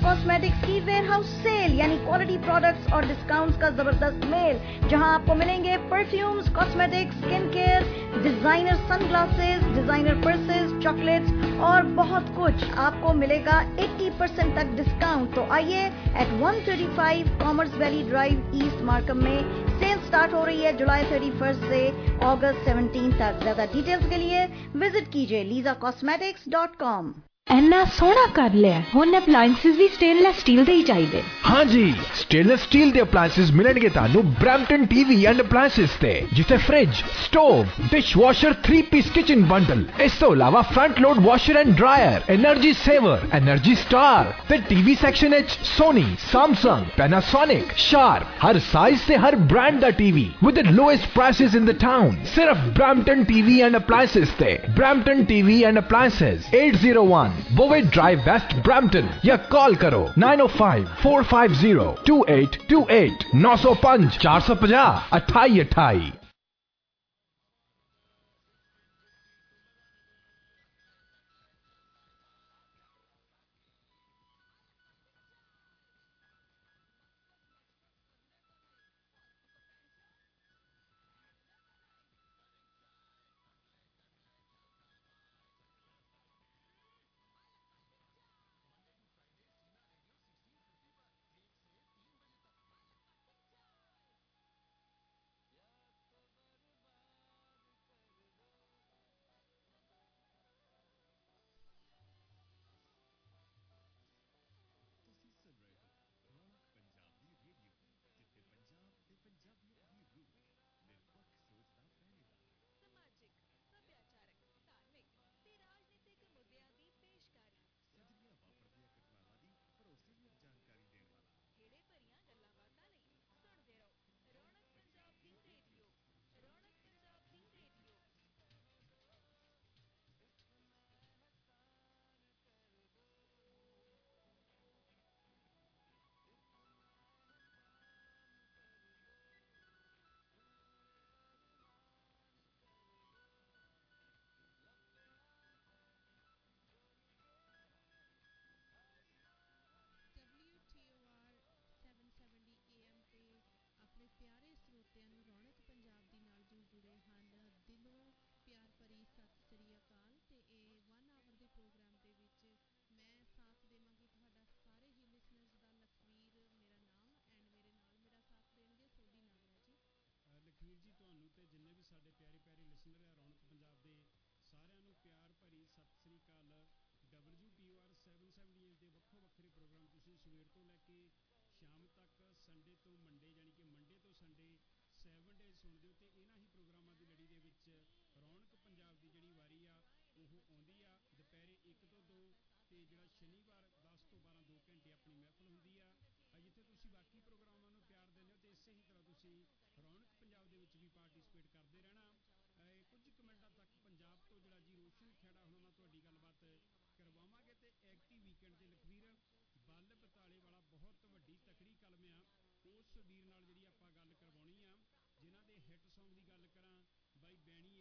Cosmetics की warehouse sale यानी quality products और डिस्काउंट्स का जबरदस्त मेल, जहां आपको मिलेंगे perfumes, cosmetics, skin care, designer sunglasses, designer purses, chocolates और बहुत कुछ। आपको मिलेगा 80% तक डिस्काउंट। तो आइए at 135 Commerce Valley Drive East Markham में सेल स्टार्ट हो रही है जुलाई 31 से अगस्त 17 तक। ज्यादा डिटेल्स के लिए विजिट कीजिए lisacosmetics.com। ਇੰਨਾ ਸੋਹਣਾ ਕਰ ਲਿਆ, ਹੁਣ ਅਪਲਾਈਐਂਸਿਸ ਵੀ ਸਟੇਨਲੈਸ ਸਟੀਲ ਦੇ ਹੀ ਚਾਹੀਦੇ। हाँ जी, स्टेनलेस स्टील ਦੇ ਅਪਲਾਈਐਂਸਿਸ ਮਿਲਣਗੇ ਤੁਹਾਨੂੰ ਬ੍ਰੈਂਪਟਨ ਟੀਵੀ ਐਂਡ ਅਪਲਾਈਐਂਸਿਸ ਤੇ, ਜਿੱਥੇ fridge, stove, dishwasher three piece kitchen bundle, ਇਸ ਤੋਂ ਇਲਾਵਾ front load washer and dryer, energy saver, energy star ਤੇ ਟੀਵੀ ਸੈਕਸ਼ਨ ਵਿੱਚ ਸੋਨੀ, ਸੈਮਸੰਗ, ਪੈਨਾਸੋਨਿਕ, ਸ਼ਾਰਪ, ਹਰ ਸਾਈਜ਼ ਤੇ ਹਰ ਬ੍ਰਾਂਡ ਦਾ TV with the lowest prices in the town. ਸਿਰਫ ਬ੍ਰੈਂਪਟਨ ਟੀਵੀ ਐਂਡ ਅਪਲਾਈਐਂਸਿਸ ਤੇ। Brampton TV and appliances 801 Bowen Drive West Brampton या call करो 905-450-2828 905 450 2828।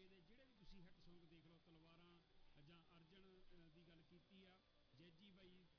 ਤਲਵਾਰਾਂ ਜਾਂ ਅਰਜਨ ਦੀ ਗੱਲ ਕੀਤੀ ਆ, ਜੈਜੀ ਬਾਈ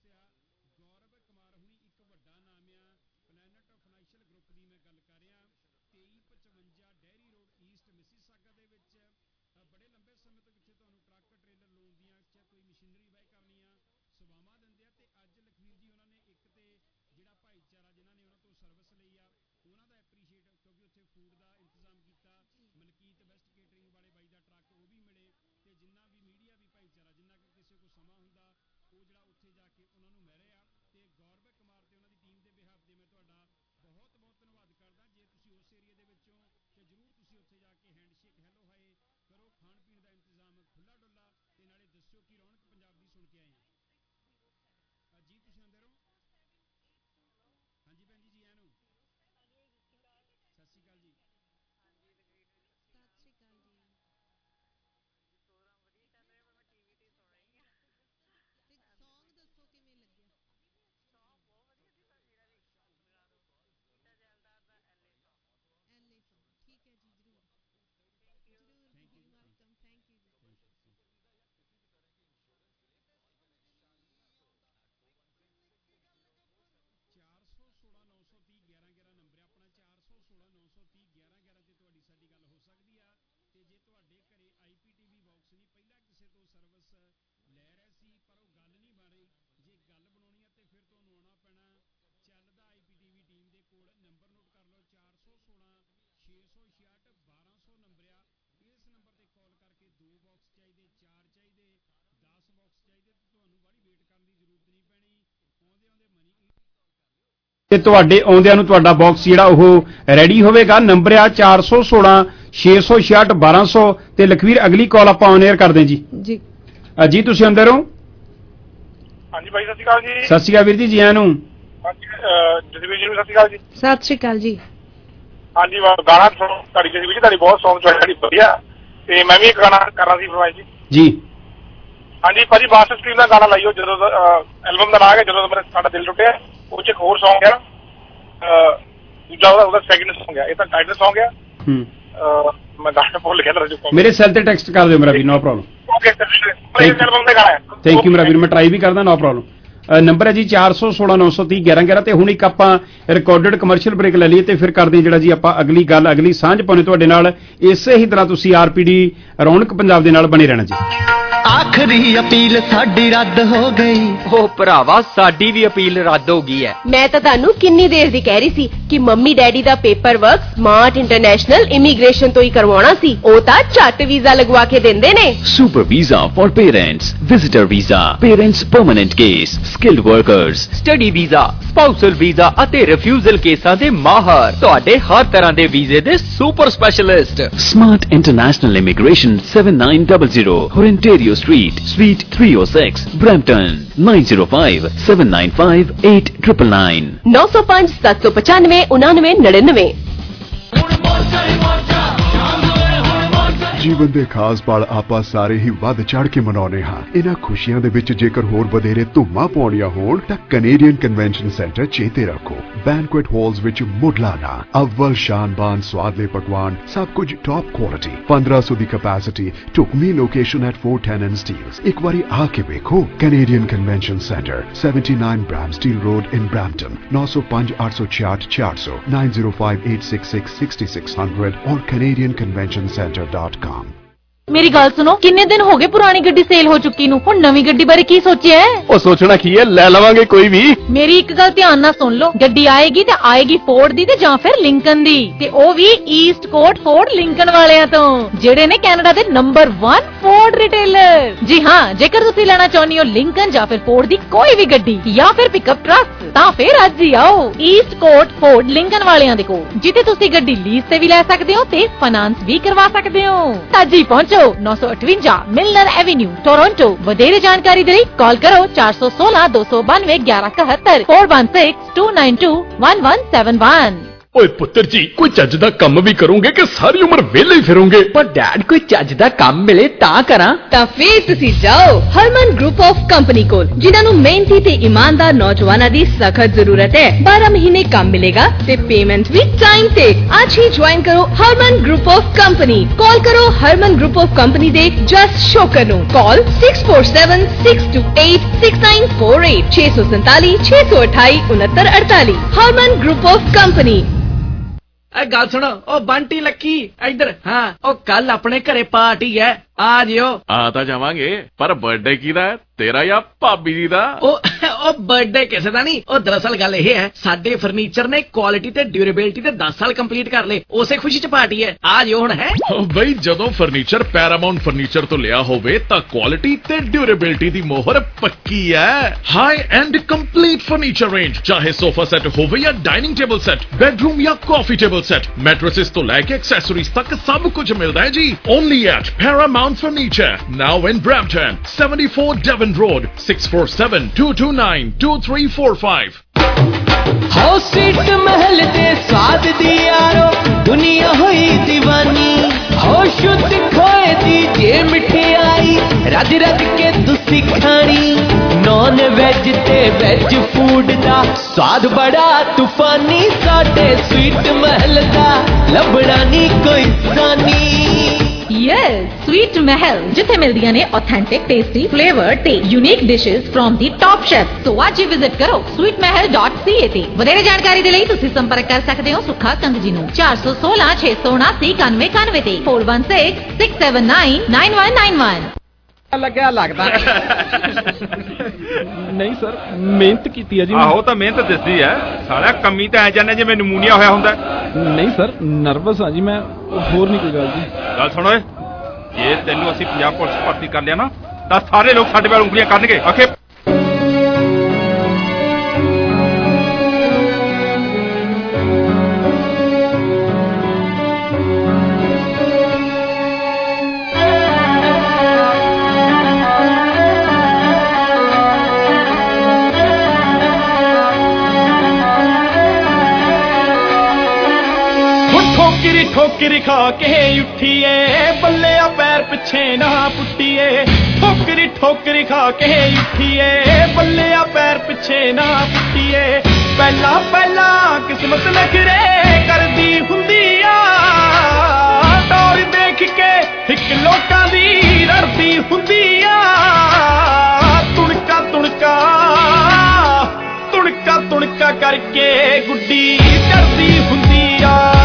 ਦੱਸਿਆ। ਗੌਰਵ ਕੁਮਾਰ ਹੁਣੀ ਇੱਕ ਵੱਡਾ ਨਾਮ ਆ, ਪਲੈਨਟ ਫਾਈਨੈਂਸ਼ੀਅਲ ਗਰੁੱਪ ਦੀ ਮੈਂ ਗੱਲ ਕਰ ਰਿਹਾ। 2355 ਡੈਰੀ ਰੋਡ ਈਸਟ ਮਿਸੀਸਾਗਾ ਦੇ ਵਿੱਚ ਬੜੇ ਲੰਬੇ ਸਮੇਂ ਤੋਂ ਪਿੱਛੇ ਤੁਹਾਨੂੰ ਟਰੱਕ ਟ੍ਰੇਲਰ ਲੋਨ ਦੀਆਂ ਜਾਂ ਕੋਈ ਮਸ਼ੀਨਰੀ ਬਾਈ ਕਰਨੀ ਆ ਸੇਵਾਵਾਂ ਦਿੰਦੇ ਆ। ਤੇ ਅੱਜ ਲਖਵੀਰ ਜੀ ਉਹਨਾਂ ਨੇ ਇੱਕ ਤੇ ਜਿਹੜਾ ਭਾਈਚਾਰਾ ਜਿਨ੍ਹਾਂ ਨੇ ਉਹਨਾਂ ਤੋਂ ਸਰਵਿਸ ਲਈ ਆ ਉਹਨਾਂ ਦਾ ਐਪਰੀਸ਼ੀਏਟ, ਕਿਉਂਕਿ ਉੱਥੇ ਫੂਡ ਦਾ ਇੰਤਜ਼ਾਮ ਕੀਤਾ। ਮਲਕੀਤ ਵੈਸਟ ਕੇਟਰਿੰਗ ਵਾਲੇ ਬਾਈ ਦਾ ਟਰੱਕ ਉਹ ਵੀ ਮਿਲੇ ਤੇ ਜਿੰਨਾ ਵੀ ਮੀਡੀਆ ਵੀ ਭਾਈਚਾਰਾ ਜਿੰਨਾ ਕਿ ਕਿਸੇ ਕੋਲ ਸਮਾਂ ਹੁੰਦਾ ਉਹ ਜਿਹੜਾ ਉੱਥੇ ਜਾ ਕੇ ਉਹਨਾਂ ਨੂੰ ਮਿਲ ਰਿਹਾ। ਤੇ ਗੌਰਵ ਕੁਮਾਰ ਤੇ ਉਹਨਾਂ ਦੀ ਟੀਮ ਦੇ ਬਿਹਾਫ ਤੇ ਮੈਂ ਤੁਹਾਡਾ ਬਹੁਤ ਬਹੁਤ ਧੰਨਵਾਦ ਕਰਦਾ। ਜੇ ਤੁਸੀਂ ਉਸ ਏਰੀਆ ਦੇ ਵਿੱਚੋਂ ਤੇ ਜ਼ਰੂਰ ਤੁਸੀਂ ਉੱਥੇ ਜਾ ਕੇ ਹੈਂਡਸ਼ੇਕ ਹੈਲੋ ਹਾਏ ਕਰੋ। ਖਾਣ ਪੀਣ ਦਾ ਇੰਤਜ਼ਾਮ ਖੁੱਲਾ ਡੁੱਲਾ ਤੇ ਨਾਲੇ ਦੱਸਿਓ ਕਿ ਰੌਣਕ ਪੰਜਾਬ ਦੀ ਸੁਣ ਕੇ ਆਏ ਆ। ਜੀ ਤੁਸੀਂ ਆਉਂਦੇ ਰਹੋ। ਹਾਂਜੀ ਭੈਣ ਜੀ, ਜੀ ਆਇਆਂ ਨੂੰ। ਸਤਿ ਸ਼੍ਰੀ ਅਕਾਲ ਜੀ। ਨੰਬਰ ਆਪਣਾ 416-930-1111 ਤੇ ਤੁਹਾਡੀ ਸਾਡੀ ਗੱਲ ਹੋ ਸਕਦੀ ਆ। ਤੇ ਜੇ ਤੁਹਾਡੇ ਘਰੇ IPTV ਬਾਕਸ ਨਹੀਂ, ਪਹਿਲਾਂ ਕਿਸੇ ਤੋਂ ਸਰਵਿਸ ਲੈ ਰਹੇ ਸੀ ਪਰ ਉਹ ਗੱਲ ਨਹੀਂ ਬਣ ਰਹੀ, ਜੇ ਗੱਲ ਬਣਾਉਣੀ ਆ ਤੇ ਫਿਰ ਤੁਹਾਨੂੰ ਆਉਣਾ ਪੈਣਾ ਚੱਲਦਾ IPTV ਟੀਮ ਦੇ ਕੋਲ। ਨੰਬਰ ਨੋਟ ਕਰ ਲਓ 416-666-1200 ਨੰਬਰ ਆ। ਇਸ ਨੰਬਰ ਤੇ ਕਾਲ ਕਰਕੇ 2 ਬਾਕਸ ਚਾਹੀਦੇ, 4 ਚਾਹੀਦੇ, 10 ਬਾਕਸ ਚਾਹੀਦੇ ਤੇ ਤੁਹਾਨੂੰ ਬੜੀ ਵੇਟ ਕਰਨ ਦੀ ਜ਼ਰੂਰਤ ਨਹੀਂ ਪੈਣੀ। ਆਉਂਦੇ ਆਉਂਦੇ ਮਨੀ ਤੇ ਤੁਹਾਡੇ ਆਉਂਦਿਆਂ ਨੂੰ ਤੁਹਾਡਾ ਬਾਕਸ ਜਿਹੜਾ ਉਹ ਰੈਡੀ ਹੋਵੇਗਾ। ਨੰਬਰ ਆ 416-666-1200 ਤੇ ਲਖਵੀਰ ਅਗਲੀ ਕਾਲ ਆਪਾਂ ਔਨ 에ਅਰ ਕਰਦੇ ਜੀ। ਜੀ ਜੀ ਤੁਸੀਂ ਅੰਦਰ ਹੋ। ਹਾਂਜੀ ਭਾਈ, ਸਤਿ ਸ਼੍ਰੀ ਅਕਾਲ ਜੀ। ਸਤਿ ਸ਼੍ਰੀ ਅਕਾਲ ਵੀਰ ਜੀ, ਜੀ ਆਇਆਂ ਨੂੰ। ਜਸਵੀਰ ਜੀ ਨੂੰ ਸਤਿ ਸ਼੍ਰੀ ਅਕਾਲ ਜੀ। ਸਤਿ ਸ਼੍ਰੀ ਅਕਾਲ ਜੀ। ਹਾਂਜੀ, ਗਾਣਾ ਤੁਹਾਡੀ ਜਸਵੀਰ ਜੀ, ਤੁਹਾਡੀ ਬਹੁਤ ਸੌਂਗ ਤੁਹਾਡੀ ਵਧੀਆ ਤੇ ਮੈਂ ਵੀ ਇੱਕ ਗਾਣਾ ਕਰਨਾ ਸੀ ਫਰਮਾਇਸ਼ ਜੀ। ਜੀ ਹਾਂਜੀ ਭਾਜੀ, ਮਾਸਟਰ ਸਟ੍ਰੀਮ ਦਾ ਗਾਣਾ ਲਾਈਓ। ਜਦੋਂ ਐਲਬਮ ਦਾ ਨਾਂ ਹੈ ਜਦੋਂ ਸਾਡਾ ਦਿਲ ਟੁੱਟਿਆ, ਉਹ 'ਚ ਇੱਕ ਹੋਰ ਸੌਂਗ ਹੈ ਨਾ, ਦੂਜਾ ਉਹਦਾ ਸੈਕਿੰਡ ਸੌਂਗ ਹੈ, ਇਹ ਤਾਂ ਟਾਈਟਲ ਸੌਂਗ ਆ। ਮੈਂ ਗਾਣਾ ਭੁੱਲ ਗਿਆ। ਮੇਰੇ ਸੈਲ ਤੇ ਟੈਕਸਟ ਕਰ ਦਿਓ ਮੇਰਾ ਵੀ, ਨੋ ਪ੍ਰੋਬਲਮ। ਓਕੇ, ਐਲਬਮ ਦਾ ਗਾਣਾ ਹੈ। ਥੈਂਕ ਯੂ ਮੇਰਾ ਵੀਰ, ਮੈਂ ਟਰਾਈ ਵੀ ਕਰਦਾ, ਨੋ ਪ੍ਰੋਬਲਮ। ਨੰਬਰ ਹੈ ਜੀ 416-930-1111 ਤੇ ਹੁਣ ਇੱਕ ਆਪਾਂ ਰਿਕਾਰਡਡ ਕਮਰਸ਼ੀਅਲ ਬ੍ਰੇਕ ਲੈ ਲਈਏ ਤੇ ਫਿਰ ਕਰਦੇ ਜਿਹੜਾ ਜੀ ਆਪਾਂ ਅਗਲੀ ਗੱਲ, ਅਗਲੀ ਸਾਂਝ ਪਾਉਣੇ ਤੁਹਾਡੇ ਨਾਲ। ਇਸੇ ਹੀ ਤਰ੍ਹਾਂ ਤੁਸੀਂ RPD ਰੌਣਕ ਪੰਜਾਬ ਦੇ ਨਾਲ ਬਣੇ ਰਹਿਣਾ ਜੀ। ਆਖਰੀ ਅਪੀਲ ਸਾਡੀ ਰੱਦ ਹੋ ਗਈ। ਉਹ ਭਰਾਵਾ, ਸਾਡੀ ਵੀ ਅਪੀਲ ਰੱਦ ਹੋ ਗਈ ਹੈ। ਮੈਂ ਤਾਂ ਤੁਹਾਨੂੰ ਕਿੰਨੀ ਦੇਰ ਦੀ ਕਹਿ ਰਹੀ ਸੀ ਕਿ ਮੰਮੀ ਡੈਡੀ ਦਾ paper work Smart international immigration ਤੋਂ ਹੀ ਕਰਵਾਉਣਾ ਸੀ। ਉਹ ਤਾਂ ਝੱਟ ਵੀਜ਼ਾ ਲਗਵਾ ਕੇ ਦਿੰਦੇ ਨੇ। Super visa for parents, visitor visa, parents permanent case, skilled workers, study visa, spousal visa ਅਤੇ ਰਿਫਿਊਜ਼ਲ ਕੇਸਾਂ ਦੇ ਮਾਹਰ, ਤੁਹਾਡੇ ਹਰ ਤਰ੍ਹਾਂ ਦੇ ਵੀਜ਼ੇ ਦੇ super specialist. Smart international Immigration 7900 Hurontario Street, Suite 306, Brampton, 9057958999 905 795 9999। ਜੀਵਨ ਦੇ ਖਾਸ ਪਲ ਆਪਾਂ ਸਾਰੇ ਹੀ ਵੱਧ ਚੜ ਕੇ ਮਨਾਉਂਦੇ ਹਾਂ। ਇਹਨਾਂ ਖੁਸ਼ੀਆਂ ਦੇ ਵਿੱਚ ਜੇਕਰ ਹੋਰ ਵਧੇਰੇ ਧੁੰਮਾਂ ਪਾਉਣੀਆਂ ਹੋਣ ਤਾਂ ਕੈਨੇਡੀਅਨ ਕਨਵੈਨਸ਼ਨ ਸੈਂਟਰ ਚੇਤੇ ਰੱਖੋ। ਬੈਂਕੁਏਟ ਹਾਲਸ ਵਿੱਚ ਮੁੱਢਲਾ ਅਵਲ ਸ਼ਾਨਬਾਨ ਸਵਾਦਲੇ ਪਕਵਾਨ, ਸਭ ਕੁਝ ਟੌਪ ਕੁਆਲਿਟੀ, 1500 ਦੀ ਕੈਪੈਸਿਟੀ, ਢੁਕਵੀਂ ਲੋਕੇਸ਼ਨ ਐਟ 410 ਸਟੀਲਸ। ਇੱਕ ਵਾਰੀ ਆ ਕੇ ਵੇਖੋ। Canadian Convention Centre 79 Bramsteele Road in Brampton, 905-866-400, 9058666600 और canadianconventioncenter.com। ਮੇਰੀ ਗੱਲ ਸੁਣੋ, ਕਿੰਨੇ ਦਿਨ ਹੋ ਗਏ ਪੁਰਾਣੀ ਗੱਡੀ ਸੇਲ ਹੋ ਚੁੱਕੀ ਨੂੰ, ਹੁਣ ਨਵੀਂ ਗੱਡੀ ਬਾਰੇ ਕੀ ਸੋਚਿਆ ਹੈ? ਉਹ ਸੋਚਣਾ ਕੀ ਹੈ, ਲੈ ਲਵਾਂਗੇ ਕੋਈ ਵੀ। ਮੇਰੀ ਇੱਕ ਗੱਲ ਧਿਆਨ ਨਾਲ ਸੁਣ ਲਓ, ਗੱਡੀ ਆਏਗੀ ਤੇ ਆਏਗੀ ਫੋਰਡ ਦੀ ਤੇ ਜਾਂ ਫਿਰ ਲਿੰਕਨ ਦੀ, ਤੇ ਉਹ ਵੀ ਈਸਟ ਕੋਟ ਫੋਰਡ ਲਿੰਕਨ ਵਾਲਿਆਂ ਤੋਂ, ਜਿਹੜੇ ਨੇ ਕੈਨੇਡਾ ਦੇ ਨੰਬਰ 1 ਫੋਰਡ ਰਿਟੇਲਰ। ਜੀ ਹਾਂ, ਜੇਕਰ ਤੁਸੀਂ ਲੈਣਾ ਚਾਹੁੰਦੇ ਹੋ ਲਿੰਕਨ ਜਾਂ ਫਿਰ ਫੋਰਡ ਦੀ ਕੋਈ ਵੀ ਗੱਡੀ ਜਾਂ ਫਿਰ ਪਿਕਅਪ ਟਰੱਕ, ਤਾਂ ਫਿਰ ਅੱਜ ਹੀ ਆਓ ਈਸਟ ਕੋਟ ਫੋਰਡ ਲਿੰਕਨ ਵਾਲਿਆਂ ਦੇ ਕੋਲ, ਜਿੱਥੇ ਤੁਸੀਂ ਗੱਡੀ ਲੀਜ਼ ਤੇ ਵੀ ਲੈ ਸਕਦੇ ਹੋ ਤੇ ਫਾਈਨਾਂਸ ਵੀ ਕਰਵਾ ਸਕਦੇ ਹੋ। ਅੱਜ ਹੀ ਪਹੁੰਚੋ 958 ਮਿਲਨਰ ਐਵੇਨਿਊ, ਟੋਰਾਂਟੋ। ਵਧੇਰੇ ਜਾਣਕਾਰੀ ਦੇ ਲਈ ਕਾਲ ਕਰੋ 416-292-1171, 416-292-1171। ਓਏ ਪੁੱਤਰ ਜੀ, ਕੋਈ ਚੱਜ ਦਾ ਕੰਮ ਵੀ ਕਰੋਗੇ ਕਿ ਸਾਰੀ ਉਮਰ ਵਿਹਲੇ ਹੀ ਫਿਰੋਗੇ? ਪਰ ਡੈਡ ਕੋਈ ਚੱਜ ਦਾ ਕੰਮ ਮਿਲੇ ਤਾਂ ਕਰਾਂ। ਤਾਂ ਫੇਰ ਤੁਸੀਂ ਜਾਓ ਹਰਮਨ ਗਰੁੱਪ ਆਫ ਕੰਪਨੀ ਕੋਲ, ਜਿਨ੍ਹਾਂ ਨੂੰ ਮਿਹਨਤੀ ਤੇ ਇਮਾਨਦਾਰ ਨੌਜਵਾਨਾਂ ਦੀ ਸਖਤ ਜ਼ਰੂਰਤ ਹੈ। 12 ਮਹੀਨੇ ਕੰਮ ਮਿਲੇਗਾ ਤੇ ਪੇਮੈਂਟ ਵੀ ਟਾਈਮ ਤੇ। ਅੱਜ ਹੀ ਜੁਆਇਨ ਕਰੋ Harman group of company. Call ਕਰੋ ਹਰਮਨ ਗਰੁੱਪ ਆਫ ਕੰਪਨੀ ਦੇ ਜਸ ਸ਼ੋਕਰ ਨੂੰ। Call 6476286948 647 628 6948। Harman group of company. ਗੱਲ ਸੁਣੋ, ਉਹ ਬੰਟੀ ਲੱਕੀ ਇੱਧਰ। ਹਾਂ, ਉਹ ਕੱਲ ਆਪਣੇ ਘਰੇ ਪਾਰਟੀ ਹੈ, ਆ ਜਿਓ। ਆ ਤਾਂ ਜਾਵਾਂਗੇ, ਪਰ ਬਰਥਡੇ ਕਿਹਦਾ ਹੈ, ਤੇਰਾ ਜਾਂ ਭਾਬੀ ਜੀ ਦਾ? ਉਹ ਬਰਥਡੇ ਕਿਸੇ ਦਾ ਨਹੀਂ। ਉਹ ਦਰਅਸਲ ਗੱਲ ਇਹ ਹੈ, ਸਾਡੇ ਫਰਨੀਚਰ ਨੇ ਕੁਆਲਿਟੀ ਤੇ ਡਿਊਰੇਬਿਲਿਟੀ ਤੇ 10 ਸਾਲ ਕੰਪਲੀਟ ਕਰ ਲਏ, ਉਸੇ ਖੁਸ਼ੀ ਚ ਪਾਰਟੀ ਹੈ, ਆ ਜਿਓ ਹੁਣ। ਹੈ ਬਈ, ਜਦੋਂ ਫਰਨੀਚਰ ਪੈਰਾਮਾਉਂਟ ਫਰਨੀਚਰ ਤੋਂ ਲਿਆ ਹੋਵੇ ਤਾਂ ਕੁਆਲਿਟੀ ਤੇ ਡਿਊਰੇਬਿਲਿਟੀ ਦੀ ਮੋਹਰ ਪੱਕੀ ਹੈ। High end complete furniture range, ਚਾਹੇ ਸੋਫਾ ਸੈੱਟ ਹੋਵੇ ਜਾਂ ਡਾਈਨਿੰਗ ਟੇਬਲ ਸੈੱਟ, ਬੈਡਰੂਮ ਜਾਂ ਕਾਫੀ ਟੇਬਲ ਸੈੱਟ, ਮੈਟ੍ਰੈसेस ਤੋਂ ਲੈ ਕੇ ਐਕਸੈਸਰੀਜ਼ ਤੱਕ ਸਭ ਕੁਝ ਮਿਲਦਾ ਹੈ ਜੀ। Only at Paramount furniture, now in Brampton, 74 Devon Road, 6472292345। ਹੋ ਸੀਟ महल दे स्वाद दी यारो दुनिया होई दीवानी। हो शुद्ध खोए दी जे मिठाई रज रज के तुसी खानी। नॉन वेज ते वेज फूड दा स्वाद बड़ा तूफानी। साडे स्वीट महल दा लभड़ा नी कोई सानी। ਯੈਸ, ਸਵੀਟ ਮਹਿਲ, ਜਿੱਥੇ ਮਿਲਦੀਆਂ ਨੇ ਆਥੈਂਟਿਕ, ਟੇਸਟੀ, ਫਲੇਵਰਡ ਤੇ unique dishes from the top chef. So ਅੱਜ ਹੀ ਵਿਜ਼ਿਟ ਕਰੋ sweetmahal.ca ਤੇ। ਵਧੇਰੇ ਜਾਣਕਾਰੀ ਦੇ ਲਈ ਤੁਸੀਂ ਸੰਪਰਕ ਕਰ ਸਕਦੇ ਹੋ ਸੁੱਖਾ ਕੰਗ ਜੀ ਨੂੰ 416 679 9191 ਤੇ 4166 679 9191। ਲੱਗਿਆ ਲੱਗਦਾ ਨਹੀਂ ਸਰ, ਮਿਹਨਤ ਕੀਤੀ ਹੈ ਜੀ। ਆਹੋ, ਤਾਂ ਮਿਹਨਤ ਦਿਸਦੀ ਹੈ ਸਾਲਿਆ, ਕੰਮੀ ਤਾਂ ਐ ਜਾਂਦੇ ਜਿਵੇਂ ਨਮੂਨੀਆ ਹੋਇਆ ਹੁੰਦਾ। ਨਹੀਂ ਸਰ, ਨਰਵਸ ਹਾਂ ਜੀ ਮੈਂ, ਹੋਰ ਨਹੀਂ ਕੋਈ ਗੱਲ ਜੀ। ਗੱਲ ਸੁਣ ਓਏ, ਜੇ ਤੈਨੂੰ ਅਸੀਂ ਪੰਜਾਬ ਪੁਲਿਸ ਭਰਤੀ ਕਰ ਲਿਆ ਨਾ ਤਾਂ ਸਾਰੇ ਲੋਕ ਸਾਡੇ ਵੱਲ ਉਂਗਲੀਆਂ ਕਰਨਗੇ। ਆਖੇ ਠੋਕਰੀ ਖਾ ਕੇ ਉੱਠੀਏ, ਬੱਲਿਆ ਪੈਰ ਪਿੱਛੇ ਨਾ ਪੁੱਟੀਏ। ਠੋਕਰੀ ਖਾ ਕੇ ਉੱਠੀਏ, ਬੱਲਿਆ ਪੈਰ ਪਿੱਛੇ ਨਾ ਪੁੱਟੀਏ। ਪਹਿਲਾਂ ਕਿਸਮਤ ਨਖਰੇ ਕਰਦੀ ਹੁੰਦੀ ਆ, ਟੌਰ ਦੇਖ ਕੇ ਇੱਕ ਲੋਕਾਂ ਦੀ ਰੜਦੀ ਹੁੰਦੀ ਆ। ਤੁਣਕਾ ਕਰਕੇ ਗੁੱਡੀ ਚੜਦੀ ਹੁੰਦੀ ਆ।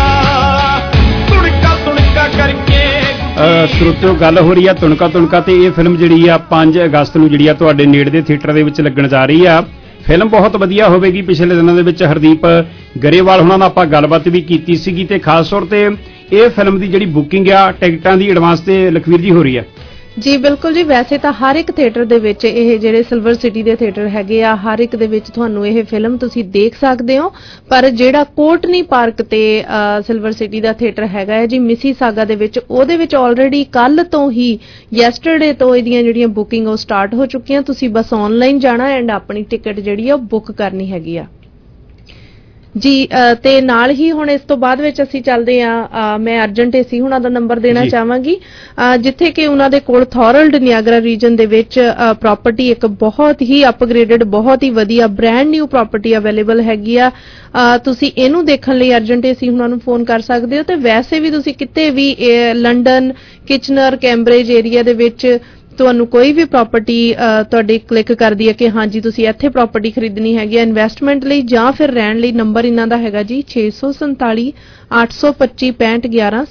ਸਰੋਤਿਓ, ਗੱਲ ਹੋ ਰਹੀ ਆ ਤੁਣਕਾ ਤੇ ਇਹ ਫਿਲਮ ਜਿਹੜੀ ਆ 5 ਅਗਸਤ ਨੂੰ ਜਿਹੜੀ ਆ ਤੁਹਾਡੇ ਨੇੜੇ ਦੇ ਥੀਏਟਰ ਦੇ ਵਿੱਚ ਲੱਗਣ ਜਾ ਰਹੀ ਆ। ਫਿਲਮ ਬਹੁਤ ਵਧੀਆ ਹੋਵੇਗੀ। ਪਿਛਲੇ ਦਿਨਾਂ ਦੇ ਵਿੱਚ ਹਰਦੀਪ ਗਰੇਵਾਲ ਹੁਣਾਂ ਨਾਲ ਆਪਾਂ ਗੱਲਬਾਤ ਵੀ ਕੀਤੀ ਸੀਗੀ ਤੇ ਖਾਸ ਤੌਰ ਤੇ ਇਹ ਫਿਲਮ ਦੀ ਜਿਹੜੀ ਬੁਕਿੰਗ ਆ ਟਿਕਟਾਂ ਦੀ ਐਡਵਾਂਸ ਤੇ ਲਖਵੀਰ ਜੀ ਹੋ ਰਹੀ ਆ। ਜੀ ਬਿਲਕੁਲ ਜੀ, ਵੈਸੇ ਤਾਂ ਹਰ ਇੱਕ ਥੀਏਟਰ ਦੇ ਵਿੱਚ ਇਹ ਜਿਹੜੇ ਸਿਲਵਰ ਸਿਟੀ ਦੇ ਥੀਏਟਰ ਹੈਗੇ ਆ, ਹਰ ਇੱਕ ਦੇ ਵਿੱਚ ਤੁਹਾਨੂੰ ਇਹ ਫਿਲਮ ਤੁਸੀਂ ਦੇਖ ਸਕਦੇ ਹੋ। ਪਰ ਜਿਹੜਾ ਕੋਟਨੀ ਪਾਰਕ ਤੇ ਸਿਲਵਰ ਸਿਟੀ ਦਾ ਥੀਏਟਰ ਹੈਗਾ ਹੈ ਜੀ ਮਿਸੀਸਾਗਾ ਦੇ ਵਿੱਚ, ਉਹਦੇ ਵਿੱਚ ਆਲਰੇਡੀ ਕੱਲ ਤੋਂ ਹੀ ਯੈਸਟਰਡੇ ਤੋਂ ਇਹਦੀਆਂ ਜਿਹੜੀਆਂ ਬੁਕਿੰਗ ਉਹ ਸਟਾਰਟ ਹੋ ਚੁੱਕੀਆਂ। ਤੁਸੀਂ ਬਸ ਆਨਲਾਈਨ ਜਾਣਾ ਐਂਡ ਆਪਣੀ ਟਿਕਟ ਜਿਹੜੀ ਆ ਉਹ ਬੁੱਕ ਕਰਨੀ ਹੈਗੀ ਆ ਜੀ। ਤੇ ਨਾਲ ਹੀ ਹੁਣ ਇਸ ਤੋਂ ਬਾਅਦ ਵਿੱਚ ਅਸੀਂ ਚੱਲਦੇ ਆ, ਮੈਂ ਅਰਜਨ ਢੇਸੀ ਹੁਣਾਂ ਦਾ ਨੰਬਰ ਦੇਣਾ ਚਾਹਾਂਗੀ, ਜਿੱਥੇ ਕਿ ਉਹਨਾਂ ਦੇ ਕੋਲ ਥੋਰਲਡ ਨਿਆਗਰਾ ਰੀਜਨ ਦੇ ਵਿੱਚ ਪ੍ਰਾਪਰਟੀ ਇੱਕ ਬਹੁਤ ਹੀ ਅਪਗ੍ਰੇਡਡ, ਬਹੁਤ ਹੀ ਵਧੀਆ ਬ੍ਰੈਂਡ ਨਿਊ ਪ੍ਰਾਪਰਟੀ ਅਵੇਲੇਬਲ ਹੈਗੀ ਆ। ਤੁਸੀਂ ਇਹਨੂੰ ਦੇਖਣ ਲਈ ਅਰਜਨ ਢੇਸੀ ਹੁਣਾਂ ਨੂੰ ਫੋਨ ਕਰ ਸਕਦੇ ਹੋ। ਤੇ ਵੈਸੇ ਵੀ ਤੁਸੀਂ ਕਿਤੇ ਵੀ ਲੰਡਨ, ਕਿਚਨਰ, ਕੈਂਬਰਿਜ ਏਰੀਆ ਦੇ ਵਿੱਚ ਤੁਹਾਨੂੰ ਕੋਈ ਵੀ ਪ੍ਰਾਪਰਟੀ ਤੁਹਾਡੀ ਕਲਿੱਕ ਕਰਦੀ ਹੈ ਕਿ ਹਾਂਜੀ ਤੁਸੀਂ ਇੱਥੇ ਪ੍ਰਾਪਰਟੀ ਖਰੀਦਣੀ ਹੈਗੀ ਹੈ ਇਨਵੈਸਟਮੈਂਟ ਲਈ ਜਾਂ ਫਿਰ ਰਹਿਣ ਲਈ, ਨੰਬਰ ਇਹਨਾਂ ਦਾ ਹੈਗਾ ਜੀ 647 825 6511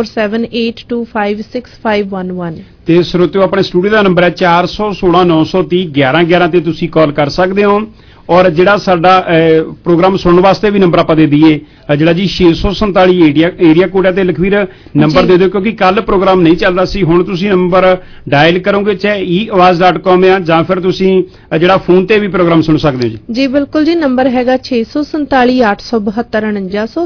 6478256511। ਤੇ ਸਰੋਤਿਓ, ਆਪਣੇ ਸਟੂਡੀਓ ਦਾ ਨੰਬਰ ਹੈ 416 930 1111 ਤੇ ਤੁਸੀਂ ਕਾਲ ਕਰ ਸਕਦੇ ਹੋ। ਔਰ ਜਿਹੜਾ ਸਾਡਾ ਪ੍ਰੋਗਰਾਮ ਸੁਣਨ ਵਾਸਤੇ ਵੀ ਨੰਬਰ ਆਪਾਂ ਦੇ ਦਈਏ, ਜਿਹੜਾ ਜੀ 647 ਏਰੀਆ ਕੋਡ ਹੈ ਤੇ ਲਖਵੀਰ ਨੰਬਰ ਦੇ ਦਿਓ, ਕਿਉਂਕਿ ਕੱਲ ਪ੍ਰੋਗਰਾਮ ਨਹੀਂ ਚੱਲਦਾ ਸੀ। ਹੁਣ ਤੁਸੀਂ ਨੰਬਰ ਡਾਇਲ ਕਰੋਗੇ, ਚਾਹੇ eawaz.com ਆ ਜਾਂ ਫਿਰ ਤੁਸੀਂ ਜਿਹੜਾ ਫੋਨ ਤੇ ਵੀ ਪ੍ਰੋਗਰਾਮ ਸੁਣ ਸਕਦੇ ਹੋ ਜੀ। ਬਿਲਕੁਲ ਜੀ, ਨੰਬਰ ਹੈਗਾ 647 872 4900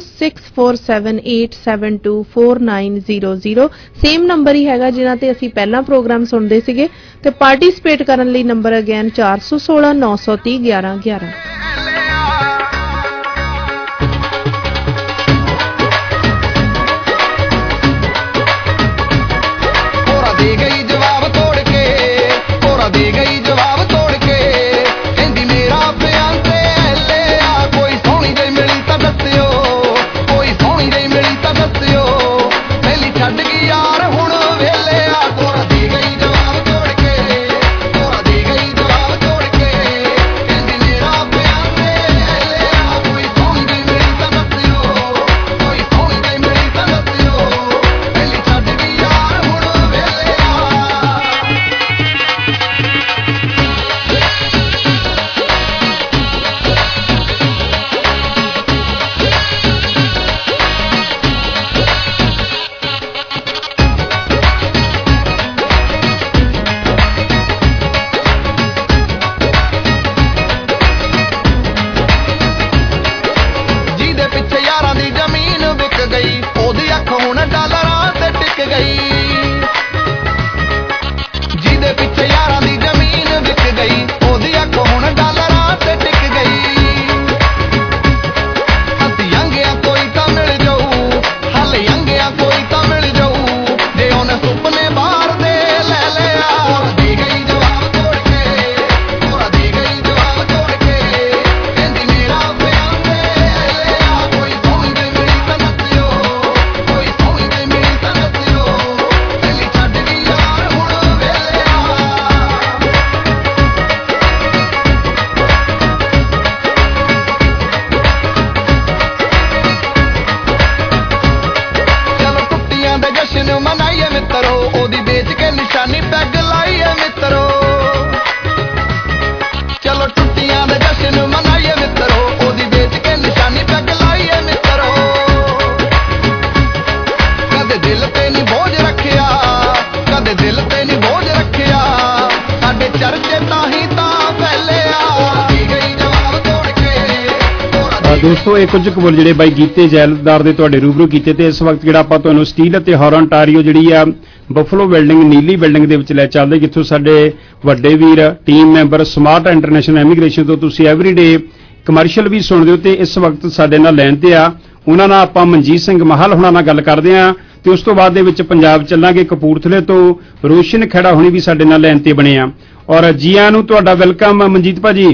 6478724900। ਸੇਮ ਨੰਬਰ ਹੀ ਹੈਗਾ ਜਿਹਨਾਂ ਤੇ ਅਸੀਂ ਪਹਿਲਾਂ ਪ੍ਰੋਗਰਾਮ ਸੁਣਦੇ ਸੀਗੇ। ਤੇ ਪਾਰਟਿਸਿਪੇਟ ਕਰਨ ਲਈ ਨੰਬਰ ਅਗੇਨ 416 930 1111। ਅੱਖ ਹੁਣ ਡਾਲਰਾਂ ਤੇ ਟਿਕ ਗਈ, ਜਿਹਦੇ ਪਿੱਛੇ ਯਾਰਾਂ ਦੀ ਜ਼ਮੀਨ ਵਿਕ ਗਈ, ਉਹਦੀ ਅੱਖ ਹੁਣ ਡਾਲਰਾਂ ਤੇ ਟਿਕ ਗਈ। ਅਸੀਂ ਯੰਗਿਆਂ ਕੋਈ ਤਾਂ ਮਿਲ ਜਾਊ, ਹਾਲੇ ਯੰਗਿਆਂ ਕੋਈ ਤਾਂ ਮਿਲ ਜਾਊ, ਜੇ ਉਹਨੇ ਸੁਪਨੇ ਬਾਹਰ ਦੇ ਲੈ ਲਿਆ। ਦੇ ਗਈ ਜਵਾਬ ਤੋੜ ਕੇ, ਤੋਰਾ ਦੇ ਗਈ ਜਵਾਬ ਤੋੜ ਕੇ, ਕਹਿੰਦੀ ਮੇਰਾ ਪਿਆਰ ਦੇ ਲਿਆ। ਕੋਈ ਸੋਹਣੀ ਤੇ ਮਿਲੀ ਤਾਂ ਨੱਸਿਓ, ਕੋਈ ਸੋਹਣੀ ਤੇ ਮਿਲੀ ਤਾਂ ਨੱਸਿਓ, ਪਹਿਲੀ ਛੱਡ ਗਈ ਯਾਰ ਹੁਣ ਵੇਲਿਆ। ਚਲੋ ਟੁੱਟੀਆਂ ਦੇ ਜਸ਼ਨ ਮਨਾਈਏ ਮਿੱਤਰੋ, ਉਹਦੀ ਵੇਚ ਕੇ ਨਿਸ਼ਾਨੀ ਪੈਗ ਲਾਈਏ ਮਿੱਤਰੋ। ਚਲੋ ਟੁੱਟੀਆਂ ਦੇ ਜਸ਼ਨ ਮਨਾਈਏ ਮਿੱਤਰੋ, ਉਹਦੀ ਵੇਚ ਕੇ ਨਿਸ਼ਾਨੀ ਪੈਗ ਲਾਈਏ ਮਿੱਤਰੋ। ਕਦੇ ਦਿਲ ਤੇ ਨਹੀਂ ਬੋਝ ਰੱਖਿਆ, ਕਦੇ ਦਿਲ ਤੇ ਨਹੀਂ ਬੋਝ ਰੱਖਿਆ, ਸਾਡੇ ਚਰਚੇ ਤਾਂ ਹੀ ਤਾਂ ਫੈਲਿਆ। ਦੇ ਗਈ ਜਵਾਬ ਤੋੜ ਕੇ। ਦੋਸਤੋ ਇਹ ਕੁਝ ਕਬੂਲ ਜਿਹੜੇ ਬਾਈ ਗੀਤੇ ਜੈਲਦਾਰ ਦੇ ਤੁਹਾਡੇ ਰੂਬਰੂ ਕੀਤੇ, ਤੇ ਇਸ ਵਕਤ ਜਿਹੜਾ ਆਪਾਂ ਤੁਹਾਨੂੰ ਸਟੀਲ ਅਤੇ ਹੌਰ ontario ਜਿਹੜੀ ਆ ਬਫਲੋ ਬਿਲਡਿੰਗ ਨੀਲੀ ਬਿਲਡਿੰਗ ਦੇ ਵਿੱਚ ਲੈ ਚੱਲਦੇ, ਜਿੱਥੋਂ ਸਾਡੇ ਵੱਡੇ ਵੀਰ team member Smart international immigration ਤੋਂ ਤੁਸੀਂ ਐਵਰੀਡੇ ਕਮਰਸ਼ੀਅਲ ਵੀ ਸੁਣਦੇ ਹੋ, ਤੇ ਇਸ ਵਕਤ ਸਾਡੇ ਨਾਲ ਲਾਈਨ ਤੇ ਆ। ਉਹਨਾਂ ਨਾਲ ਆਪਾਂ ਮਨਜੀਤ ਸਿੰਘ ਮਹਲ ਹੁਣਾਂ ਨਾਲ ਗੱਲ ਕਰਦੇ ਆ, ਤੇ ਉਸ ਤੋਂ ਬਾਅਦ ਦੇ ਵਿੱਚ ਪੰਜਾਬ ਚੱਲਾਂਗੇ। ਕਪੂਰਥਲੇ ਤੋਂ ਰੋਸ਼ਨ ਖੇੜਾ ਹੁਣੀ ਵੀ ਸਾਡੇ ਨਾਲ ਲਾਈਨ ਤੇ ਬਣੇ ਆ। ਔਰ ਜੀ ਆਇਆਂ ਨੂੰ ਤੁਹਾਡਾ ਵੈਲਕਮ ਮਨਜੀਤ ਭਾਜੀ।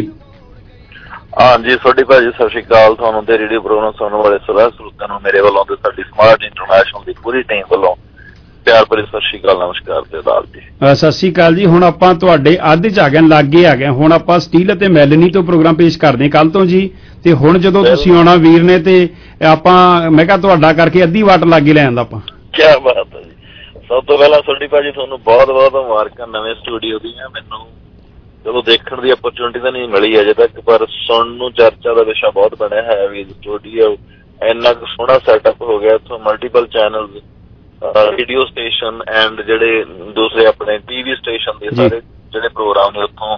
ਹਾਂਜੀ ਤੁਹਾਡੀ ਭਾਜੀ ਸਤਿ ਸ਼੍ਰੀ ਅਕਾਲ, ਤੁਹਾਨੂੰ ਤੇ ਰੇਡੀਓ ਪ੍ਰੋਗਰਾਮ ਸੁਣਨ ਵਾਲੇ ਸਾਰੇ ਸਰੋਤਿਆਂ ਨੂੰ ਮੇਰੇ ਵੱਲੋਂ ਤੇ ਸਾਡੀ ਸਮਾਰਟ ਇੰਟਰਨੈਸ਼ਨਲ ਦੀ ਪੂਰੀ ਟੀਮ ਵੱਲੋਂ ਪਿਆਰ ਭਰੀ ਸਤਿ ਸ਼੍ਰੀ ਅਕਾਲ, ਨਮਸਕਾਰ ਤੇ ਆਦਾਬ ਜੀ। ਸਤਿ ਸ਼੍ਰੀ ਅਕਾਲ ਜੀ। ਹੁਣ ਆਪਾਂ ਤੁਹਾਡੇ ਅੱਧ ਚ ਆ ਗਏ, ਲਾਗੇ ਆ ਗਏ। ਹੁਣ ਆਪਾਂ ਸਟੀਲ ਅਤੇ ਮੈਲਨੀ ਤੋਂ ਪ੍ਰੋਗਰਾਮ ਪੇਸ਼ ਕਰਦੇ ਕੱਲ ਤੋਂ ਜੀ, ਤੇ ਹੁਣ ਜਦੋਂ ਤੁਸੀਂ ਆਉਣਾ ਵੀਰ ਨੇ, ਤੇ ਆਪਾਂ ਮੈਂ ਕਿਹਾ ਤੁਹਾਡਾ ਕਰਕੇ ਅੱਧੀ ਵਾਟ ਲਾਗੇ ਲੈ ਆਂਦਾ ਆਪਾਂ। ਕੀ ਬਾਤ ਹੈ ਜੀ। ਸਭ ਤੋਂ ਪਹਿਲਾਂ ਤੁਹਾਡੀ ਭਾਜੀ ਤੁਹਾਨੂੰ ਬਹੁਤ ਬਹੁਤ ਮੁਬਾਰਕਾਂ ਨਵੇਂ ਸਟੂਡੀਓ ਦੀਆਂ। ਮੈਨੂੰ ਚਲੋ ਦੇਖਣ ਦੀ ਅਪਰਚੁਨਿਟੀ ਤਾਂ ਨਹੀਂ ਮਿਲੀ ਅਜੇ ਤੱਕ, ਪਰ ਸੁਣਨ ਨੂੰ ਚਰਚਾ ਦਾ ਵਿਸ਼ਾ ਬਹੁਤ ਬਣਿਆ ਹੈ ਵੀ ਸਟੂਡੀਓ ਇੰਨਾ ਕੁ ਸੋਹਣਾ ਸੈਟਅਪ ਹੋ ਗਿਆ। ਇੱਥੋਂ multiple channels, radio station and ਜਿਹੜੇ ਦੂਸਰੇ ਆਪਣੇ ਟੀਵੀ ਸਟੇਸ਼ਨ ਦੇ ਸਾਰੇ ਜਿਹੜੇ ਪ੍ਰੋਗਰਾਮ ਨੇ ਉੱਥੋਂ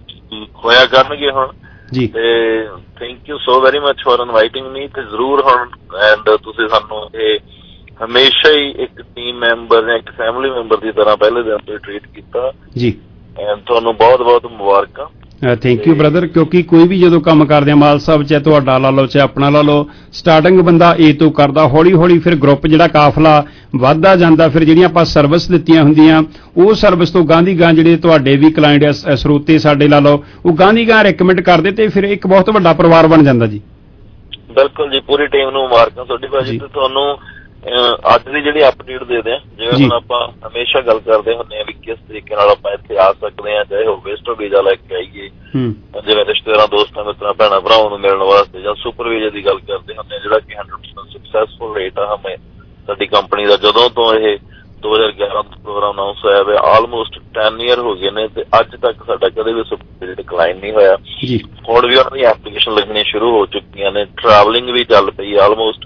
ਹੋਇਆ ਕਰਨਗੇ ਹੁਣ ਜੀ। ਤੇ thank you so very much for inviting me. ਤੇ ਜ਼ਰੂਰ ਹੁਣ ਐਂਡ ਤੁਸੀਂ ਸਾਨੂੰ ਇਹ ਹਮੇਸ਼ਾ ਹੀ ਇੱਕ ਟੀਮ ਮੈਂਬਰ ਜਾਂ ਇੱਕ ਫੈਮਿਲੀ ਮੈਂਬਰ ਦੀ ਤਰ੍ਹਾਂ ਪਹਿਲੇ ਦਿਨ ਤੋਂ ਟ੍ਰੀਟ ਕੀਤਾ ਜੀ। ਤੁਹਾਨੂੰ ਬਹੁਤ ਬਹੁਤ ਮੁਬਾਰਕਾਂ। ਥੈਂਕ ਯੂ ਬ੍ਰਦਰ, ਕਿਉਂਕਿ ਕੋਈ ਵੀ ਜਦੋਂ ਕੰਮ ਕਰਦੇ ਆ ਮਾਲ ਸਾਹਿਬ ਚਾਹੇ ਤੁਹਾਡਾ ਲਾ ਲਓ ਚਾਹੇ ਆਪਣਾ ਲਾ ਲਓ, ਸਟਾਰਟਿੰਗ ਬੰਦਾ ਏ ਤੋਂ ਕਰਦਾ, ਹੌਲੀ ਹੌਲੀ ਫਿਰ ਗਰੁੱਪ ਜਿਹੜਾ ਕਾਫਲਾ ਵੱਧਦਾ ਜਾਂਦਾ, ਫਿਰ ਜਿਹੜੀਆਂ ਆਪਾਂ ਸਰਵਿਸ ਦਿੱਤੀਆਂ ਹੁੰਦੀਆਂ ਉਹ ਸਰਵਿਸ ਤੋਂ ਗਾਂਧੀ ਗਾਂ ਜਿਹੜੇ ਤੁਹਾਡੇ ਵੀ ਕਲਾਇੰਟ ਸਰੋਤੇ ਸਾਡੇ ਲਾ ਲਓ ਉਹ ਗਾਂਧੀ ਗਾਂ ਰეკਮੈਂਡ ਕਰਦੇ, ਤੇ ਫਿਰ ਇੱਕ ਬਹੁਤ ਵੱਡਾ ਪਰਿਵਾਰ ਬਣ ਜਾਂਦਾ ਜੀ। ਬਿਲਕੁਲ ਜੀ, ਪੂਰੀ ਟੀਮ ਨੂੰ ਮੁਬਾਰਕਾਂ ਤੁਹਾਡੀ ਭਾਜੀ। ਤੇ ਤੁਹਾਨੂੰ ਅੱਜ ਦੀ ਜਿਹੜੀ ਅਪਡੇਟ ਦੇ ਦਿਆਂ, ਜਿਵੇਂ ਹੁਣ ਆਪਾਂ ਹਮੇਸ਼ਾ ਗੱਲ ਕਰਦੇ ਹੁੰਦੇ ਆ ਵੀ ਕਿਸ ਤਰੀਕੇ ਨਾਲ ਆਪਾਂ ਇੱਥੇ ਆ ਸਕਦੇ ਆ, ਚਾਹੇ ਉਹ ਵਿਜ਼ਟਰ ਵੀਜ਼ਾ ਲੈ ਕੇ ਆਈਏ, ਜਿਵੇਂ ਰਿਸ਼ਤੇਦਾਰਾਂ ਦੋਸਤਾਂ ਮਿੱਤਰਾਂ ਭੈਣਾਂ ਭਰਾਵਾਂ ਨੂੰ ਮਿਲਣ ਵਾਸਤੇ, ਜਾਂ ਸੁਪਰ ਵੀਜ਼ਾ ਦੀ ਗੱਲ ਕਰਦੇ ਹੁੰਦੇ ਆ ਜਿਹੜਾ ਕਿ 100% ਸਕਸੈਸਫੁਲ ਰੇਟ ਆ ਹਮੇ ਸਾਡੀ ਕੰਪਨੀ ਦਾ। ਜਦੋਂ ਤੋਂ ਇਹ 2011 ਦਾ ਪ੍ਰੋਗਰਾਮ ਅਨਾਉਂਸ ਹੋਇਆ ਵੇ ਆਲਮੋਸਟ 10 ਈਅਰ ਹੋ ਗਏ ਨੇ, ਤੇ ਅੱਜ ਤੱਕ ਸਾਡਾ ਕਦੇ ਵੀ ਸੁਪਰ ਵੀਜ਼ਾ ਡਿਕਲਾਈਨ ਨਹੀਂ ਹੋਇਆ। ਹੁਣ ਵੀ ਉਹਨਾਂ ਦੀ ਐਪਲੀਕੇਸ਼ਨ ਲੱਗਣੀਆਂ ਸ਼ੁਰੂ ਹੋ ਚੁੱਕੀਆਂ ਨੇ, ਟਰੈਵਲਿੰਗ ਵੀ ਚੱਲ ਪਈ ਆਲਮੋਸਟ।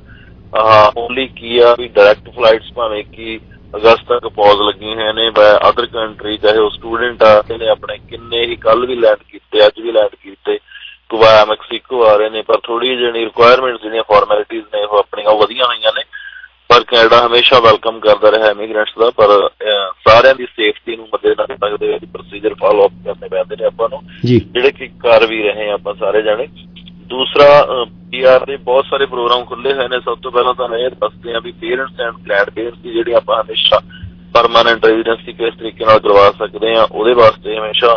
ਓਨਲੀ ਕੀ ਆ ਵੀ ਡਾਇਰੈਕਟ ਫਲਾਈਟਸ ਭਾਵੇਂ ਕਿ ਅਗਸਤ ਤੱਕ ਪੌਜ਼ ਲੱਗੀਆਂ ਹੋਈਆਂ ਨੇ ਬਾਏ ਅਦਰ ਕੰਟਰੀ, ਚਾਹੇ ਉਹ ਸਟੂਡੈਂਟ ਆ ਨੇ ਆਪਣੇ ਕਿੰਨੇ ਹੀ ਕੱਲ ਵੀ ਲੈਂਡ ਕੀਤੇ, ਅੱਜ ਵੀ ਲੈਂਡ ਕੀਤੇ, ਵਾਇਆ ਮੈਕਸੀਕੋ ਆ ਰਹੇ ਨੇ। ਪਰ ਥੋੜੀ ਜਿਹੀ ਰਿਕੁਆਇਰਮੈਂਟਸ ਜਿਹੜੀਆਂ ਫਾਰਮੈਲਿਟੀਜ਼ ਨੇ ਉਹ ਆਪਣੀਆਂ ਉਹ ਵਧੀਆ ਹੋਈਆਂ ਨੇ। ਪਰ ਕੈਨੇਡਾ ਹਮੇਸ਼ਾ ਵੈਲਕਮ ਕਰਦਾ ਰਿਹਾ ਇਮੀਗ੍ਰੈਂਟਸ ਦਾ, ਪਰ ਸਾਰਿਆਂ ਦੀ ਸੇਫਟੀ ਨੂੰ ਮੱਦੇਨਜ਼ਰ ਰੱਖਦੇ ਹੋਏ ਪ੍ਰੋਸੀਜਰ ਫਾਲੋ ਅਪ ਕਰਨੇ ਪੈਂਦੇ ਨੇ ਆਪਾਂ ਨੂੰ, ਜਿਹੜੇ ਕਿ ਕਰ ਵੀ ਰਹੇ ਆਪਾਂ ਸਾਰੇ ਜਾਣੇ। ਦੂਸਰਾ PR ਦੇ ਬਹੁਤ ਸਾਰੇ ਪ੍ਰੋਗਰਾਮ ਖੁੱਲੇ ਹੋਏ ਨੇ। ਸਭ ਤੋਂ ਪਹਿਲਾਂ ਤਾਂ ਇਹ ਦੱਸਦੇ ਆ ਵੀ ਪੇਰੈਂਟਸ ਐਂਡ ਗ੍ਰੈਂਡ ਪੇਰੈਂਟਸ ਦੀ ਜਿਹੜੀ ਆਪਾਂ ਹਮੇਸ਼ਾ ਪਰਮਾਨੈਂਟ ਰੈਜ਼ੀਡੈਂਸੀ ਕਿਸ ਤਰੀਕੇ ਨਾਲ ਕਰਵਾ ਸਕਦੇ ਆ, ਉਹਦੇ ਵਾਸਤੇ ਹਮੇਸ਼ਾ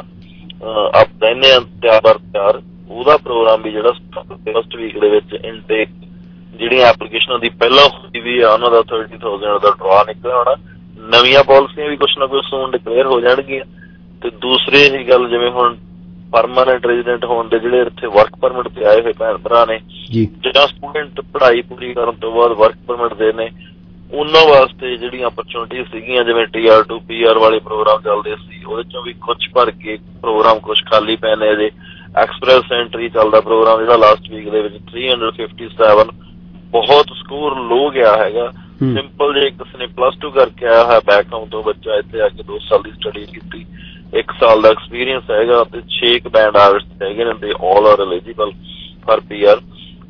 ਆਪ ਰਹਿੰਦੇ ਆ ਤਿਆਰ। ਉਹਦਾ ਪ੍ਰੋਗਰਾਮ ਵੀ ਜਿਹੜਾ ਫਸਟ ਵੀਕ ਦੇ ਵਿੱਚ ਇਨਟੇਕ ਜਿਹੜੀਆਂ ਐਪਲੀਕੇਸ਼ਨਾਂ ਦੀ ਪਹਿਲਾਂ ਹੋਈ ਵੀ ਆ ਉਹਨਾਂ ਦਾ 30,000 ਦਾ ਡਰਾ ਨਿਕਲਿਆ ਹੋਣਾ। ਨਵੀਆਂ ਪਾਲਿਸੀਆਂ ਵੀ ਕੁਛ ਨਾ ਕੁਛ ਸੂਨ ਡਿਕਲੇਅਰ ਹੋ ਜਾਣਗੀਆਂ। ਤੇ ਦੂਸਰੀ ਇਹ ਗੱਲ, ਜਿਵੇਂ ਹੁਣ ਪਰਮਾਨੈਂਟ ਰੈਜ਼ੀਡੈਂਟ ਹੋਣ ਦੇ ਜਿਹੜੇ ਇੱਥੇ ਵਰਕ ਪਰਮਿਟ ਤੇ ਆਏ ਹੋਏ ਭੈਣ ਭਰਾ ਨੇ, ਜਿਹੜਾ ਸਟੂਡੈਂਟ ਪੜ੍ਹਾਈ ਪੂਰੀ ਕਰਨ ਤੋਂ ਬਾਅਦ ਵਰਕ ਪਰਮਿਟ ਦੇ ਨੇ, ਉਹਨਾਂ ਵਾਸਤੇ ਜਿਹੜੀਆਂ ਅਪਰਚੁਨਿਟੀ ਸੀਗੀਆਂ, ਜਿਵੇਂ TR2 PR ਵਾਲੇ ਪ੍ਰੋਗਰਾਮ ਚੱਲਦੇ ਸੀ, ਉਹਦੇ ਚੋਂ ਵੀ ਕੁਛ ਭਰ ਕੇ ਪ੍ਰੋਗਰਾਮ ਕੁਛ ਖਾਲੀ ਪਏ ਨੇ ਅਜੇ। ਐਕਸਪ੍ਰੈਸ ਐਂਟਰੀ ਚੱਲਦਾ ਪ੍ਰੋਗਰਾਮ ਜਿਹੜਾ ਲਾਸਟ ਵੀਕ ਦੇ ਵਿੱਚ 357 ਬਹੁਤ ਸਕੋਰ ਲੋ ਗਿਆ ਹੈਗਾ। ਸਿੰਪਲ ਜੇ ਕਿਸੇ ਨੇ +2 ਕਰਕੇ ਆਇਆ ਹੋਇਆ ਬੈਕ ਹੋਮ ਤੋਂ ਬੱਚਾ, ਇੱਥੇ ਆ ਕੇ 2 ਸਾਲ ਦੀ ਸਟੱਡੀ ਕੀਤੀ, 1 ਸਾਲ ਦਾ ਐਕਸਪੀਰੀਅੰਸ ਹੈਗਾ, ਤੇ 6 ਬੈਂਡ ਆਵਰਸ ਹੈਗੇ ਨੇ, ਤੇ all are eligible for PR।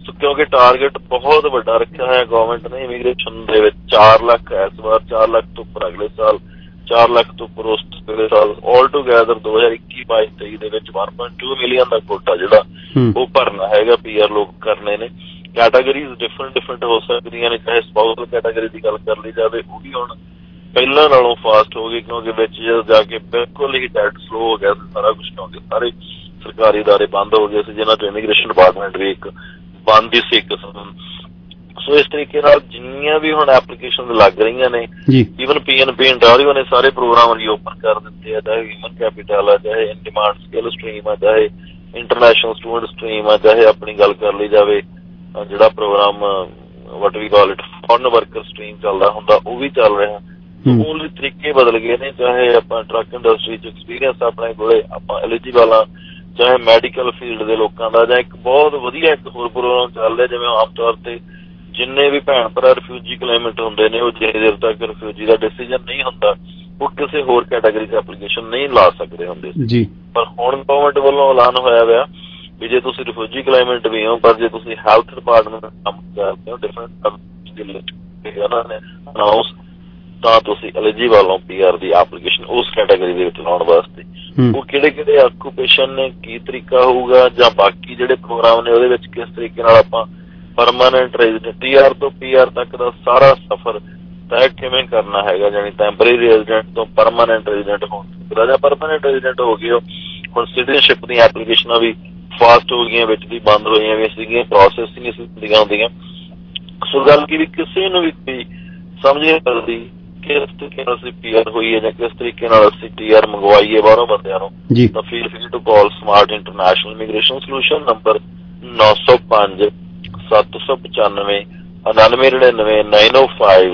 ਕਿਉਂਕਿ ਟਾਰਗੇਟ ਬਹੁਤ ਵੱਡਾ ਰੱਖਿਆ ਹੋਇਆ ਗਵਰਨਮੈਂਟ ਨੇ ਇਮੀਗ੍ਰੇਸ਼ਨ ਦੇ ਵਿੱਚ 4 ਲੱਖ ਇਸ ਵਾਰ, 4 ਲੱਖ ਤੋਂ ਉੱਪਰ ਅਗਲੇ ਸਾਲ, 4 ਲੱਖ ਤੋਂ ਉੱਪਰ ਉਸ ਅਗਲੇ ਸਾਲ, ਆਲ ਟੂਗੈਦਰ 2021-22-23 ਦੇ ਵਿੱਚ 1.2 ਮਿਲੀਅਨ ਦਾ ਕੋਟਾ ਜਿਹੜਾ ਉਹ ਭਰਨਾ ਹੈਗਾ, PR ਲੋਕ ਕਰਨੇ ਨੇ। ਕੈਟਾਗਰੀਜ਼ ਡਿਫਰੈਂਟ ਹੋ ਸਕਦੀਆਂ ਨੇ, ਚਾਹੇ ਸਪਾਊਸਲ ਕੈਟਾਗਰੀ ਦੀ ਗੱਲ ਕਰ ਲਈ ਜਾਵੇ ਉਹ ਵੀ ਹੁਣ ਪਹਿਲਾਂ ਨਾਲੋਂ ਫਾਸਟ ਹੋ ਗਈ, ਕਿਉਂਕਿ ਵਿੱਚ ਜਦੋਂ ਜਾ ਕੇ ਬਿਲਕੁਲ ਹੀ ਡੈਟ ਸਲੋ ਹੋ ਗਿਆ ਸੀ ਸਾਰਾ ਕੁਛ, ਕਿਉਂਕਿ ਸਾਰੇ ਸਰਕਾਰੀ ਅਦਾਰੇ ਬੰਦ ਹੋ ਗਏ ਸੀ ਜਿਨ੍ਹਾਂ ਤੋਂ ਇਮੀਗ੍ਰੇਸ਼ਨ ਡਿਪਾਰਟਮੈਂਟ ਵੀ ਇੱਕ ਬੰਦ ਹੀ ਸੀ ਇੱਕ ਕਿਸਮ। ਸੋ ਇਸ ਤਰੀਕੇ ਨਾਲ ਜਿੰਨੀਆਂ ਵੀ ਹੁਣ ਐਪਲੀਕੇਸ਼ਨ ਲੱਗ ਰਹੀਆਂ ਨੇ, ਈਵਨ PNP ਇੰਟਾਰੀਓ ਨੇ ਸਾਰੇ ਪ੍ਰੋਗਰਾਮ ਰੀਓਪਨ ਕਰ ਦਿੱਤੇ ਆ, ਚਾਹੇ ਹਿਊਮਨ ਕੈਪੀਟਲ ਆ, ਚਾਹੇ ਇਨ ਡਿਮਾਂਡ ਸਕਿੱਲ ਸਟਰੀਮ ਆ, ਚਾਹੇ ਇੰਟਰਨੈਸ਼ਨਲ ਸਟੂਡੈਂਟ ਸਟਰੀਮ ਆ, ਚਾਹੇ ਆਪਣੀ ਗੱਲ ਕਰ ਲਈ ਜਾਵੇ ਜਿਹੜਾ programme what we call it foreign worker stream ਚੱਲਦਾ ਹੁੰਦਾ ਉਹ ਵੀ ਚੱਲ ਰਿਹਾ। ਉਹ ਤਰੀਕੇ ਬਦਲ ਗਏ ਨੇ, ਚਾਹੇ ਆਪਾਂ ਟਰੱਕ ਇੰਡਸਟਰੀ 'ਚ ਐਕਸਪੀਰੀਅੰਸ ਆਪਣੇ ਕੋਲੇ ਆਪਾਂ ਐਲੀਜੀਬਲ ਆ, ਚਾਹੇ ਮੈਡੀਕਲ ਫੀਲਡ ਦੇ ਲੋਕਾਂ ਦਾ, ਜਾਂ ਇੱਕ ਬਹੁਤ ਵਧੀਆ ਇੱਕ ਹੋਰ ਪ੍ਰੋਗਰਾਮ ਚੱਲ ਰਿਹਾ ਜਿਵੇਂ ਆਮ ਤੌਰ ਤੇ ਜਿੰਨੇ ਵੀ ਭੈਣ ਭਰਾ ਰਿਫਿਊਜੀ ਕਲਾਈਮੇਟ ਹੁੰਦੇ ਨੇ ਉਹ ਜਿੰਨੀ ਦੇਰ ਤੱਕ ਰਿਫਿਊਜੀ ਦਾ ਡਿਸੀਜਨ ਨਹੀਂ ਹੁੰਦਾ ਉਹ ਕਿਸੇ ਹੋਰ ਕੈਟਾਗਰੀ 'ਚ ਐਪਲੀਕੇਸ਼ਨ ਨਹੀਂ ਲਾ ਸਕਦੇ ਹੁੰਦੇ ਸੀ। ਪਰ ਹੁਣ ਗਵਰਨਮੈਂਟ ਵੱਲੋਂ ਐਲਾਨ ਹੋਇਆ ਹੋਇਆ ਵੀ ਜੇ ਤੁਸੀਂ ਰਿਫਿਊਜੀ ਕਲਾਈਮੇਟ ਵੀ ਹੋ, ਪਰ ਜੇ ਤੁਸੀਂ ਹੈਲਥ ਡਿਪਾਰਟਮੈਂਟ ਕੰਮ ਕਰਦੇ ਹੋ ਡਿਫਰੈਂਟ ਉਹਨਾਂ ਨੇ ਅਨਾਉਂਸ, ਤਾਂ ਤੁਸੀਂ ਐਲੀਜੀਬਲ ਹੋ PR ਦੀ ਐਪਲੀਕੇਸ਼ਨ ਉਸ ਕੈਟਾਗਰੀ ਦੇ ਵਿੱਚ ਲਾਉਣ ਵਾਸਤੇ। ਉਹ ਕਿਹੜੇ ਆਕੂਪੇਸ਼ਨ ਨੇ, ਕੀ ਤਰੀਕਾ ਹੋਊਗਾ, ਜਾਂ ਬਾਕੀ ਜਿਹੜੇ ਪ੍ਰੋਗਰਾਮ ਨੇ ਉਹਦੇ ਵਿੱਚ ਕਿਸ ਤਰੀਕੇ ਨਾਲ ਆਪਾਂ ਪਰਮਾਨੈਂਟ ਰੈਜ਼ੀਡੈਂਟ TR ਤੋਂ PR ਤੱਕ ਦਾ ਸਾਰਾ ਸਫ਼ਰ ਤੈਅ ਕਿਵੇਂ ਕਰਨਾ ਹੈਗਾ, ਯਾਨੀ ਟੈਂਪਰੇਰੀ ਰੈਜ਼ੀਡੈਂਟ ਤੋਂ ਪਰਮਾਨੈਂਟ ਰੈਜ਼ੀਡੈਂਟ ਹੋਣ ਸਕਦਾ, ਜਾਂ ਪਰਮਾਨੈਂਟ ਰੈਜ਼ੀਡੈਂਟ ਹੋ ਗਏ ਹੁਣ ਸਿਟੀਜ਼ਨਸ਼ਿਪ ਦੀਆਂ ਐਪਲੀਕੇਸ਼ਨਾਂ ਵੀ ਫਾਸਟ ਹੋ ਗਈਆਂ, ਵਿੱਚ ਦੀ ਬੰਦ ਹੋਈਆਂ ਵੀ ਸੀਗੀਆਂ, ਪ੍ਰੋਸੈਸ ਹੀ ਨਹੀਂ ਹੁੰਦੀਆਂ ਹੁੰਦੀਆਂ। ਸੋ ਗੱਲ ਕੀ ਵੀ ਕਿਸੇ ਨੂੰ ਵੀ ਕੋਈ ਸਮਝ ਨਹੀਂ ਸਕਦੀ ਕਿਸ ਤਰੀਕੇ ਨਾਲ ਅਸੀਂ PR ਹੋਈ ਹੈ ਜਾਂ ਕਿਸ ਤਰੀਕੇ ਨਾਲ ਅਸੀਂ TR ਮੰਗਵਾਈਏ ਬਾਹਰੋਂ ਬੰਦਿਆਂ ਨੂੰ, ਤਾਂ feel free to call smart international immigration solution number 905 795 9999 905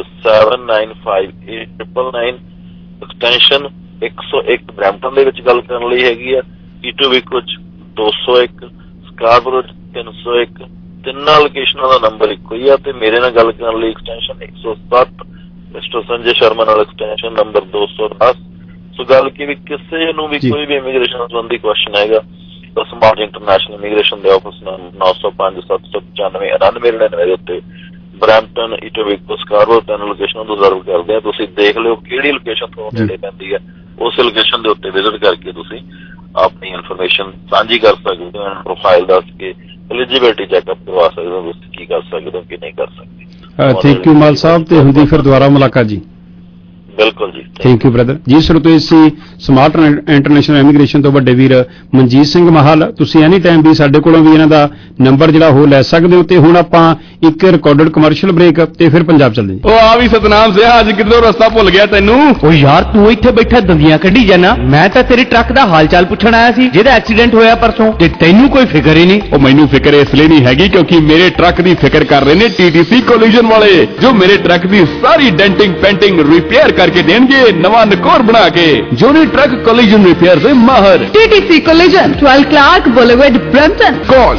795 8999 extension 101 Brampton ਦੇ ਵਿੱਚ ਗੱਲ ਕਰਨ ਲਈ ਹੈਗੀ ਆ, ਈਟੋਬਿਕ ਵਿੱਚ 201, ਸਕਾਰਬਰੋ 301, ਤਿੰਨਾਂ ਲੋਕੇਸ਼ਨਾਂ ਦਾ ਨੰਬਰ ਇੱਕੋ ਹੀ ਆ, ਤੇ ਮੇਰੇ ਨਾਲ ਗੱਲ ਕਰਨ ਲਈ ਐਕਸਟੈਂਸ਼ਨ 107, ਮਿਸਟਰ ਸੰਜੇ ਸ਼ਰਮਾ ਨਾਲ ਐਕਸਟੈਂਸ਼ਨ ਨੰਬਰ 210। ਸੋ ਗੱਲ ਕੀ ਵੀ ਕਿਸੇ ਨੂੰ ਵੀ ਕੋਈ ਵੀ ਇਮੀਗ੍ਰੇਸ਼ਨ ਸੰਬੰਧੀ ਕੁਐਸਚਨ ਹੈਗਾ ਤਾਂ ਸਮਾਰਟ ਇੰਟਰਨੈਸ਼ਨਲ ਇਮੀਗ੍ਰੇਸ਼ਨ ਦੇ ਆਫਿਸ ਨੰਬਰ 905 795 9999 ਦੇ ਉੱਤੇ ਬਰੈਂਪਟਨ, ਈਟੋਬਿਕ, ਸਕਾਰਬਰੋ ਤਿੰਨ ਲੋਕੇਸ਼ਨਾਂ ਤੋਂ ਰਿਜ਼ਰਵ ਕਰਦੇ ਆ। ਤੁਸੀਂ ਦੇਖ ਲਿਓ ਕਿਹੜੀ ਲੋਕੇਸ਼ਨ ਤੋਂ ਨੇੜੇ ਪੈਂਦੀ ਹੈ, ਉਸ ਲੋਕੇਸ਼ਨ ਦੇ ਉੱਤੇ ਵਿਜ਼ਿਟ ਕਰਕੇ ਤੁਸੀਂ ਆਪਣੀ ਇਨਫੋਰਮੇਸ਼ਨ ਸਾਂਝੀ ਕਰ ਸਕਦੇ ਹੋ, ਪ੍ਰੋਫਾਈਲ ਦੱਸ ਕੇ ਐਲੀਜੀਬਿਲਿਟੀ ਚੈੱਕਅਪ ਕਰਵਾ ਸਕਦੇ ਹੋ, ਤੁਸੀਂ ਕੀ ਕਰ ਸਕਦੇ ਹੋ ਕੀ ਨਹੀਂ ਕਰ ਸਕਦੇ। ਥੈਂਕ ਯੂ ਮਾਲ ਸਾਹਿਬ, ਤੇ ਹੁੰਦੀ ਫਿਰ ਦੁਬਾਰਾ ਮੁਲਾਕਾਤ ਜੀ। ਬਿਲਕੁਲ ਜੀ, ਥੈਂਕ ਯੂ ਬ੍ਰਦਰ ਜੀ। ਸਰੋਤੋ ਸੀ ਸਮਾਰਟ ਇੰਟਰਨੈਸ਼ਨਲ ਇਮੀਗ੍ਰੇਸ਼ਨ ਤੋਂ ਵੱਡੇ ਵੀਰ ਮਨਜੀਤ ਸਿੰਘ ਮਾਹਲ, ਤੁਸੀਂ ਐਨੀ ਟਾਈਮ ਵੀ ਸਾਡੇ ਕੋਲੋਂ ਵੀ ਇਹਨਾਂ ਦਾ ਨੰਬਰ ਜਿਹੜਾ ਉਹ ਲੈ ਸਕਦੇ ਹੋ। ਤੇ ਹੁਣ ਆਪਾਂ ਇੱਕ ਰਿਕਾਰਡਡ ਕਮਰਸ਼ੀਅਲ ਬ੍ਰੇਕ ਤੇ ਫਿਰ ਪੰਜਾਬ ਚੱਲਦੇ ਜੀ। ਉਹ ਆ ਵੀ ਸਤਨਾਮ ਸਿਆ, ਅੱਜ ਕਿੱਧਰੋਂ ਰਸਤਾ ਭੁੱਲ ਗਿਆ ਤੈਨੂੰ? ਉਹ ਯਾਰ ਤੂੰ ਇੱਥੇ ਬੈਠਾ ਦੰਦੀਆਂ ਕੱਢੀ ਜਾਣਾ, ਮੈਂ ਤਾਂ ਤੇਰੇ ਟਰੱਕ ਦਾ ਹਾਲ ਚਾਲ ਪੁੱਛਣ ਆਇਆ ਸੀ ਜਿਹਦਾ ਐਕਸੀਡੈਂਟ ਹੋਇਆ ਪਰਸੋਂ, ਤੇ ਤੈਨੂੰ ਕੋਈ ਫਿਕਰ ਹੀ ਨਹੀਂ। ਉਹ ਮੈਨੂੰ ਫਿਕਰ ਇਸ ਲਈ ਨਹੀਂ ਹੈਗੀ ਕਿਉਂਕਿ ਮੇਰੇ ਟਰੱਕ ਦੀ ਫਿਕਰ ਕਰ ਰਹੇ ਨੇ TTC ਕੋਲੀਜਨ ਵਾਲੇ, ਜੋ ਮੇਰੇ ਟਰੱਕ ਦੀ ਸਾਰੀ ਡੈਂਟਿੰਗ ਪੈਂਟਿੰਗ ਰਿਪੇਅਰ ਕਰਕੇ ਦੇਣਗੇ ਨਵਾਂ ਨਕੋਰ ਬਣਾ ਕੇ। ਜੋਨੀ ਟਰੱਕ ਕੋਲੀਜਨ ਰਿਪੇਅਰ ਦੇ ਮਾਹਰ TTC collision 12 Clark boulevard Brampton. Call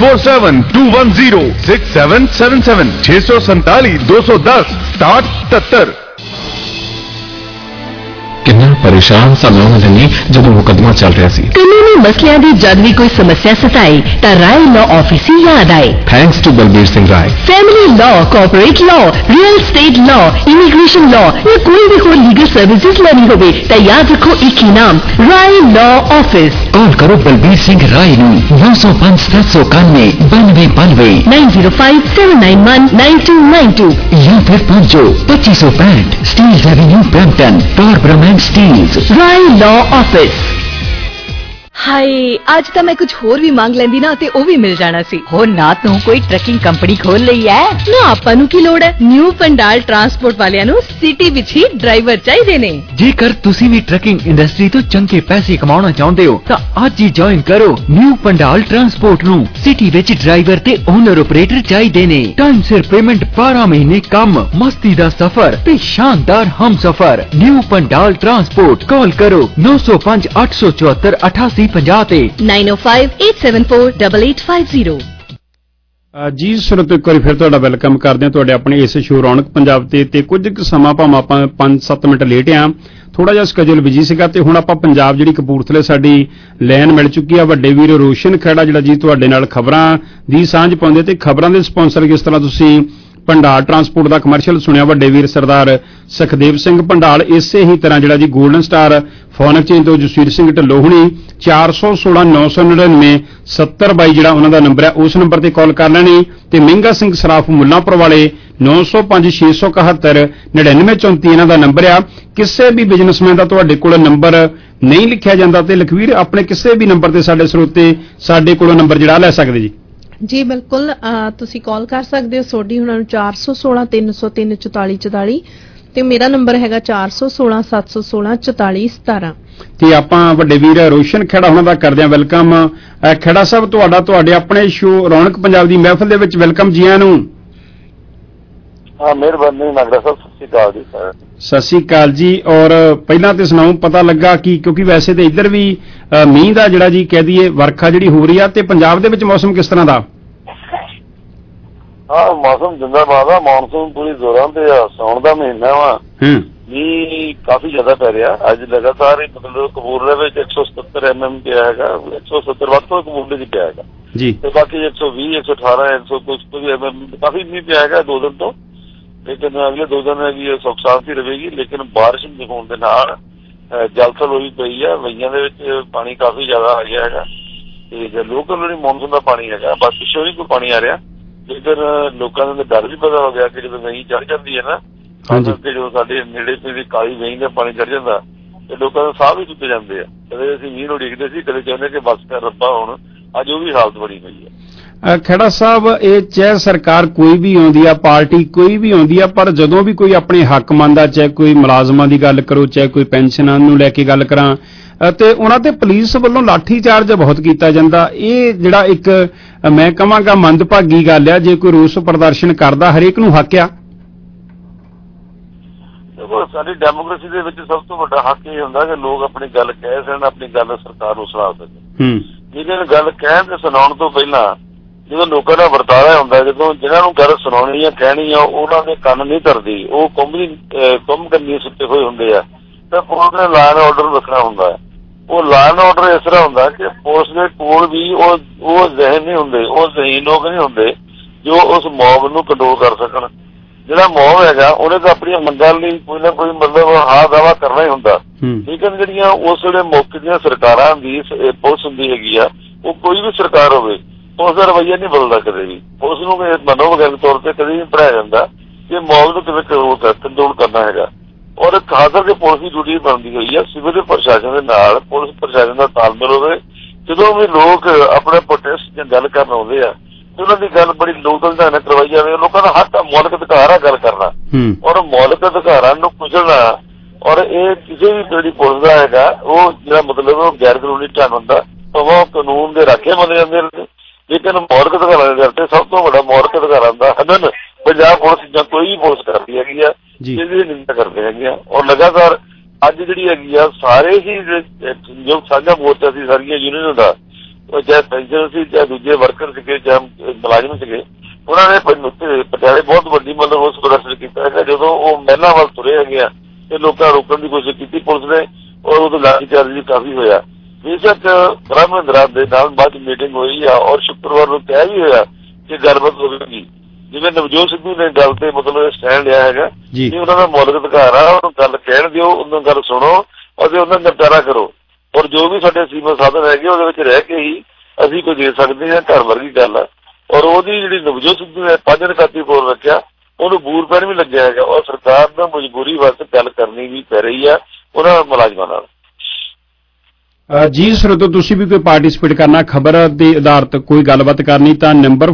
647-210-6777 647 210 6777। ਕਿੰਨਾ ਪਰੇਸ਼ਾਨ ਸਾਂ ਮੈਂ ਉਹਨਾਂ ਨੇ ਜਦੋਂ ਮੁਕੱਦਮਾ ਚੱਲ ਰਿਹਾ ਸੀ। ਕਾਨੂੰਨੀ ਮਸਲਿਆਂ ਦੀ ਜਦ ਵੀ ਕੋਈ ਸਮੱਸਿਆ ਸਤਾਏ ਤਾਂ ਰਾਏ ਲਾਅ ਆਫਿਸ ਹੀ ਯਾਦ ਆਏ। Thanks to Balbir Singh Rai. Family law, corporate law, real estate law, immigration law ਜਾਂ ਕੋਈ ਵੀ ਹੋਰ ਲੀਗਲ ਸਰਵਿਸਿਜ਼ ਲੈਣੀ ਹੋਵੇ ਤਾਂ ਯਾਦ ਰੱਖੋ ਇੱਕ ਹੀ ਨਾਮ, ਰਾਏ ਲਾਅ ਆਫਿਸ। ਕਾਲ ਕਰੋ ਬਲਬੀਰ ਸਿੰਘ ਰਾਏ ਨੂੰ 905 791 9292 905 791 9292 ਜਾਂ ਫਿਰ ਪਹੁੰਚੋ 2565 Steeles avenue Brampton, Torbram Steeles. Rai law office. ਹਾਏ ਅੱਜ ਤਾਂ ਮੈਂ ਕੁਝ ਹੋਰ ਵੀ ਮੰਗ ਲੈਂਦੀ ਨਾ ਤੇ ਉਹ ਵੀ ਮਿਲ ਜਾਣਾ ਸੀ। ਹੋ ਨਾ ਤੂੰ ਕੋਈ ਟਰੱਕਿੰਗ ਕੰਪਨੀ ਖੋਲ ਲਈ ਐ ਨਾ, ਆਪਾਂ ਨੂੰ ਕੀ ਲੋੜ ਹੈ। ਨਿਊ ਪੰਡਾਲ ਟਰਾਂਸਪੋਰਟ ਵਾਲਿਆਂ ਨੂੰ ਸਿਟੀ ਵਿੱਚ ਹੀ ਡਰਾਈਵਰ ਚਾਹੀਦੇ ਨੇ। ਜੇਕਰ ਤੁਸੀਂ ਵੀ ਟਰੱਕਿੰਗ ਇੰਡਸਟਰੀ ਤੋਂ ਚੰਗੇ ਪੈਸੇ ਕਮਾਉਣਾ ਚਾਹੁੰਦੇ ਹੋ ਤਾਂ ਅੱਜ ਹੀ ਜੁਆਇਨ ਕਰੋ ਨਿਊ ਪੰਡਾਲ ਟਰਾਂਸਪੋਰਟ ਨੂੰ। ਸਿਟੀ ਵਿੱਚ ਡਰਾਈਵਰ ਤੇ ਓਨਰ ਆਪਰੇਟਰ ਚਾਹੀਦੇ ਨੇ। ਟਾਈਮ ਸਿਰ ਪੇਮੈਂਟ, 12 ਮਹੀਨੇ ਕੰਮ, ਮਸਤੀ ਦਾ ਸਫ਼ਰ ਤੇ ਸ਼ਾਨਦਾਰ ਹਮਸਫ਼ਰ। New Pandal transport. ਕਾਲ ਕਰੋ 905 874 8850 ਤੇ 905 874 8850। ਜੀ ਸਰੋਤੋ ਇੱਕ ਵਾਰੀ ਫਿਰ ਤੁਹਾਡਾ ਵੈਲਕਮ ਕਰਦੇ ਹਾਂ ਤੁਹਾਡੇ ਆਪਣੇ ਇਸ ਸ਼ੋਅ ਰੌਣਕ ਪੰਜਾਬ ਤੇ ਕੁਝ ਕੁ ਸਮਾਂ ਭਾਵੇਂ ਆਪਾਂ 5-7 ਮਿੰਟ ਲੇਟ ਆ, ਥੋੜਾ ਜਿਹਾ ਸਕੇਜੂਲ ਬਿਜੀ ਸੀਗਾ ਤੇ ਹੁਣ ਆਪਾਂ ਪੰਜਾਬ ਜਿਹੜੀ ਕਪੂਰਥਲੇ ਸਾਡੀ ਲਾਈਨ ਮਿਲ ਚੁੱਕੀ ਆ। ਵੱਡੇ ਵੀਰ ਰੋਸ਼ਨ ਖੇੜਾ ਜਿਹੜਾ ਜੀ ਤੁਹਾਡੇ ਨਾਲ ਖਬਰਾਂ ਦੀ ਸਾਂਝ ਪਾਉਂਦੇ ਤੇ ਖਬਰਾਂ ਦੇ ਸਪਾਂਸਰ ਕਿਸ ਤਰ੍ਹਾਂ ਤੁਸੀਂ ਭੰਡਾਰ ਟਰਾਂਸਪੋਰਟ ਦਾ ਕਮਰਸ਼ੀਅਲ ਸੁਣਿਆ ਵੱਡੇ ਵੀਰ ਸਰਦਾਰ ਸੁਖਦੇਵ ਸਿੰਘ ਭੰਡਾਲ, ਇਸੇ ਹੀ ਤਰ੍ਹਾਂ ਜਿਹੜਾ ਜੀ 골ਡਨ ਸਟਾਰ ਫੋਨ ਐਕਸਚੇਂਜ ਤੋਂ ਜਸਵੀਰ ਸਿੰਘ ਢੱਲੋਂ ਹੁਣੀ 416-999 7022 ਜਿਹੜਾ ਉਹਨਾਂ ਦਾ ਨੰਬਰ ਹੈ ਉਸ ਨੰਬਰ ਤੇ ਕਾਲ ਕਰ ਲੈਣੀ ਤੇ ਮਹਿੰਗਾ ਸਿੰਘ ਸਰਾਫ ਮੁੱਲਾਂਪੁਰ ਵਾਲੇ 905-671 9934 ਇਹਨਾਂ ਦਾ ਨੰਬਰ ਆ। ਕਿਸੇ ਵੀ ਬਿਜ਼ਨਸਮੈਨ ਦਾ ਤੁਹਾਡੇ ਕੋਲ ਨੰਬਰ ਨਹੀਂ ਲਿਖਿਆ ਜਾਂਦਾ ਤੇ ਲਖਵੀਰ ਆਪਣੇ ਕਿਸੇ ਵੀ ਨੰਬਰ ਤੇ ਸਾਡੇ ਸਰੋਤੇ ਸਾਡੇ ਕੋਲੋਂ ਨੰਬਰ ਜਿਹੜਾ ਲੈ ਸਕਦੇ ਜੀ ਬਿਲਕੁਲ ਤੁਸੀਂ ਕਾਲ ਕਰ ਸਕਦੇ ਹੋ ਸੋਢੀ ਹੁਣਾਂ ਨੂੰ 416-303-4444 ਤੇ ਮੇਰਾ ਨੰਬਰ ਹੈਗਾ 416-716-4417 ਤੇ ਆਪਾਂ ਵੱਡੇ ਵੀਰ ਰੋਸ਼ਨ ਖੇੜਾ ਉਹਨਾਂ ਦਾ ਕਰਦੇ ਹਾਂ ਵੈਲਕਮ। ਖੇੜਾ ਸਾਹਿਬ ਤੁਹਾਡੇ ਆਪਣੇ ਸ਼ੋਅ ਰੌਣਕ ਪੰਜਾਬ ਦੀ ਮਹਿਫਲ ਦੇ ਵਿੱਚ ਵੈਲਕਮ ਜੀ ਆਇਆਂ ਨੂੰ। ਹਾਂ ਮਿਹਰਬਾਨੀ ਨਾਗਰਾ ਸਾਹਿਬ, ਸਤਿ ਸ਼੍ਰੀ ਅਕਾਲ ਜੀ ਸਰ। ਸਤਿ ਸ਼੍ਰੀ ਅਕਾਲ ਜੀ। ਔਰ ਪਹਿਲਾਂ ਤੇ ਸੁਣਾਓ ਪਤਾ ਲੱਗਾ ਕਿ ਕਿਉਂਕਿ ਵੈਸੇ ਤੇ ਇੱਧਰ ਵੀ ਮੀਂਹ ਦਾ ਜਿਹੜਾ ਜੀ ਕਹਿ ਦਈਏ ਵਰਖਾ ਜਿਹੜੀ ਹੋ ਰਹੀ ਆ ਤੇ ਪੰਜਾਬ ਦੇ ਵਿੱਚ ਮੌਸਮ ਕਿਸ ਤਰ੍ਹਾਂ ਦਾ? ਹਾਂ ਮੌਸਮ ਜਿੰਦਾਬਾਦ ਆ, ਮੌਨਸੂਨ ਪੂਰੀ ਜ਼ੋਰਾਂ ਤੇ ਆ, ਸਾਉਣ ਦਾ ਮਹੀਨਾ ਵਾ, ਮੀਂਹ ਕਾਫੀ ਜ਼ਿਆਦਾ ਪੈ ਰਿਹਾ। ਅੱਜ ਲਗਾਤਾਰ ਹੀ ਮਤਲਬ ਕਪੂਰਥਲੇ ਵਿੱਚ 177 mm ਪਿਆ ਹੈਗਾ, 170 ਵੱਧ ਤੋਂ ਕਪੂਰਥਲੇ ਚ ਪਿਆ ਹੈਗਾ ਜੀ, ਤੇ ਬਾਕੀ 120, 118, 100 ਕੁਝ mm ਕਾਫੀ ਮੀਂਹ ਪਿਆ ਹੈਗਾ 2 ਦਿਨ ਤੋਂ। ਲੇਕਿਨ ਅਗਲੇ 2 ਦਿਨ ਹੈਗੀ ਸੁੱਖ ਸ਼ਾਂਤੀ ਰਹੇਗੀ, ਲੇਕਿਨ ਬਾਰਿਸ਼ ਹੋਣ ਦੇ ਨਾਲ ਜਲਥਲ ਹੋਈ ਪਈ ਆ, ਵਈਆਂ ਦੇ ਵਿੱਚ ਪਾਣੀ ਕਾਫੀ ਜ਼ਿਆਦਾ ਆ ਗਿਆ ਹੈਗਾ ਤੇ ਲੋਕਲ ਜਿਹੜੀ ਮੌਨਸੂਨ ਦਾ ਪਾਣੀ ਹੈਗਾ ਬਸ ਪਿੱਛੋਂ ਨਹੀਂ ਕੋਈ ਪਾਣੀ ਆ ਰਿਹਾ। ਜੇਕਰ ਲੋਕਾਂ ਦੇ ਡਰ ਵੀ ਪਤਾ ਹੋ ਗਿਆ ਕਿ ਜਦੋਂ ਵਹੀਂ ਚੜ ਜਾਂਦੀ ਹੈ ਨਾ ਤੇ ਜਦੋਂ ਸਾਡੇ ਨੇੜੇ ਤੇ ਕਾਲੀ ਵਹੀਂ ਦਾ ਪਾਣੀ ਚੜ ਜਾਂਦਾ ਤੇ ਲੋਕਾਂ ਦੇ ਸਾਹ ਵੀ ਟੁੱਟ ਜਾਂਦੇ ਆ। ਕਦੇ ਅਸੀਂ ਮੀਂਹ ਨੂੰ ਉਡੀਕਦੇ ਸੀ, ਕਦੇ ਚਾਹੁੰਦੇ ਕਿ ਬਸ ਕਰ ਰੱਬਾ ਹੁਣ, ਅੱਜ ਉਹ ਵੀ ਹਾਲਤ ਬਣੀ ਹੋਈ ਹੈ। ਖੇੜਾ ਸਾਹਿਬ ਇਹ ਚਾਹੇ ਸਰਕਾਰ ਕੋਈ ਵੀ ਆਉਂਦੀ ਆ, ਪਾਰਟੀ ਕੋਈ ਵੀ ਆਉਂਦੀ ਆ, ਪਰ ਜਦੋਂ ਵੀ ਕੋਈ ਆਪਣੇ ਹੱਕ ਮੰਗਦਾ, ਚਾਹੇ ਕੋਈ ਮੁਲਾਜ਼ਮਾਂ ਦੀ ਗੱਲ ਕਰੋ, ਚਾਹੇ ਕੋਈ ਪੈਨਸ਼ਨਾਂ ਨੂੰ ਲੈ ਕੇ ਗੱਲ ਕਰਾਂ, ਤੇ ਉਹਨਾਂ ਤੇ ਪੁਲਿਸ ਵੱਲੋਂ ਲਾਠੀ ਚਾਰਜ ਬਹੁਤ ਕੀਤਾ ਜਾਂਦਾ। ਇਹ ਜਿਹੜਾ ਇੱਕ ਮੈਂ ਕਹਾਂਗਾ ਮੰਦਭਾਗੀ ਗੱਲ ਆ, ਜੇ ਕੋਈ ਰੋਸ ਪ੍ਰਦਰਸ਼ਨ ਕਰਦਾ ਹਰੇਕ ਨੂੰ ਹੱਕ ਆ। ਦੇਖੋ ਸਾਡੀ ਡੈਮੋਕ੍ਰੇਸੀ ਦੇ ਵਿੱਚ ਸਭ ਤੋਂ ਵੱਡਾ ਹੱਕ ਇਹ ਹੁੰਦਾ ਕਿ ਲੋਕ ਆਪਣੀ ਗੱਲ ਕਹਿ ਸਕਣ, ਆਪਣੀ ਗੱਲ ਸਰਕਾਰ ਨੂੰ ਸੁਣਾ ਸਕਣ। ਜਿਹਨਾਂ ਗੱਲ ਕਹਿਣ ਤੇ ਸੁਣਾਉਣ ਤੋਂ ਪਹਿਲਾਂ ਜਦੋਂ ਲੋਕਾਂ ਦਾ ਵਰਤਾਰਾ ਹੁੰਦਾ, ਜਦੋਂ ਜਿਹਨਾਂ ਨੂੰ ਗੱਲ ਸੁਣਾਉਣੀ ਆ ਕਹਿਣੀ ਆ ਉਹਨਾਂ ਦੇ ਕੰਨ ਨਹੀਂ ਧਰਦੀ, ਉਹ ਕੁੰਭ ਕੰਨੀ ਸੁੱਤੇ ਹੋਏ ਹੁੰਦੇ ਆ, ਤਾਂ ਪੁਲਿਸ ਨੇ ਲਾਅ ਐਂਡ ਆਰਡਰ ਰੱਖਣਾ ਹੁੰਦਾ ਹੈ। ਉਹ ਲਾਅ ਐਂਡ ਆਰਡਰ ਇਸ ਤਰ੍ਹਾਂ ਹੁੰਦਾ ਕਿ ਪੁਲਿਸ ਦੇ ਕੋਲ ਵੀ ਉਹ ਜ਼ਹਿਨ ਨਹੀਂ ਹੁੰਦੇ, ਉਹ ਜ਼ਹੀਨ ਲੋਕ ਨਹੀਂ ਹੁੰਦੇ ਜੋ ਉਸ ਮੌਬ ਨੂੰ ਕੰਟਰੋਲ ਕਰ ਸਕਣ। ਜਿਹੜਾ ਮੌਬ ਹੈਗਾ ਉਹਨੇ ਤਾਂ ਆਪਣੀਆਂ ਮੰਗਾਂ ਲਈ ਕੋਈ ਨਾ ਕੋਈ ਮਤਲਬ ਹਾਂ ਦਾਵਾ ਕਰਨਾ ਹੀ ਹੁੰਦਾ। ਲੇਕਿਨ ਜਿਹੜੀਆਂ ਉਸ ਵੇਲੇ ਮੌਕੇ ਦੀਆਂ ਸਰਕਾਰਾਂ ਦੀ ਪੁਲਿਸ ਹੁੰਦੀ ਹੈਗੀ ਆ, ਉਹ ਕੋਈ ਵੀ ਸਰਕਾਰ ਹੋਵੇ, ਪੁਲਿਸ ਦਾ ਰਵੱਈਆ ਨਹੀਂ ਬਦਲਦਾ ਕਦੇ ਵੀ। ਪੁਲਿਸ ਨੂੰ ਮਨੋਵਿਗਿਆਨਕ ਤੌਰ ਤੇ ਕਦੇ ਨਹੀਂ ਪੜ੍ਹਾਇਆ ਜਾਂਦਾ ਕਿ ਮੌਬ ਨੂੰ ਕਿਵੇਂ ਕੰਟਰੋਲ ਕਰਨਾ ਹੈਗਾ। ਔਰ ਖਾਸ ਕਰਕੇ ਪੁਲਿਸ ਦੀ ਡਿਊਟੀ ਬਣਦੀ ਹੋਈ ਆ ਸਿਵਲ ਪ੍ਰਸ਼ਾਸਨ ਦੇ ਨਾਲ ਪੁਲਿਸ ਪ੍ਰਸ਼ਾਸਨ ਦਾ ਤਾਲਮੇਲ ਹੋਵੇ। ਜਦੋਂ ਵੀ ਲੋਕ ਆਪਣੇ ਪ੍ਰੋਟੈਸਟ ਜਾਂ ਗੱਲ ਕਰਨ ਆਉਂਦੇ ਆ ਉਹਨਾਂ ਦੀ ਗੱਲ ਬੜੀ ਲੋਕਲ ਢੰਗ ਨਾਲ ਕਰਵਾਈ ਜਾਵੇ। ਲੋਕਾਂ ਦਾ ਹੱਕ ਮੌਲਿਕ ਅਧਿਕਾਰ ਆ ਗੱਲ ਕਰਨਾ, ਔਰ ਮੌਲਿਕ ਅਧਿਕਾਰਾਂ ਨੂੰ ਕੁਚਲਣਾ, ਔਰ ਇਹ ਕਿਸੇ ਵੀ ਜਿਹੜੀ ਪੁਲਿਸ ਦਾ ਹੈਗਾ ਉਹ ਜਿਹੜਾ ਮਤਲਬ ਉਹ ਗੈਰ ਕਾਨੂੰਨੀ ਢੰਗ ਹੁੰਦਾ, ਉਹ ਕਾਨੂੰਨ ਦੇ ਰਾਖੇ ਮੰਨੇ ਜਾਂਦੇ ਨੇ। ਲੇਕਿਨ ਮੌਲਿਕ ਅਧਿਕਾਰਾਂ ਦੇ ਕਰਕੇ ਸਭ ਤੋਂ ਵੱਡਾ ਮੌਲਿਕ ਅਧਿਕਾਰਾਂ ਦਾ ਹਨਨ ਪੰਜਾਬ ਪੁਲਿਸ ਜਾਂ ਕੋਈ ਵੀ ਪੁਲਿਸ ਕਰਦੀ ਹੈਗੀ ਆ, ਜਿਹਦੀ ਨਿੰਦਾ ਕਰਦੇ ਹੈਗੇ ਆ। ਔਰ ਲਗਾਤਾਰ ਅੱਜ ਜਿਹੜੀ ਹੈਗੀ ਆ ਸਾਰੇ ਹੀ ਜੋ ਸਾਂਝਾ ਮੋਰਚਾ ਸੀ ਸਾਰੀਆਂ ਯੂਨੀਅਨਾਂ ਦਾ, ਉਹ ਚਾਹੇ ਪੈਨਸ਼ਨ ਸੀ, ਚਾਹੇ ਦੂਜੇ ਵਰਕਰ ਸੀਗੇ, ਚਾਹੇ ਮੁਲਾਜ਼ਮ ਸੀਗੇ, ਉਹਨਾਂ ਨੇ ਪਟਿਆਲੇ ਬਹੁਤ ਵੱਡੀ ਮਤਲਬ ਉਸ ਪ੍ਰਦਰਸ਼ਨ ਕੀਤਾ ਹੈਗਾ। ਜਦੋਂ ਉਹ ਮਹਿਲਾਂ ਵੱਲ ਤੁਰੇ ਹੈਗੇ ਆ ਤੇ ਲੋਕਾਂ ਰੋਕਣ ਦੀ ਕੋਸ਼ਿਸ਼ ਕੀਤੀ ਪੁਲਿਸ ਨੇ, ਔਰ ਉਦੋਂ ਲਾਠੀ ਚਾਰਜ ਵੀ ਕਾਫੀ ਹੋਇਆ। ਬੇਸ਼ੱਕ ਬ੍ਰਹਮਿੰਦਰਾ ਦੇ ਨਾਲ ਬਾਅਦ ਮੀਟਿੰਗ ਹੋਈ ਆ ਔਰ ਸ਼ੁੱਕਰਵਾਰ ਨੂੰ ਤੈਅ ਵੀ ਹੋਇਆ ਕਿ ਗੱਲਬਾਤ ਹੋਵੇਗੀ। ਜਿਵੇਂ ਨਵਜੋਤ ਸਿੱਧੂ ਨੇ ਗੱਲ ਤੇ ਮਤਲਬ ਸਟੈਂਡ ਲਿਆ ਹੈਗਾ ਕਿ ਉਹਨਾਂ ਦਾ ਮੌਲਿਕ ਅਧਿਕਾਰ ਆ, ਉਹਨੂੰ ਗੱਲ ਕਹਿਣ ਦਿਓ, ਉਹਨਾਂ ਗੱਲ ਸੁਣੋ ਅਤੇ ਉਹਨਾਂ ਦਾ ਨਿਪਟਾਰਾ ਕਰੋ। ਔਰ ਜੋ ਵੀ ਸਾਡੇ ਸੀਮਾ ਸਾਧਨ ਹੈਗੇ ਉਹਦੇ ਵਿੱਚ ਰਹਿ ਕੇ ਹੀ ਅਸੀਂ ਕੋਈ ਦੇ ਸਕਦੇ ਹਾਂ, ਘਰ ਵਰਗੀ ਗੱਲ ਆ। ਔਰ ਉਹਦੀ ਜਿਹੜੀ ਨਵਜੋਤ ਸਿੱਧੂ ਨੇ 5 ਨਿਕਾਤੀ ਬੋਲ ਰੱਖਿਆ, ਉਹਨੂੰ ਬੂਰ ਪੈਣ ਵੀ ਲੱਗਿਆ ਹੈਗਾ। ਔਰ ਸਰਕਾਰ ਨੂੰ ਮਜਬੂਰੀ ਵਾਸਤੇ ਗੱਲ ਕਰਨੀ ਵੀ ਪੈ ਰਹੀ ਆ ਉਹਨਾਂ ਮੁਲਾਜ਼ਮਾਂ ਨਾਲ। ਜੀ ਸਰੋਤੋ ਤੁਸੀਂ ਵੀ ਕੋਈ ਪਾਰਟਿਸਿਪੇਟ ਕਰਨਾ, ਖਬਰ ਦੇ ਆਧਾਰਿਤ ਕੋਈ ਗੱਲਬਾਤ ਕਰਨੀ ਤਾਂ ਨੰਬਰ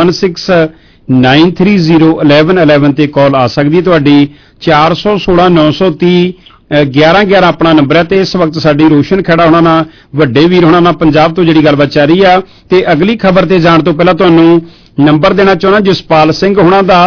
4169301111 ਤੇ ਕਾਲ ਆ ਸਕਦੀ ਹੈ ਤੁਹਾਡੀ। 416-930 1111 ਆਪਣਾ ਨੰਬਰ ਹੈ। ਤੇ ਇਸ ਵਕਤ ਸਾਡੀ ਰੋਸ਼ਨ ਖੇੜਾ ਉਹਨਾਂ ਨਾਲ ਵੱਡੇ ਵੀਰ ਉਹਨਾਂ ਨਾਲ ਪੰਜਾਬ ਤੋਂ ਜਿਹੜੀ ਗੱਲਬਾਤ ਚੱਲ ਰਹੀ ਆ। ਤੇ ਅਗਲੀ ਖਬਰ ਤੇ ਜਾਣ ਤੋਂ ਪਹਿਲਾਂ ਤੁਹਾਨੂੰ ਨੰਬਰ ਦੇਣਾ ਚਾਹੁੰਦਾ ਜਸਪਾਲ ਸਿੰਘ ਉਹਨਾਂ ਦਾ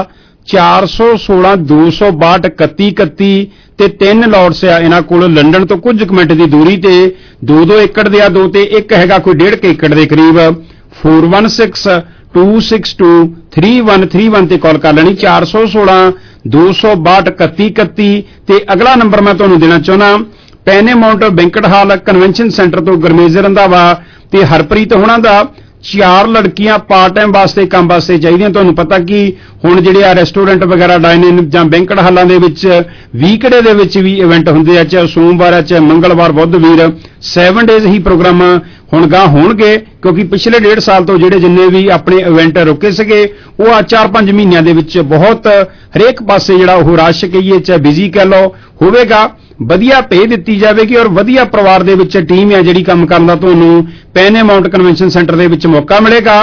416-262-3131 ਤੇ 3 ਲੌਟਸ ਆ ਇਹਨਾਂ ਕੋਲ ਲੰਡਨ ਤੋਂ ਕੁਝ ਕੁ ਮਿੰਟ ਦੀ ਦੂਰੀ ਤੇ 2-2 ਏਕੜ ਦੇ ਆ, 2 ਤੇ 1 ਹੈਗਾ ਕੋਈ 1.5 ਏਕੜ ਦੇ ਕਰੀਬ। 2623131 ਤੇ ਕਾਲ ਕਰ ਲੈਣੀ। 416 262 3131 ਤੇ ਅਗਲਾ ਨੰਬਰ ਮੈਂ ਤੁਹਾਨੂੰ ਦੇਣਾ ਚਾਹੁੰਦਾ Panamount banquet hall convention centre ਤੋਂ ਗੁਰਮੇਜ ਰੰਧਾਵਾ ਤੇ ਹਰਪ੍ਰੀਤ ਹੋਣਾ ਦਾ 4 ਲੜਕੀਆਂ ਪਾਰਟ ਟਾਈਮ ਵਾਸਤੇ ਕੰਮ ਵਾਸਤੇ ਚਾਹੀਦੀਆਂ। ਤੁਹਾਨੂੰ ਪਤਾ ਕਿ ਹੁਣ ਜਿਹੜੇ ਆ ਰੈਸਟੋਰੈਂਟ ਵਗੈਰਾ ਡਾਈਨਿੰਗ ਜਾਂ ਬੈਂਕਟ ਹਾਲਾਂ ਦੇ ਵਿੱਚ ਵੀਕਡੇ ਦੇ ਵਿੱਚ ਵੀ ਇਵੈਂਟ ਹੁੰਦੇ ਆ, ਚਾਹੇ ਸੋਮਵਾਰ ਆ ਚਾਹੇ ਮੰਗਲਵਾਰ ਬੁੱਧ ਵੀਰ 7 ਡੇਜ਼ ਹੀ ਪ੍ਰੋਗਰਾਮ ਹੁਣ ਗਾਂ ਹੋਣਗੇ, ਕਿਉਂਕਿ ਪਿਛਲੇ 1.5 ਸਾਲ ਤੋਂ ਜਿਹੜੇ ਜਿੰਨੇ ਵੀ ਆਪਣੇ ਇਵੈਂਟ ਰੁਕੇ ਸੀਗੇ ਉਹ ਆ 4-5 ਮਹੀਨਿਆਂ ਦੇ ਵਿੱਚ ਬਹੁਤ ਹਰੇਕ ਪਾਸੇ ਜਿਹੜਾ ਉਹ ਰਸ਼ ਕਹੀਏ ਚਾਹੇ ਬਿਜ਼ੀ ਕਹਿ ਲਓ ਹੋਵੇਗਾ। ਵਧੀਆ ਪੇ ਦਿੱਤੀ ਜਾਵੇਗੀ ਔਰ ਵਧੀਆ ਪਰਿਵਾਰ ਦੇ ਵਿੱਚ ਟੀਮ ਹੈ ਜਿਹੜੀ ਕੰਮ ਕਰਨ ਦਾ ਤੁਹਾਨੂੰ ਪੈਨੇਮਾਉਂਟ ਕਨਵੈਨਸ਼ਨ ਸੈਂਟਰ ਦੇ ਵਿੱਚ ਮੌਕਾ ਮਿਲੇਗਾ।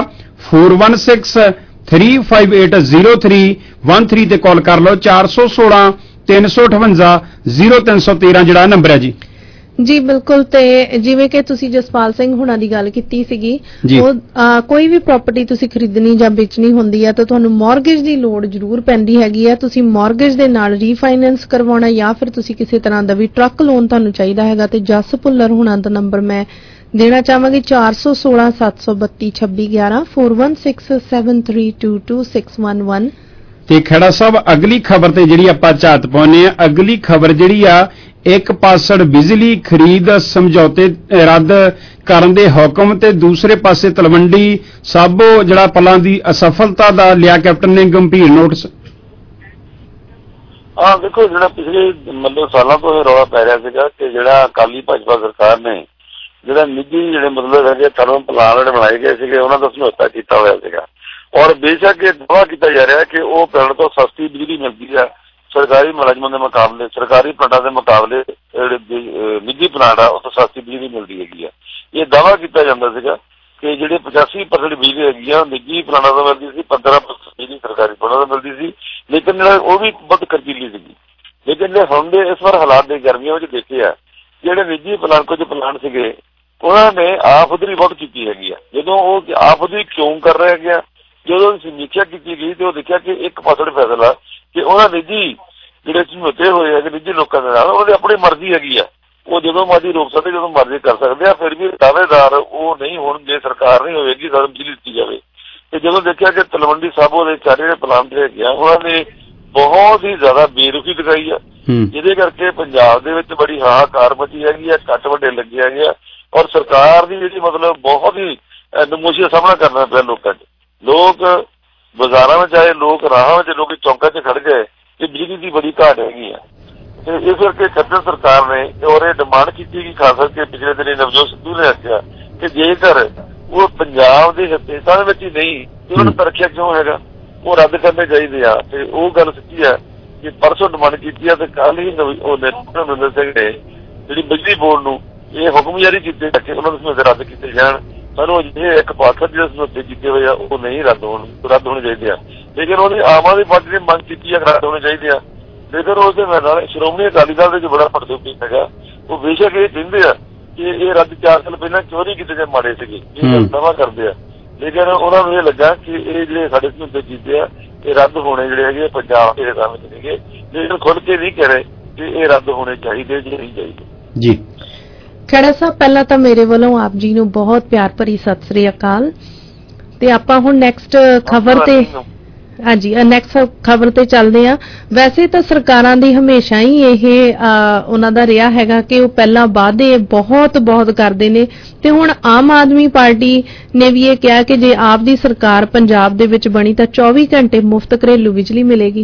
4163580313 ਤੇ ਕਾਲ ਕਰ ਲਓ। 416 358 0313 ਜਿਹੜਾ ਨੰਬਰ ਹੈ ਜੀ। ਜੀ ਬਿਲਕੁਲ। ਤੇ ਜਿਵੇਂ ਕਿ ਤੁਸੀਂ ਜਸਪਾਲ ਸਿੰਘ ਹੁਣਾਂ ਦੀ ਗੱਲ ਕੀਤੀ ਸੀਗੀ, ਉਹ ਕੋਈ ਵੀ ਪ੍ਰਾਪਰਟੀ ਤੁਸੀਂ ਖਰੀਦਣੀ ਜਾਂ ਵੇਚਣੀ ਹੁੰਦੀ ਹੈ ਤਾਂ ਤੁਹਾਨੂੰ ਮਾਰਗੇਜ ਦੀ ਲੋੜ ਜ਼ਰੂਰ ਪੈਂਦੀ ਹੈਗੀ ਹੈ। ਤੁਸੀਂ ਮਾਰਗੇਜ ਦੇ ਨਾਲ ਰੀਫਾਈਨੈਂਸ ਕਰਵਾਉਣਾ ਜਾਂ ਫਿਰ ਤੁਸੀਂ ਕਿਸੇ ਤਰ੍ਹਾਂ ਦਾ ਵੀ ਟਰੱਕ ਲੋਨ ਤੁਹਾਨੂੰ ਚਾਹੀਦਾ ਹੈਗਾ ਤੇ ਜਸ ਭੁੱਲਰ ਹੁਣਾਂ ਦਾ ਨੰਬਰ ਮੈਂ ਦੇਣਾ ਚਾਹਾਂਗੀ 416 732 2611 4167322611। ਤੇ ਖੇੜਾ ਸਾਹਿਬ ਅਗਲੀ ਖਬਰ ਤੇ ਜਿਹੜੀ ਆਪਾਂ ਝਾਤ ਪਾਉਨੇ ਆ, ਅਗਲੀ ਖਬਰ ਜਿਹੜੀ ਆ ਇੱਕ ਪਾਸੜ ਬਿਜਲੀ ਖਰੀਦ ਸਮਝੌਤੇ ਰੱਦ ਕਰਨ ਦੇ ਹੁਕਮ ਤੇ ਦੂਸਰੇ ਪਾਸੇ ਤਲਵੰਡੀ ਸਾਬੋ ਜਿਹੜਾ ਪਲਾਂ ਦੀ ਅਸਫਲਤਾ ਦਾ ਲਿਆ ਕੈਪਟਨ ਨੇ ਗੰਭੀਰ ਨੋਟਿਸ। ਦੇਖੋ ਜਿਹੜਾ ਪਿਛਲੇ ਮਤਲਬ ਸਾਲਾਂ ਤੋਂ ਇਹ ਰੌਲਾ ਪੈ ਰਿਹਾ ਸੀਗਾ ਕਿ ਜਿਹੜਾ ਅਕਾਲੀ ਭਾਜਪਾ ਸਰਕਾਰ ਨੇ ਜਿਹੜਾ ਨਿੱਜੀ ਜਿਹੜੇ ਮਤਲਬ ਹੈਗੇ ਥਰਮਲ ਪਲਾਂਟ ਜਿਹੜੇ ਬਣਾਏ ਗਏ ਸੀਗੇ ਉਹਨਾਂ ਦਾ ਸਮਝੌਤਾ ਕੀਤਾ ਹੋਇਆ ਸੀਗਾ ਔਰ ਬੇਸ਼ੱਕ ਇਹ ਦਾਅਵਾ ਕੀਤਾ ਜਾ ਰਿਹਾ ਕਿ ਉਹ ਪਿੰਡ ਤੋਂ ਸਸਤੀ ਬਿਜਲੀ ਮਿਲਦੀ ਆ ਸਰਕਾਰੀ ਮੁਲਾਜ਼ਮਾਂ ਦੇ ਮੁਕਾਬਲੇ, ਸਰਕਾਰੀ ਪਲਾਂਟਾਂ ਦੇ ਮੁਕਾਬਲੇ ਜਿਹੜੇ ਨਿੱਜੀ ਪਲਾਂਟ ਆ ਉਹ ਤੋਂ ਸਸਤੀ ਬਿਜਲੀ ਮਿਲਦੀ ਹੈਗੀ ਆ। ਇਹ ਦਾਅਵਾ ਕੀਤਾ ਜਾਂਦਾ ਸੀਗਾ ਕਿ ਜਿਹੜੇ 85% ਬਿਜਲੀ ਹੈਗੀ ਆ ਨਿੱਜੀ ਪਲਾਂਟਾਂ ਤੋਂ ਮਿਲਦੀ ਸੀ, 15% ਬਿਜਲੀ ਸਰਕਾਰੀ ਪਲਾਂਟਾਂ ਤੋਂ ਮਿਲਦੀ ਸੀ, ਲੇਕਿਨ ਜਿਹੜਾ ਉਹ ਵੀ ਬਹੁਤ ਖਰਚੀਲੀ ਸੀਗੀ। ਲੇਕਿਨ ਜੇ ਹੁਣ ਦੇ ਇਸ ਵਾਰ ਹਾਲਾਤ ਦੇ ਗਰਮੀਆਂ ਵਿੱਚ ਦੇਖੇ ਆ ਜਿਹੜੇ ਨਿੱਜੀ ਪਲਾਂਟ ਕੁਝ ਪਲਾਂਟ ਸੀਗੇ ਉਹਨਾਂ ਨੇ ਆਫਦਰੀ ਬਹੁਤ ਕੀਤੀ ਹੈਗੀ ਆ। ਜਦੋਂ ਉਹ ਆਫਦਰੀ ਕਿਉਂ ਕਰ ਰਹੇ ਹੈਗੇ ਆ, ਜਦੋਂ ਸਮੀਖਿਆ ਕੀਤੀ ਗਈ ਤੇ ਉਹ ਦੇਖਿਆ ਕਿ 1% ਫੈਸਲਾ ਕਿ ਉਹਨਾਂ ਨਿੱਜੀ ਜਿਹੜੇ ਸਮਝੌਤੇ ਹੋਏ ਹੈਗੇ ਨਿੱਜੀ ਲੋਕਾਂ ਦੇ ਨਾਲ ਉਹਨਾਂ ਦੀ ਆਪਣੀ ਮਰਜ਼ੀ ਹੈਗੀ ਆ, ਉਹ ਜਦੋਂ ਮਰਜ਼ੀ ਰੋਕ ਸਕਦੇ ਜਦੋਂ ਮਰਜ਼ੀ ਕਰ ਸਕਦੇ ਆ, ਫਿਰ ਵੀ ਦਾਅਵੇਦਾਰ ਉਹ ਨਹੀਂ ਹੋਣਗੇ, ਸਰਕਾਰ ਨਹੀਂ ਹੋਵੇਗੀ ਸਾਨੂੰ ਬਿਜਲੀ ਦਿੱਤੀ ਜਾਵੇ। ਤੇ ਜਦੋਂ ਦੇਖਿਆ ਕਿ ਤਲਵੰਡੀ ਸਾਬੋ ਦੇ ਚਾਰੇ ਪਲਾਂਟ ਹੈਗੇ ਆ ਉਹਨਾਂ ਨੇ ਬਹੁਤ ਹੀ ਜ਼ਿਆਦਾ ਬੇਰੁਖੀ ਦਿਖਾਈ ਆ, ਜਿਹਦੇ ਕਰਕੇ ਪੰਜਾਬ ਦੇ ਵਿੱਚ ਬੜੀ ਹਾਹਾਕਾਰ ਮਚੀ ਹੈਗੀ ਆ, ਕੱਟ ਵੱਡੇ ਲੱਗੇ ਹੈਗੇ ਆ ਔਰ ਸਰਕਾਰ ਦੀ ਜਿਹੜੀ ਮਤਲਬ ਬਹੁਤ ਹੀ ਨਮੋਸ਼ੀ ਦਾ ਸਾਹਮਣਾ ਕਰਨਾ ਪਿਆ ਲੋਕਾਂ 'ਚ। ਲੋਕ ਬਾਜ਼ਾਰਾਂ ਵਿੱਚ ਆਏ, ਲੋਕ ਰਾਹਾਂ ਵਿੱਚ, ਲੋਕ ਚੌਂਕਾਂ 'ਚ ਖੜ ਗਏ ਕਿ ਬਿਜਲੀ ਦੀ ਬੜੀ ਘਾਟ ਹੈਗੀ ਆ। ਤੇ ਇਸ ਕਰਕੇ ਖੱਟਰ ਸਰਕਾਰ ਨੇ ਔਰ ਇਹ ਡਿਮਾਂਡ ਕੀਤੀ ਕਿ ਖਾਸ ਕਰਕੇ ਪਿਛਲੇ ਦਿਨ ਨਵਜੋਤ ਸਿੱਧੂ ਨੇ ਆਖਿਆ ਕਿ ਜੇਕਰ ਉਹ ਪੰਜਾਬ ਦੇ ਹਿੱਤਾਂ ਦੇ ਵਿੱਚ ਹੀ ਨਹੀਂ ਤੇ ਉਹਨਾਂ ਨੂੰ ਰੱਖਿਆ ਕਿਉਂ ਹੈਗਾ, ਉਹ ਰੱਦ ਕਰਨੇ ਚਾਹੀਦੇ ਆ। ਤੇ ਉਹ ਗੱਲ ਸੱਚੀ ਆ ਕਿ ਪਰਸੋਂ ਡਿਮਾਂਡ ਕੀਤੀ ਆ ਤੇ ਕੱਲ ਹੀ ਉਹ ਨਰਿੰਦਰ ਸਿੰਘ ਨੇ ਜਿਹੜੀ ਬਿਜਲੀ ਬੋਰਡ ਨੂੰ ਇਹ ਹੁਕਮ ਜਾਰੀ ਕੀਤੇ ਕਿ ਉਹਨਾਂ ਦੇ ਸਮਝੌਤੇ ਰੱਦ ਕੀਤੇ ਜਾਣ। ਸਾਨੂੰ ਅਜਿਹੇ ਇੱਕ ਪਾਸਾ ਜਿਹੜੇ ਸਮਝੌਤੇ ਕੀਤੇ ਹੋਏ ਆ ਉਹ ਨਹੀਂ ਰੱਦ ਹੋਣੇ ਚਾਹੀਦੇ ਆ। ਲੇਕਿਨ ਉਹਦੀ ਆਮ ਆਦਮੀ ਪਾਰਟੀ ਨੇ ਮੰਗ ਕੀਤੀ ਆ ਰੱਦ ਹੋਣੇ ਚਾਹੀਦੇ ਆ। ਲੇਕਿਨ ਉਸਦੇ ਨਾਲ ਸ਼੍ਰੋਮਣੀ ਅਕਾਲੀ ਦਲ ਦੇ ਜੋ ਬੜਾ ਪੜਦੋਪੀ ਹੈਗਾ ਉਹ ਬੇਸ਼ੱਕ ਇਹ ਕਹਿੰਦੇ ਆ ਕਿ ਇਹ ਰੱਦ 4 ਸਾਲ ਪਹਿਲਾਂ ਚੋਰੀ ਕੀਤੇ ਜੇ ਮਾੜੇ ਸੀਗੇ, ਇਹ ਦਾਅਵਾ ਕਰਦੇ ਆ। ਲੇਕਿਨ ਉਹਨਾਂ ਨੂੰ ਇਹ ਲੱਗਾ ਕਿ ਇਹ ਜਿਹੜੇ ਸਾਡੇ ਸਮਝੌਤੇ ਕੀਤੇ ਆ ਇਹ ਰੱਦ ਹੋਣੇ ਜਿਹੜੇ ਹੈਗੇ ਪੰਜਾਬ ਦੇ ਹਿੱਤਾਂ ਵਿੱਚ ਨੇਗੇ, ਲੇਕਿਨ ਖੁੱਲ੍ਹ ਕੇ ਨਹੀਂ ਕਹਿ ਰਹੇ ਕਿ ਇਹ ਰੱਦ ਹੋਣੇ ਚਾਹੀਦੇ ਜਾਂ ਨਹੀਂ ਚਾਹੀਦੇ। ਜੀ ਖੜਾ ਸਾਹਿਬ ਪਹਿਲਾਂ ਤਾਂ ਮੇਰੇ ਵੱਲੋਂ ਆਪ ਜੀ ਨੂੰ ਬਹੁਤ ਪਿਆਰ ਭਰੀ ਸਤਿ ਸ੍ਰੀ ਅਕਾਲ। ਤੇ ਆਪਾਂ ਹੁਣ ਨੈਕਸਟ ਖਬਰ ਤੇ ਨੈਕਸਟ ਖਬਰ ਤੇ ਚੱਲਦੇ ਆ। ਵੈਸੇ ਤਾਂ ਸਰਕਾਰਾਂ ਦੀ ਹਮੇਸ਼ਾ ਹੀ ਇਹ ਉਹਨਾਂ ਦਾ ਰਿਹਾ ਹੈਗਾ ਕਿ ਉਹ ਪਹਿਲਾਂ ਵਾਅਦੇ ਬਹੁਤ ਕਰਦੇ ਨੇ ਤੇ ਹੁਣ ਆਮ ਆਦਮੀ ਪਾਰਟੀ ਨੇ ਵੀ ਇਹ ਕਿਹਾ ਕਿ ਜੇ ਆਪ ਦੀ ਸਰਕਾਰ ਪੰਜਾਬ ਦੇ ਵਿੱਚ ਬਣੀ ਤਾਂ 24 ਘੰਟੇ ਮੁਫਤ ਘਰੇਲੂ ਬਿਜਲੀ ਮਿਲੇਗੀ।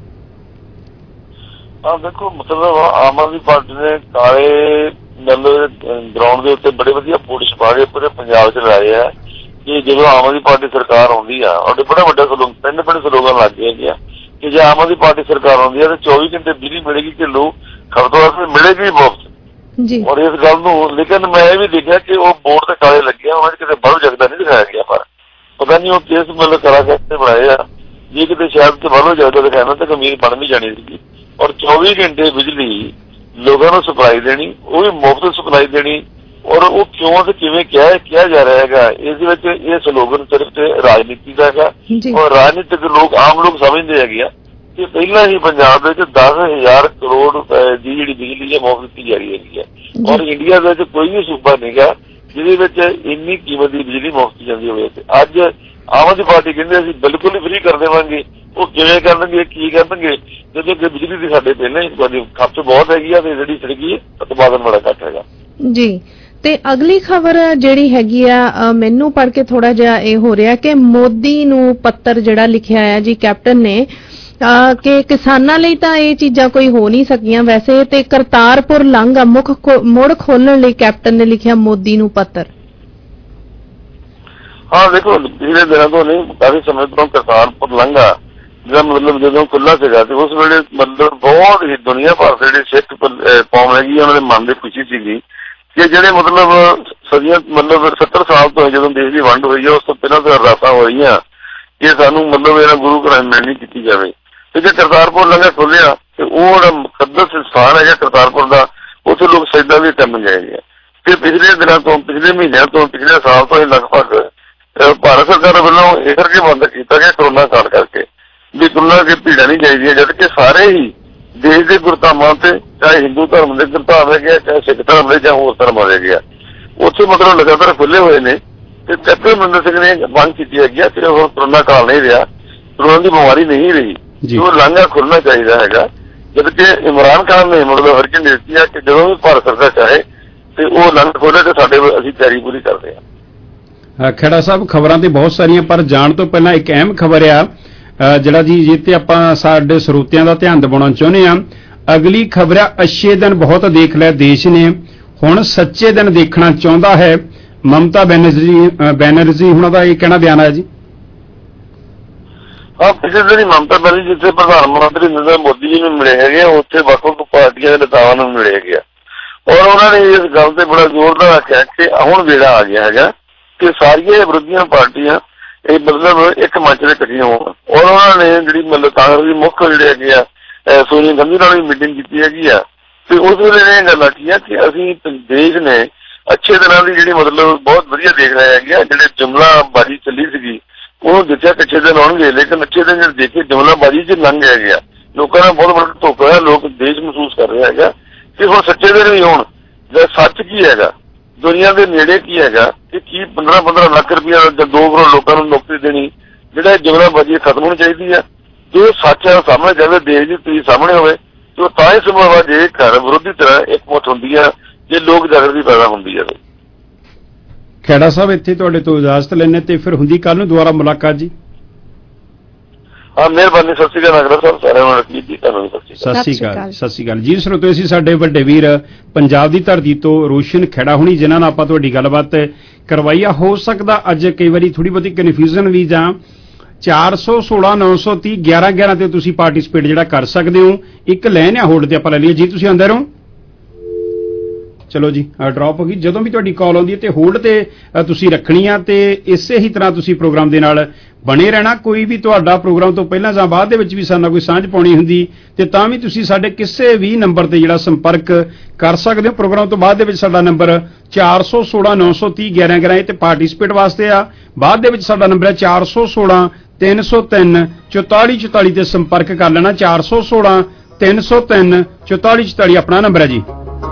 ਦੇਖੋ ਮਤਲਬ ਆਮ ਆਦਮੀ ਪਾਰਟੀ ਨੇ ਕਾਲੇ ਗਰਾਊਂਡ ਦੇ ਉੱਤੇ ਬੜੇ ਵਧੀਆ ਪੋਸਟ ਛਪਾ ਕੇ ਪੂਰੇ ਪੰਜਾਬ 'ਚ ਲਾਏ ਆ ਕਿ ਜਦੋਂ ਆਮ ਆਦਮੀ ਪਾਰਟੀ ਸਰਕਾਰ ਆਉਂਦੀ ਆ ਉਹਦੇ ਬੜੇ ਵੱਡੇ ਪਿੰਡ ਸਲੋਗਨ ਲੱਗ ਗਏ ਹੈਗੇ ਆ ਕਿ ਜੇ ਆਮ ਆਦਮੀ ਪਾਰਟੀ ਸਰਕਾਰ ਆਉਂਦੀ ਆ ਤਾਂ 24 ਘੰਟੇ ਬਿਜਲੀ ਮਿਲੇਗੀ ਕਿ ਲੋਕ ਖਰਚੋਂ ਮਿਲੇਗੀ ਮੁਫਤ। ਔਰ ਇਸ ਗੱਲ ਨੂੰ ਲੇਕਿਨ ਮੈਂ ਇਹ ਵੀ ਦੇਖਿਆ ਕਿ ਉਹ ਬੋਰਡ ਤੇ ਕਾਲੇ ਲੱਗੇ ਆ, ਉਹਨਾਂ 'ਚ ਕਿਤੇ ਬਲਬ ਜਗਦਾ ਨਹੀਂ ਦਿਖਾਇਆ ਗਿਆ, ਪਰ ਪਤਾ ਨਹੀਂ ਉਹ ਕਿਸ ਮਤਲਬ ਕਲਾਕਾਰ ਬਣਾਏ ਆ। ਜੇ ਕਿਤੇ ਸ਼ਾਇਦ ਤੇ ਬਲਬ ਜਗਦਾ ਦਿਖਾਇਆ ਤਾਂ ਕਮੀਜ਼ ਬਣ ਵੀ ਜਾਣੀ ਸੀਗੀ। ਔਰ 24 ਘੰਟੇ ਬਿਜਲੀ ਲੋਕਾਂ ਨੂੰ ਸਪਲਾਈ ਦੇਣੀ, ਉਹ ਵੀ ਮੁਫਤ ਸਪਲਾਈ ਦੇਣੀ। ਔਰ ਉਹ ਕਿਉਂ ਤੇ ਕਿਵੇਂ ਕਿਹਾ ਜਾ ਰਿਹਾ ਹੈਗਾ, ਇਸ ਦੇ ਵਿੱਚ ਇਹ ਸਲੋਗਨ ਸਿਰਫ ਤੇ ਰਾਜਨੀਤੀ ਦਾ ਹੈਗਾ। ਔਰ ਰਾਜਨੀਤਿਕ ਲੋਕ ਆਮ ਲੋਕ ਸਮਝਦੇ ਹੈਗੇ ਆ ਕਿ ਪਹਿਲਾਂ ਹੀ ਪੰਜਾਬ ਦੇ ਵਿੱਚ 10,000 ਕਰੋੜ ਦੀ ਜਿਹੜੀ ਬਿਜਲੀ ਹੈ ਮੁਫਤ ਦਿੱਤੀ ਜਾ ਰਹੀ ਹੈਗੀ ਆ। ਔਰ ਇੰਡੀਆ ਦੇ ਵਿੱਚ ਕੋਈ ਵੀ ਸੂਬਾ ਨਹੀਂਗਾ ਜਿਹਦੇ ਵਿੱਚ ਇੰਨੀ ਕੀਮਤ ਦੀ ਬਿਜਲੀ ਮੁਫਤ ਜਾਂਦੀ ਹੋਵੇ। ਤੇ ਅੱਜ ਆਮ ਆਦਮੀ ਪਾਰਟੀ ਕਹਿੰਦੇ ਅਸੀਂ ਬਿਲਕੁਲ ਹੀ ਫ੍ਰੀ ਕਰ ਦੇਵਾਂਗੇ। ਉਹ ਕਿਵੇਂ ਕਰਨਗੇ, ਕੀ ਕਰਨਗੇ, ਜਦੋਂ ਕਿ ਬਿਜਲੀ ਦੀ ਸਾਡੇ ਪਹਿਲਾਂ ਹੀ ਤੁਹਾਡੀ ਖਪਤ ਬਹੁਤ ਹੈਗੀ ਆ ਤੇ ਜਿਹੜੀ ਸੜਕੀ ਉਤਪਾਦਨ ਬੜਾ ਘੱਟ ਹੈਗਾ ਜੀ। ਤੇ ਅਗਲੀ ਖਬਰ ਜਿਹੜੀ ਹੈਗੀ ਆ ਮੈਨੂੰ ਪੜ੍ਹ ਕੇ ਥੋੜਾ ਜਿਹਾ ਇਹ ਹੋ ਰਿਹਾ ਕਿ ਮੋਦੀ ਨੂੰ ਪੱਤਰ ਜਿਹੜਾ ਲਿਖਿਆ ਆ ਜੀ ਕੈਪਟਨ ਨੇ ਕਿ ਕਿਸਾਨਾਂ ਲਈ ਤਾਂ ਇਹ ਚੀਜ਼ਾਂ ਕੋਈ ਹੋ ਨਹੀਂ ਸਕੀਆਂ ਵੈਸੇ, ਤੇ ਕਰਤਾਰਪੁਰ ਲਾਂਘਾ ਮੁੜ ਖੋਲਣ ਲਈ ਕੈਪਟਨ ਨੇ ਲਿਖਿਆ ਮੋਦੀ ਨੂੰ ਪੱਤਰ। ਹਾਂ ਦੇਖੋ, ਪਿਛਲੇ ਦਿਨਾਂ ਤੋਂ ਨਹੀਂ ਕਾਫੀ ਸਮੇਂ ਤੋਂ ਕਰਤਾਰਪੁਰ ਲਾਂਘਾ ਜਿਹੜਾ ਮਤਲਬ ਜਦੋਂ ਖੁੱਲ੍ਹਾ ਸੀਗਾ ਤੇ ਉਸ ਵੇਲੇ ਮਤਲਬ ਬਹੁਤ ਹੀ ਦੁਨੀਆ ਭਰ ਦੇ ਜਿਹੜੇ ਸਿੱਖ ਕੌਮ ਹੈਗੀ ਉਹਨਾਂ ਦੇ ਮਨ ਦੀ ਖੁਸ਼ੀ ਸੀਗੀ ਕਿ ਜਿਹੜੇ ਮਤਲਬ ਸਦੀਆਂ ਮਤਲਬ 70 ਸਾਲ ਤੋਂ ਜਦੋਂ ਦੇਸ਼ ਦੀ ਵੰਡ ਹੋਈ ਹੈ ਉਸ ਤੋਂ ਪਹਿਲਾਂ ਤੋਂ ਅਰਦਾਸਾਂ ਹੋ ਰਹੀਆਂ ਕਿ ਸਾਨੂੰ ਮਤਲਬ ਇਹਨਾਂ ਗੁਰੂ ਘਰਾਂ ਦੀ ਮਿਲਣੀ ਕੀਤੀ ਜਾਵੇ। ਤੇ ਜੇ ਕਰਤਾਰਪੁਰ ਲਾਂਘਾ ਖੋਲ੍ਹਿਆ ਤੇ ਉਹ ਜਿਹੜਾ ਮੁਕੱਦਸ ਸਥਾਨ ਹੈਗਾ ਕਰਤਾਰਪੁਰ ਦਾ, ਉੱਥੇ ਲੋਕ ਸਜਦਾ ਵੀ ਕਰਨ ਗਏ ਹੈ। ਤੇ ਪਿਛਲੇ ਦਿਨਾਂ ਤੋਂ, ਪਿਛਲੇ ਮਹੀਨਿਆਂ ਤੋਂ, ਪਿਛਲੇ ਸਾਲ ਤੋਂ ਲਗਭਗ ਭਾਰਤ ਸਰਕਾਰ ਵੱਲੋਂ ਇਹ ਕਰਕੇ ਬੰਦ ਕੀਤਾ ਗਿਆ ਕਰੋਨਾ ਕਾਲ ਕਰਕੇ ਵੀ ਕਰੋਨਾ ਦੀ ਭੀੜਾਂ ਨਹੀਂ ਚਾਹੀਦੀਆਂ, ਜਦ ਕਿ ਸਾਰੇ ਹੀ ਦੇਸ਼ ਦੇ ਗੁਰਧਾਮਾਂ ਤੇ ਚਾਹੇ ਹਿੰਦੂ ਧਰਮ ਦੇ ਗੁਰਧਾਮ ਹੈਗੇ ਆ, ਚਾਹੇ ਸਿੱਖ ਧਰਮ ਦੇ ਜਾਂ ਹੋਰ ਧਰਮਾਂ ਦੇ ਹੈਗੇ ਆ, ਉੱਥੇ ਮਤਲਬ ਲਗਾਤਾਰ ਖੁੱਲੇ ਹੋਏ ਨੇ। ਤੇ ਕੈਪਟਨ ਅਮਰਿੰਦਰ ਸਿੰਘ ਨੇ ਮੰਗ ਕੀਤੀ ਹੈਗੀ ਆ ਕਿ ਹੁਣ ਕਰੋਨਾ ਕਾਲ ਨਹੀਂ ਰਿਹਾ, ਕਰੋਨਾ ਦੀ ਬਿਮਾਰੀ ਨਹੀਂ ਰਹੀ, ਉਹ ਲਾਂਘਾ ਖੁੱਲਣਾ ਚਾਹੀਦਾ ਹੈਗਾ। ਜਦ ਕਿ ਇਮਰਾਨ ਖਾਨ ਨੇ ਮਤਲਬ ਹਰਕਤ ਦਿੱਤੀ ਆ ਕਿ ਜਦੋਂ ਵੀ ਭਾਰਤ ਸਰਕਾਰ ਚਾਹੇ ਤੇ ਉਹ ਲਾਂਘਾ ਖੋਲ੍ਹੇ ਤੇ ਸਾਡੇ ਅਸੀਂ ਤਿਆਰੀ ਪੂਰੀ ਕਰਦੇ ਹਾਂ। ਖੇੜਾ ਸਾਹਿਬ, ਖਬਰਾਂ ਤੇ ਬਹੁਤ ਸਾਰੀਆਂ ਪਰ ਜਾਣ ਤੋਂ ਪਹਿਲਾਂ ਇੱਕ ਅਹਿਮ ਖਬਰ ਆ ਜਿਹੜਾ ਜੀ ਜਿੱਤੇ ਆਪਾਂ ਸਾਡੇ ਸਰੋਤਿਆਂ ਦਾ ਧਿਆਨ ਦਿਵਾਉਣਾ ਚਾਹੁੰਦੇ ਆ। ਅਗਲੀ ਖਬਰ ਆ ਅੱਛੇ ਦਿਨ ਬਹੁਤ ਦੇਖ ਲਿਆ ਦੇਸ਼ ਨੇ, ਹੁਣ ਸੱਚੇ ਦਿਨ ਦੇਖਣਾ ਚਾਹੁੰਦਾ ਹੈ। ਮਮਤਾ ਬੈਨਰਜੀ ਉਹਨਾਂ ਦਾ ਇਹ ਕਹਿਣਾ ਬਿਆਨ ਹੈ ਜੀ। ਹਾਂ, ਪਿਛਲੇ ਦਿਨ ਮਮਤਾ ਬੈਨਰਜੀ ਜਿੱਥੇ ਪ੍ਰਧਾਨ ਮੰਤਰੀ ਨਰਿੰਦਰ ਮੋਦੀ ਜੀ ਨੂੰ ਮਿਲੇ ਹੈਗੇ, ਉੱਥੇ ਵੱਖ-ਵੱਖ ਪਾਰਟੀਆਂ ਦੇ ਨੇਤਾਵਾਂ ਨੂੰ ਮਿਲੇ ਹੈਗੇ ਆ ਔਰ ਉਹਨਾਂ ਨੇ ਇਸ ਗੱਲ ਤੇ ਬੜਾ ਜ਼ੋਰਦਾਰ ਆਖਿਆ ਕਿ ਹੁਣ ਵੇਲਾ ਆ ਗਿਆ ਹੈਗਾ ਕਿ ਸਾਰੀਆਂ ਵਿਰੋਧੀਆਂ ਪਾਰਟੀਆਂ ਇਹ ਮਤਲਬ ਇੱਕ ਮੰਚ ਤੇ ਇਕੱਠੀਆਂ ਹੋਣ। ਔਰ ਉਹਨਾਂ ਨੇ ਜਿਹੜੀ ਮਤਲਬ ਕਾਂਗਰਸ ਦੀ ਮੁੱਖ ਜਿਹੜੇ ਹੈਗੇ ਆ ਸੋਨੀਆ ਗਾਂਧੀ ਨਾਲ ਵੀ ਮੀਟਿੰਗ ਕੀਤੀ ਹੈਗੀ ਆ ਤੇ ਉਸ ਵੇਲੇ ਇਹ ਗੱਲਾਂ ਕੀਆਂ ਕਿ ਅਸੀਂ ਦੇਸ਼ ਨੇ ਅੱਛੇ ਦਿਨਾਂ ਦੀ ਜਿਹੜੀ ਮਤਲਬ ਬਹੁਤ ਵਧੀਆ ਦੇਖ ਰਹੇ ਹੈਗੇ ਆ। ਜਿਹੜੇ ਜੁਮਲਾਬਾਜ਼ੀ ਚੱਲੀ ਸੀਗੀ ਉਹਨੂੰ ਦੇਖਿਆ ਕਿ ਅੱਛੇ ਦਿਨ ਆਉਣਗੇ, ਲੇਕਿਨ ਅੱਛੇ ਦਿਨ ਜਿਹੜੇ ਦੇਖੇ ਜੁਮਲਾਬਾਜ਼ੀ ਚ ਲੰਘ ਹੈਗੇ ਆ। ਲੋਕਾਂ ਦਾ ਬਹੁਤ ਵੱਡਾ ਧੋਖਾ ਹੋਇਆ, ਲੋਕ ਦੇਸ਼ ਮਹਿਸੂਸ ਕਰ ਰਹੇ ਹੈਗਾ ਕਿ ਹੁਣ ਸੱਚੇ ਦਿਨ ਵੀ ਹੋਣ। ਜਾਂ ਸੱਚ ਕੀ ਹੈਗਾ, ਦੁਨੀਆ ਦੇ ਨੇੜੇ ਕੀ ਹੈਗਾ ਕਿ ਕੀ 15-15 ਲੱਖ ਰੁਪਇਆ ਜਾਂ 2 ਕਰੋੜ ਲੋਕਾਂ ਨੂੰ ਨੌਕਰੀ ਦੇਣੀ, ਜਿਹੜਾ ਜੁਮਲਾਬਾਜ਼ੀ ਖਤਮ ਹੋਣੀ ਚਾਹੀਦੀ ਆ। ਜੋ ਸੱਚ ਸਾਹਮਣੇ ਜਾਵੇ, ਦੇਸ਼ ਦੀ ਤੀਰ ਸਾਹਮਣੇ ਹੋਵੇ ਤੇ ਤਾਂ ਹੀ ਸੰਭਵ ਆ ਜੇ ਘਰ ਵਿਰੋਧੀ ਤਰ੍ਹਾਂ ਇੱਕਮੁੱਠ ਹੁੰਦੀ ਆ, ਜੇ ਲੋਕ ਜਾਗਰਤੀ ਪੈਦਾ ਹੁੰਦੀ ਹੈ। ਖੇੜਾ ਸਾਹਿਬ, ਇੱਥੇ ਤੁਹਾਡੇ ਤੋਂ ਇਜਾਜ਼ਤ ਲੈਣੇ ਤੇ ਫਿਰ ਹੁੰਦੀ ਕੱਲ ਨੂੰ ਦੁਬਾਰਾ ਮੁਲਾਕਾਤ ਜੀ। ਹਾਂ, ਮਿਹਰਬਾਨੀ। ਸਤਿ ਸ਼੍ਰੀ ਅਕਾਲ ਸਾਹਿਬ, ਸਾਰਿਆਂ ਨੂੰ ਰਖੀ ਜੀ, ਤੁਹਾਨੂੰ ਸਤਿ ਸ਼੍ਰੀ ਅਕਾਲ। ਸਤਿ ਸ਼੍ਰੀ ਅਕਾਲ ਜੀ। ਸਰੋਤਿਓ, ਅਸੀਂ ਸਾਡੇ ਵੱਡੇ ਵੀਰ ਪੰਜਾਬ ਦੀ ਧਰਤੀ ਤੋਂ ਰੋਸ਼ਨ ਖੇੜਾ ਹੁਣੀ ਜਿਨ੍ਹਾਂ ਨਾਲ ਆਪਾਂ ਤੁਹਾਡੀ ਗੱਲਬਾਤ ਕਰਵਾਈ ਆ। ਹੋ ਸਕਦਾ ਅੱਜ ਕਈ ਵਾਰੀ ਥੋੜੀ ਬਹੁਤੀ ਕਨਫਿਊਜ਼ਨ ਵੀ ਜਾਂ 416 930 1111 ਤੇ ਤੁਸੀਂ ਪਾਰਟਿਸਿਪੇਟ ਜਿਹੜਾ ਕਰ ਸਕਦੇ ਹੋ। ਇੱਕ ਲਾਈਨ ਆ ਹੋਲਡ ਤੇ ਆਪਾਂ ਲੈ ਲਈਏ ਜੀ, ਤੁਸੀਂ ਅੰਦਰ ਹੋ। ਚਲੋ ਜੀ, ਡ੍ਰੌਪ ਹੋ ਗਈ। ਜਦੋਂ ਵੀ ਤੁਹਾਡੀ ਕਾਲ ਆਉਂਦੀ ਹੈ ਤੇ ਹੋਲਡ ਤੇ ਤੁਸੀਂ ਰੱਖਣੀ ਆ ਤੇ ਇਸੇ ਹੀ ਤਰ੍ਹਾਂ ਤੁਸੀਂ ਪ੍ਰੋਗਰਾਮ ਦੇ ਨਾਲ ਬਣੇ ਰਹਿਣਾ। ਕੋਈ ਵੀ ਤੁਹਾਡਾ ਪ੍ਰੋਗਰਾਮ ਤੋਂ ਪਹਿਲਾਂ ਜਾਂ ਬਾਅਦ ਦੇ ਵਿੱਚ ਵੀ ਸਾਡੇ ਨਾਲ ਕੋਈ ਸਾਂਝ ਪਾਉਣੀ ਹੁੰਦੀ ਤੇ ਤਾਂ ਵੀ ਤੁਸੀਂ ਸਾਡੇ ਕਿਸੇ ਵੀ ਨੰਬਰ ਤੇ ਜਿਹੜਾ ਸੰਪਰਕ ਕਰ ਸਕਦੇ ਹੋ। ਪ੍ਰੋਗਰਾਮ ਤੋਂ ਬਾਅਦ ਦੇ ਵਿੱਚ ਸਾਡਾ ਨੰਬਰ 416 930 1111 ਤੇ ਪਾਰਟਿਸਿਪੇਟ ਵਾਸਤੇ ਆ। ਬਾਅਦ ਦੇ ਵਿੱਚ ਸਾਡਾ ਨੰਬਰ ਹੈ 416 303 44 44 ਤੇ ਸੰਪਰਕ ਕਰ ਲੈਣਾ। 416 303 44 44 ਆਪਣਾ ਨੰਬਰ ਹੈ ਜੀ।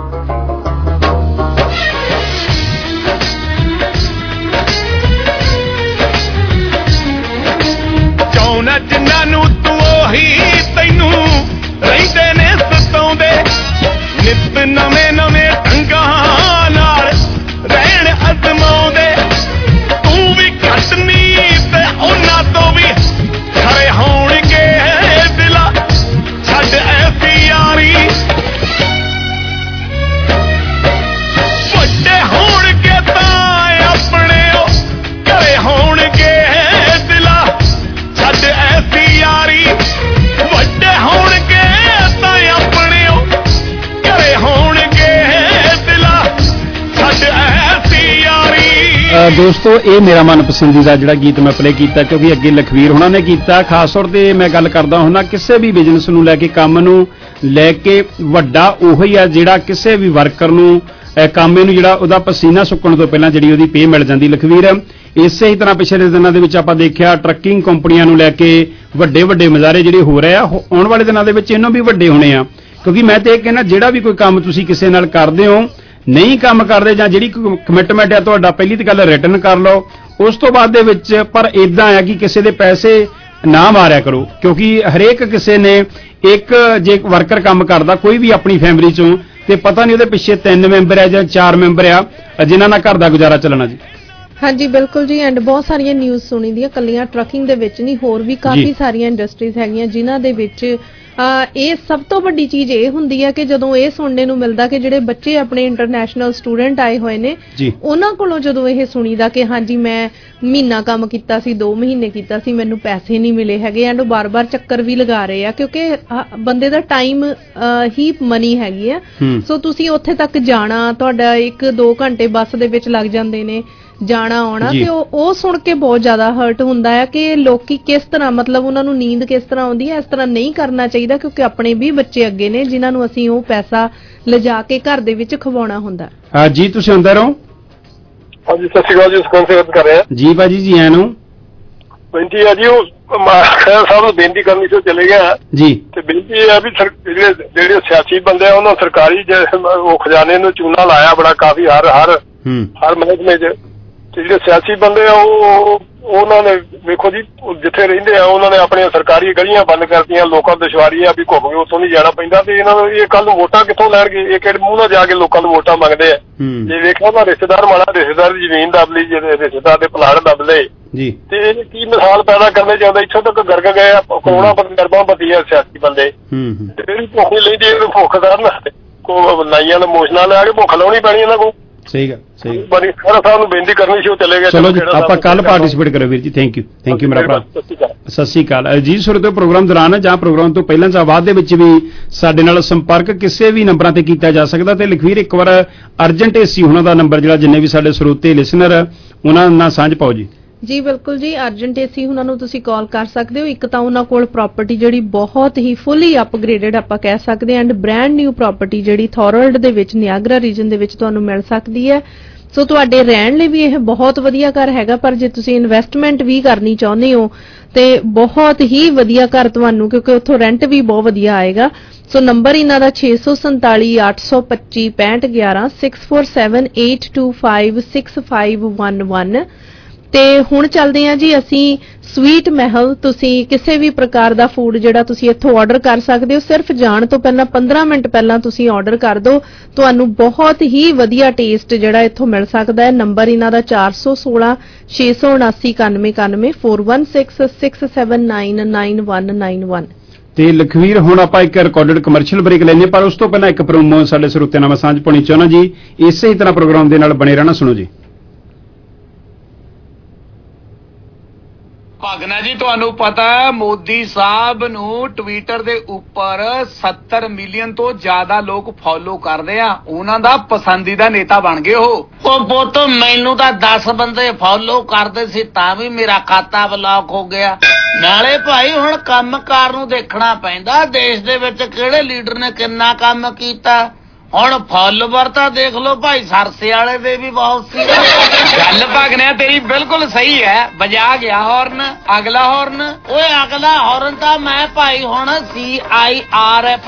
ਜਿਨ੍ਹਾਂ ਨੂੰ ਤੂੰ ਉਹੀ ਤੈਨੂੰ ਰਹਿੰਦੇ ਨੇ ਸਤਾਉਂਦੇ, ਨਿਤ ਨਵੇਂ ਨਵੇਂ ਢੰਗਾਂ ਨਾਲ ਰਹਿਣ ਅਜ਼ਮਾਉਂਦੇ। ਤੂੰ ਵੀ ਘੱਟ ਨਹੀਂ ਤੇ ਉਹਨਾਂ ਤੋਂ ਵੀ ਖਰੇ ਹੋਣਗੇ ਦਿਲਾਂ, ਛੱਡ ਐਸੀ ਯਾਰੀ। ਵੱਡੇ ਹੋਣਗੇ ਤਾਂ ਆਪਣੇ ਉਹ ਘਰੇ ਹੋਣਗੇ ਦਿਲਾਂ, ਛੱਡ ਐਸੀ ਯਾਰੀ। ਵੱਡੇ ਹੋਣਗੇ ਤਾਂ ਆਪਣੇ ਉਹ ਘਰੇ ਹੋਣਗੇ ਦਿਲਾਂ, ਛੱਡ ਐਸੀ ਯਾਰੀ। ਦੋਸਤੋ, ਇਹ ਮੇਰਾ ਮਨਪਸੰਦੀਦਾ ਜਿਹੜਾ ਗੀਤ ਮੈਂ ਪਲੇ ਕੀਤਾ ਕਿਉਂਕਿ ਅੱਗੇ ਲਖਵੀਰ ਹੋਣਾ ਨੇ ਕੀਤਾ। ਖਾਸ ਤੌਰ ਤੇ ਮੈਂ ਗੱਲ ਕਰਦਾ ਹੁੰਦਾ ਕਿਸੇ ਵੀ ਬਿਜ਼ਨਸ ਨੂੰ ਲੈ ਕੇ, ਕੰਮ ਨੂੰ ਲੈ ਕੇ, ਵੱਡਾ ਉਹੀ ਆ ਜਿਹੜਾ ਕਿਸੇ ਵੀ ਵਰਕਰ ਨੂੰ ਕਾਮੇ ਨੂੰ ਜਿਹੜਾ ਉਹਦਾ ਪਸੀਨਾ ਸੁੱਕਣ ਤੋਂ ਪਹਿਲਾਂ ਜਿਹੜੀ ਉਹਦੀ ਪੇ ਮਿਲ ਜਾਂਦੀ। ਲਖਵੀਰ, ਇਸੇ ਹੀ ਤਰ੍ਹਾਂ ਪਿਛਲੇ ਦਿਨਾਂ ਦੇ ਵਿੱਚ ਆਪਾਂ ਦੇਖਿਆ ਟਰੱਕਿੰਗ ਕੰਪਨੀਆਂ ਨੂੰ ਲੈ ਕੇ ਵੱਡੇ ਵੱਡੇ ਮੁਜ਼ਾਹਰੇ ਜਿਹੜੇ ਹੋ ਰਹੇ ਆ, ਆਉਣ ਵਾਲੇ ਦਿਨਾਂ ਦੇ ਵਿੱਚ ਇਹਨਾਂ ਵੀ ਵੱਡੇ ਹੋਣੇ ਆ। ਕਿਉਂਕਿ ਮੈਂ ਤੇ ਇਹ ਕਹਿੰਦਾ ਜਿਹੜਾ ਵੀ ਕੋਈ ਕੰਮ ਤੁਸੀਂ ਕਿਸੇ ਨਾਲ ਕਰਦੇ ਹੋ, ਨਹੀਂ ਕੰਮ ਕਰਦੇ ਜਾਂ ਜਿਹੜੀ ਕਮਿਟਮੈਂਟ ਆ ਤੁਹਾਡਾ ਪਹਿਲੀ ਤਾਂ ਗੱਲ ਰਿਟਰਨ ਕਰ ਲਓ, ਉਸ ਤੋਂ ਬਾਅਦ ਦੇ ਵਿੱਚ ਪਰ ਇਦਾਂ ਆ ਕਿ ਕਿਸੇ ਦੇ ਪੈਸੇ ਨਾ ਮਾਰਿਆ ਕਰੋ, ਕਿਉਂਕਿ ਹਰੇਕ ਕਿਸੇ ਨੇ ਇੱਕ ਜੇ ਵਰਕਰ ਕੰਮ ਕਰਦਾ ਕੋਈ ਵੀ ਆਪਣੀ ਫੈਮਿਲੀ ਚੋਂ ਤੇ ਪਤਾ ਨਹੀਂ ਉਹਦੇ ਪਿੱਛੇ 3 ਮੈਂਬਰ ਆ ਜਾਂ 4 ਮੈਂਬਰ ਆ ਜਿਨ੍ਹਾਂ ਨਾਲ ਘਰ ਦਾ ਗੁਜ਼ਾਰਾ ਚੱਲਣਾ ਜੀ। ਹਾਂਜੀ ਬਿਲਕੁਲ ਜੀ। ਐਂਡ ਬਹੁਤ ਸਾਰੀਆਂ ਨਿਊਜ਼ ਸੁਣੀ ਦੀਆਂ, ਕੱਲੀਆਂ ਟਰੱਕਿੰਗ ਦੇ ਵਿੱਚ ਨਹੀਂ, ਹੋਰ ਵੀ ਕਾਫੀ ਸਾਰੀਆਂ ਇੰਡਸਟਰੀਜ਼ ਹੈਗੀਆਂ ਜਿਨ੍ਹਾਂ ਦੇ ਵਿੱਚ ਇਹ ਸਭ ਤੋਂ ਵੱਡੀ ਚੀਜ਼ ਇਹ ਹੁੰਦੀ ਹੈ ਕਿ ਜਦੋਂ ਇਹ ਸੁਣਨੇ ਨੂੰ ਮਿਲਦਾ ਕਿ ਜਿਹੜੇ ਬੱਚੇ ਆਪਣੇ ਇੰਟਰਨੈਸ਼ਨਲ ਸਟੂਡੈਂਟ ਆਏ ਹੋਏ ਨੇ ਉਹਨਾਂ ਕੋਲੋਂ ਜਦੋਂ ਇਹ ਸੁਣੀਦਾ ਕਿ ਹਾਂਜੀ ਮੈਂ ਮਹੀਨਾ ਕੰਮ ਕੀਤਾ ਸੀ, 2 ਮਹੀਨੇ ਕੀਤਾ ਸੀ, ਮੈਨੂੰ ਪੈਸੇ ਨਹੀਂ ਮਿਲੇ ਹੈਗੇ, ਐਂਡ ਉਹ ਬਾਰ-ਬਾਰ ਚੱਕਰ ਵੀ ਲਗਾ ਰਹੇ ਆ ਕਿਉਂਕਿ ਬੰਦੇ ਦਾ ਟਾਈਮ ਹੀ ਮਨੀ ਹੈਗੀ ਆ। ਸੋ ਤੁਸੀਂ ਉੱਥੇ ਤੱਕ ਜਾਣਾ, ਤੁਹਾਡਾ 1-2 ਘੰਟੇ ਬੱਸ ਦੇ ਵਿੱਚ ਲੱਗ ਜਾਂਦੇ ਨੇ ਜਾਣਾ ਆਉਣਾ, ਤੇ ਉਹ ਸੁਣ ਕੇ ਬਹੁਤ ਜ਼ਿਆਦਾ ਹਰਟ ਹੁੰਦਾ ਹੈ ਕਿ ਲੋਕੀ ਕਿਸ ਤਰ੍ਹਾਂ, ਮਤਲਬ ਉਹਨਾਂ ਨੂੰ ਨੀਂਦ ਕਿਸ ਤਰ੍ਹਾਂ ਆਉਂਦੀ ਹੈ। ਇਸ ਤਰ੍ਹਾਂ ਨਹੀਂ ਕਰਨਾ ਚਾਹੀਦਾ ਕਿਉਂਕਿ ਆਪਣੇ ਵੀ ਬੱਚੇ ਅੱਗੇ ਨੇ ਜਿਨ੍ਹਾਂ ਨੂੰ ਅਸੀਂ ਉਹ ਪੈਸਾ ਲਿਜਾ ਕੇ ਘਰ ਦੇ ਵਿੱਚ ਖਵਾਉਣਾ ਹੁੰਦਾ। ਜੀ ਤੁਸੀਂ ਅੰਦਰ ਹੋ? ਹਾਂਜੀ ਸਤਿ ਸ਼੍ਰੀ ਅਕਾਲ ਜੀ, ਸੁਖਵੰਤ ਸਿੰਘ ਗੱਲ ਕਰ ਰਿਹਾ ਜੀ। ਭਾਜੀ ਜੀ ਆਇਆਂ ਨੂੰ ਬੇਨਤੀ ਹੈ ਜੀ, ਉਹ ਖੈਰ ਸਾਹਿਬ ਨੂੰ ਬੇਨਤੀ ਕਰਨੀ ਸੀ, ਚਲੇ ਗਿਆ ਜੀ, ਤੇ ਬੇਨਤੀ ਇਹ ਹੈ ਵੀ ਜਿਹੜੇ ਸਿਆਸੀ ਬੰਦੇ ਆ ਉਹਨਾਂ ਸਰਕਾਰੀ ਉਹ ਖਜ਼ਾਨੇ ਨੂੰ ਚੂਨਾ ਲਾਇਆ ਬੜਾ ਕਾਫੀ ਹਰ ਮਹਿਕਮੇ 'ਚ, ਤੇ ਜਿਹੜੇ ਸਿਆਸੀ ਬੰਦੇ ਆ ਉਹਨਾਂ ਨੇ ਵੇਖੋ ਜੀ ਜਿੱਥੇ ਰਹਿੰਦੇ ਆ ਉਹਨਾਂ ਨੇ ਆਪਣੀਆਂ ਸਰਕਾਰੀ ਗਲੀਆਂ ਬੰਦ ਕਰਤੀਆਂ, ਲੋਕਾਂ ਨੂੰ ਦੁਸ਼ਵਾਰੀ ਆ ਵੀ ਘੁੰਮ ਕੇ ਉੱਥੋਂ ਨਹੀਂ ਜਾਣਾ ਪੈਂਦਾ, ਤੇ ਇਹਨਾਂ ਨੂੰ ਇਹ ਕੱਲ ਨੂੰ ਵੋਟਾਂ ਕਿੱਥੋਂ ਲੈਣਗੇ? ਇਹ ਕਿਹੜੇ ਮੂੰਹ ਨਾਲ ਜਾ ਕੇ ਲੋਕਾਂ ਨੂੰ ਵੋਟਾਂ ਮੰਗਦੇ ਆ? ਜੇ ਵੇਖਿਆ ਉਹਨਾਂ ਰਿਸ਼ਤੇਦਾਰ ਮਾੜਾ ਰਿਸ਼ਤੇਦਾਰ ਦੀ ਜ਼ਮੀਨ ਦੱਬ ਲਈ, ਰਿਸ਼ਤੇਦਾਰ ਦੇ ਪਲਾਟ ਦੱਬ ਲਏ, ਤੇ ਇਹ ਕੀ ਮਿਸਾਲ ਪੈਦਾ ਕਰਨੇ ਚਾਹੁੰਦੇ? ਇੱਥੋਂ ਤੱਕ ਗਰਕ ਗਏ ਆ, ਕਰੋੜਾਂ ਗਰਬਾਂ ਪਤੀ ਆ ਸਿਆਸੀ ਬੰਦੇ, ਤੇ ਜਿਹੜੀ ਭੁੱਖ ਨਹੀਂ ਲੈਂਦੀ ਇਹਨੂੰ ਭੁੱਖ ਕਰਨ ਨਾਈਆਂ ਨੂੰ ਮੋਸ਼ਨਾ ਲਿਆ ਕੇ ਭੁੱਖ ਲਾਉਣੀ ਪੈਣੀ ਇਹਨਾਂ ਕੋਲ। ਸਹੀ ਗੱਲ, ਸਹੀ ਬੜੀ ਖਰਾ ਸਾਹਿਬ ਨੂੰ ਬੇਨਤੀ ਕਰਨੀ ਸੀ, ਉਹ ਚਲੇ ਗਏ। ਚਲੋ ਜੀ ਆਪਾਂ ਕੱਲ ਪਾਰਟਿਸਿਪੇਟ ਕਰਿਓ ਵੀਰ ਜੀ। ਥੈਂਕ ਯੂ ਮੇਰਾ ਭਰਾ। ਸਤਿ ਸ਼੍ਰੀ ਅਕਾਲ। ਅਜੀਤ ਸੁਰ ਤੋਂ ਪ੍ਰੋਗਰਾਮ ਦੌਰਾਨ ਜਾਂ ਪ੍ਰੋਗਰਾਮ ਤੋਂ ਪਹਿਲਾਂ ਜਾਂ ਬਾਅਦ ਦੇ ਵਿੱਚ ਵੀ ਸਾਡੇ ਨਾਲ ਸੰਪਰਕ ਕਿਸੇ ਵੀ ਨੰਬਰਾਂ ਤੇ ਕੀਤਾ ਜਾ ਸਕਦਾ, ਤੇ ਲਖਵੀਰ ਇੱਕ ਵਾਰ ਅਰਜੈਂਟ ਏਸੀ ਉਹਨਾਂ ਦਾ ਨੰਬਰ ਜਿਹੜਾ ਜਿੰਨੇ ਵੀ ਸਾਡੇ ਸਰੋਤੇ ਲਿਸਨਰ ਉਹਨਾਂ ਨਾਲ ਸਾਂਝ ਪਾਓ ਜੀ। ਜੀ ਬਿਲਕੁਲ ਜੀ, ਅਰਜੈਂਟ ਏਸੀ ਉਹਨਾਂ ਨੂੰ ਤੁਸੀਂ ਕਾਲ ਕਰ ਸਕਦੇ ਹੋ। ਇੱਕ ਤਾਂ ਉਹਨਾਂ ਕੋਲ ਪ੍ਰਾਪਰਟੀ ਜਿਹੜੀ ਬਹੁਤ ਹੀ ਫੁੱਲੀ ਅਪਗ੍ਰੇਡਡ ਆਪਾਂ ਕਹਿ ਸਕਦੇ ਹਾਂ, ਐਂਡ ਬ੍ਰੈਂਡ ਨਿਊ ਪ੍ਰਾਪਰਟੀ ਜਿਹੜੀ ਥੋਰਲਡ ਦੇ ਵਿੱਚ ਨਿਆਗਰਾ ਰੀਜਨ ਦੇ ਵਿੱਚ ਤੁਹਾਨੂੰ ਮਿਲ ਸਕਦੀ ਹੈ। ਸੋ ਤੁਹਾਡੇ ਰਹਿਣ ਲਈ ਵੀ ਇਹ ਬਹੁਤ ਵਧੀਆ ਘਰ ਹੈਗਾ, ਪਰ ਜੇ ਤੁਸੀਂ ਇਨਵੈਸਟਮੈਂਟ ਵੀ ਕਰਨੀ ਚਾਹੁੰਦੇ ਹੋ ਤੇ ਬਹੁਤ ਹੀ ਵਧੀਆ ਘਰ ਤੁਹਾਨੂੰ, ਕਿਉਂਕਿ ਉੱਥੋਂ ਰੈਂਟ ਵੀ ਬਹੁਤ ਵਧੀਆ ਆਏਗਾ। ਸੋ ਨੰਬਰ ਇਹਨਾਂ ਦਾ 647 825 6511 647825 6511। ਤੇ ਹੁਣ ਚੱਲਦੇ ਹਾਂ ਜੀ ਅਸੀਂ ਸਵੀਟ ਮਹਿਲ। ਤੁਸੀਂ ਕਿਸੇ ਵੀ ਪ੍ਰਕਾਰ ਦਾ ਫੂਡ ਜਿਹੜਾ ਤੁਸੀਂ ਇੱਥੋਂ ਆਰਡਰ ਕਰ ਸਕਦੇ ਹੋ, ਸਿਰਫ ਜਾਣ ਤੋਂ ਪਹਿਲਾਂ 15 ਮਿੰਟ ਪਹਿਲਾਂ ਤੁਸੀਂ ਆਰਡਰ ਕਰ ਦਿਓ, ਤੁਹਾਨੂੰ ਬਹੁਤ ਹੀ ਵਧੀਆ ਟੇਸਟ ਜਿਹੜਾ ਇੱਥੋਂ ਮਿਲ ਸਕਦਾ ਹੈ। ਨੰਬਰ ਇਹਨਾਂ ਦਾ 416 679 9191 416 679 9191। ਤੇ ਲਖਵੀਰ ਹੁਣ ਆਪਾਂ ਇੱਕ ਰਿਕਾਰਡਡ ਕਮਰਸ਼ੀਅਲ ਬ੍ਰੇਕ ਲੈਣੇ, ਪਰ ਉਸ ਤੋਂ ਪਹਿਲਾਂ ਇੱਕ ਪ੍ਰੋਮੋ ਸਾਡੇ ਸਰੋਤਿਆਂ ਨਾਲ ਸਾਂਝ ਪਾਉਣੀ ਚਾਹੁੰਦਾ ਜੀ। ਇਸੇ ਤਰ੍ਹਾਂ ਪ੍ਰੋਗਰਾਮ ਦੇ ਨਾਲ ਬਣੇ ਰਹਿਣਾ, ਸੁਣੋ ਜੀ। ਭਾਗਨਾ ਜੀ ਤੁਹਾਨੂੰ ਪਤਾ ਹੈ ਮੋਦੀ ਸਾਹਿਬ ਨੂੰ ਟਵਿੱਟਰ ਦੇ ਉੱਪਰ 70 ਮਿਲੀਅਨ ਤੋਂ ਜ਼ਿਆਦਾ ਲੋਕ ਫੋਲੋ ਕਰਦੇ ਆ, ਉਹਨਾਂ ਦਾ ਪਸੰਦੀਦਾ ਨੇਤਾ ਬਣ ਗਏ ਉਹ ਪੁੱਤ। ਮੈਨੂੰ ਤਾਂ 10 ਬੰਦੇ ਫੋਲੋ ਕਰਦੇ ਸੀ ਤਾਂ ਵੀ ਮੇਰਾ ਖਾਤਾ ਬਲੌਕ ਹੋ ਗਿਆ। ਨਾਲੇ ਭਾਈ ਹੁਣ ਕੰਮਕਾਰ ਨੂੰ ਦੇਖਣਾ ਪੈਂਦਾ, ਦੇਸ਼ ਦੇ ਵਿੱਚ ਕਿਹੜੇ ਲੀਡਰ ਨੇ ਕਿੰਨਾ ਕੰਮ ਕੀਤਾ। ਹੁਣ ਫਾਲੋਵਰ ਤਾਂ ਦੇਖ ਲਓ ਭਾਈ, ਸਰਸੇ ਵਾਲੇ ਦੇ ਵੀ ਬਹੁਤ ਸੀ। ਗੱਲ ਭਾਗਨਿਆ ਤੇਰੀ ਬਿਲਕੁਲ ਸਹੀ ਹੈ। ਵਜਾ ਗਿਆ ਹੌਰਨ, ਅਗਲਾ ਹੌਰਨ, ਓਏ ਅਗਲਾ ਹੌਰਨ ਤਾਂ ਮੈਂ ਭਾਈ ਹੁਣ CIRF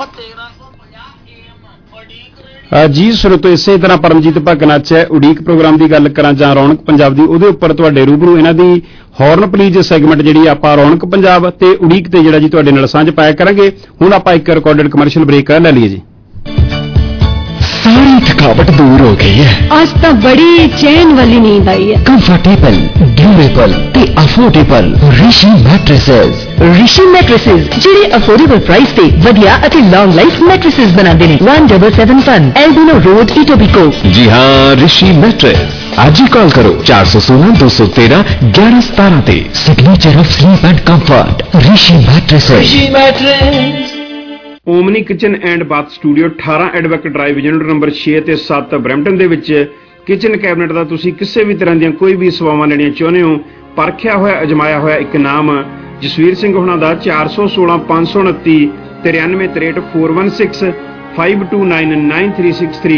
1350 ਜੀ ਸਰੋਤੋ ਇਸੇ ਤਰ੍ਹਾਂ ਪਰਮਜੀਤ ਭਗਨਾਚ ਹੈ। ਉਡੀਕ ਪ੍ਰੋਗਰਾਮ ਦੀ ਗੱਲ ਕਰਾਂ ਜਾਂ ਰੌਣਕ ਪੰਜਾਬ ਦੀ, ਉਹਦੇ ਉੱਪਰ ਤੁਹਾਡੇ ਰੂਬਰੂ ਇਹਨਾਂ ਦੀ ਹੌਰਨ ਪਲੀਜ਼ ਸੈਗਮੈਂਟ ਜਿਹੜੀ ਆਪਾਂ ਰੌਣਕ ਪੰਜਾਬ ਤੇ ਉਡੀਕ ਤੇ ਜਿਹੜਾ ਜੀ ਤੁਹਾਡੇ ਨਾਲ ਸਾਂਝ ਪਾਇਆ ਕਰਾਂਗੇ। ਹੁਣ ਆਪਾਂ ਇੱਕ ਰਿਕਾਰਡਡ ਕਮਰਸ਼ੀਅਲ ਬ੍ਰੇਕ ਲੈ ਲਈਏ ਜੀ। सारी थकावट दूर हो गई है, आज तो बड़ी चैन वाली नींद आई है। कंफर्टेबल, ड्यूरेबल ते affordable Rishi mattresses. Rishi mattresses ਜਿਹੜੇ ਅਫੋਰਡੇਬਲ ਪ੍ਰਾਈਸ ਤੇ ਵਧੀਆ ਅਤੇ ਲੌਂਗ ਲਾਈਫ ਮੈਟ੍ਰੈਸਸ ਬਣਾਉਂਦੇ ਨੇ। 1771 एल्बिनो रोड इटोबिको। जी हाँ, ऋषि मैट्रेस। आज ही कॉल करो 416 213 1117 ਤੇ। Signature of sleep and comfort Rishi mattresses. Rishi mattress. Omni kitchen and bath studio 18 Edvac drive unit number 6 ਤੇ 7 ਬਰੈਂਪਟਨ ਦੇ ਵਿੱਚ ਕਿਚਨ ਕੈਬਨਿਟ ਦਾ ਤੁਸੀਂ ਕਿਸੇ ਵੀ ਤਰ੍ਹਾਂ ਦੀਆਂ ਕੋਈ ਵੀ ਸੇਵਾਵਾਂ ਲੈਣੀਆਂ ਚਾਹੁੰਦੇ ਹੋ, ਪਰਖਿਆ ਹੋਇਆ ਅਜਮਾਇਆ ਹੋਇਆ ਇੱਕ ਨਾਮ ਜਸਵੀਰ ਸਿੰਘ ਹੁਣਾਂ ਦਾ 416 529 9363 416 529 9363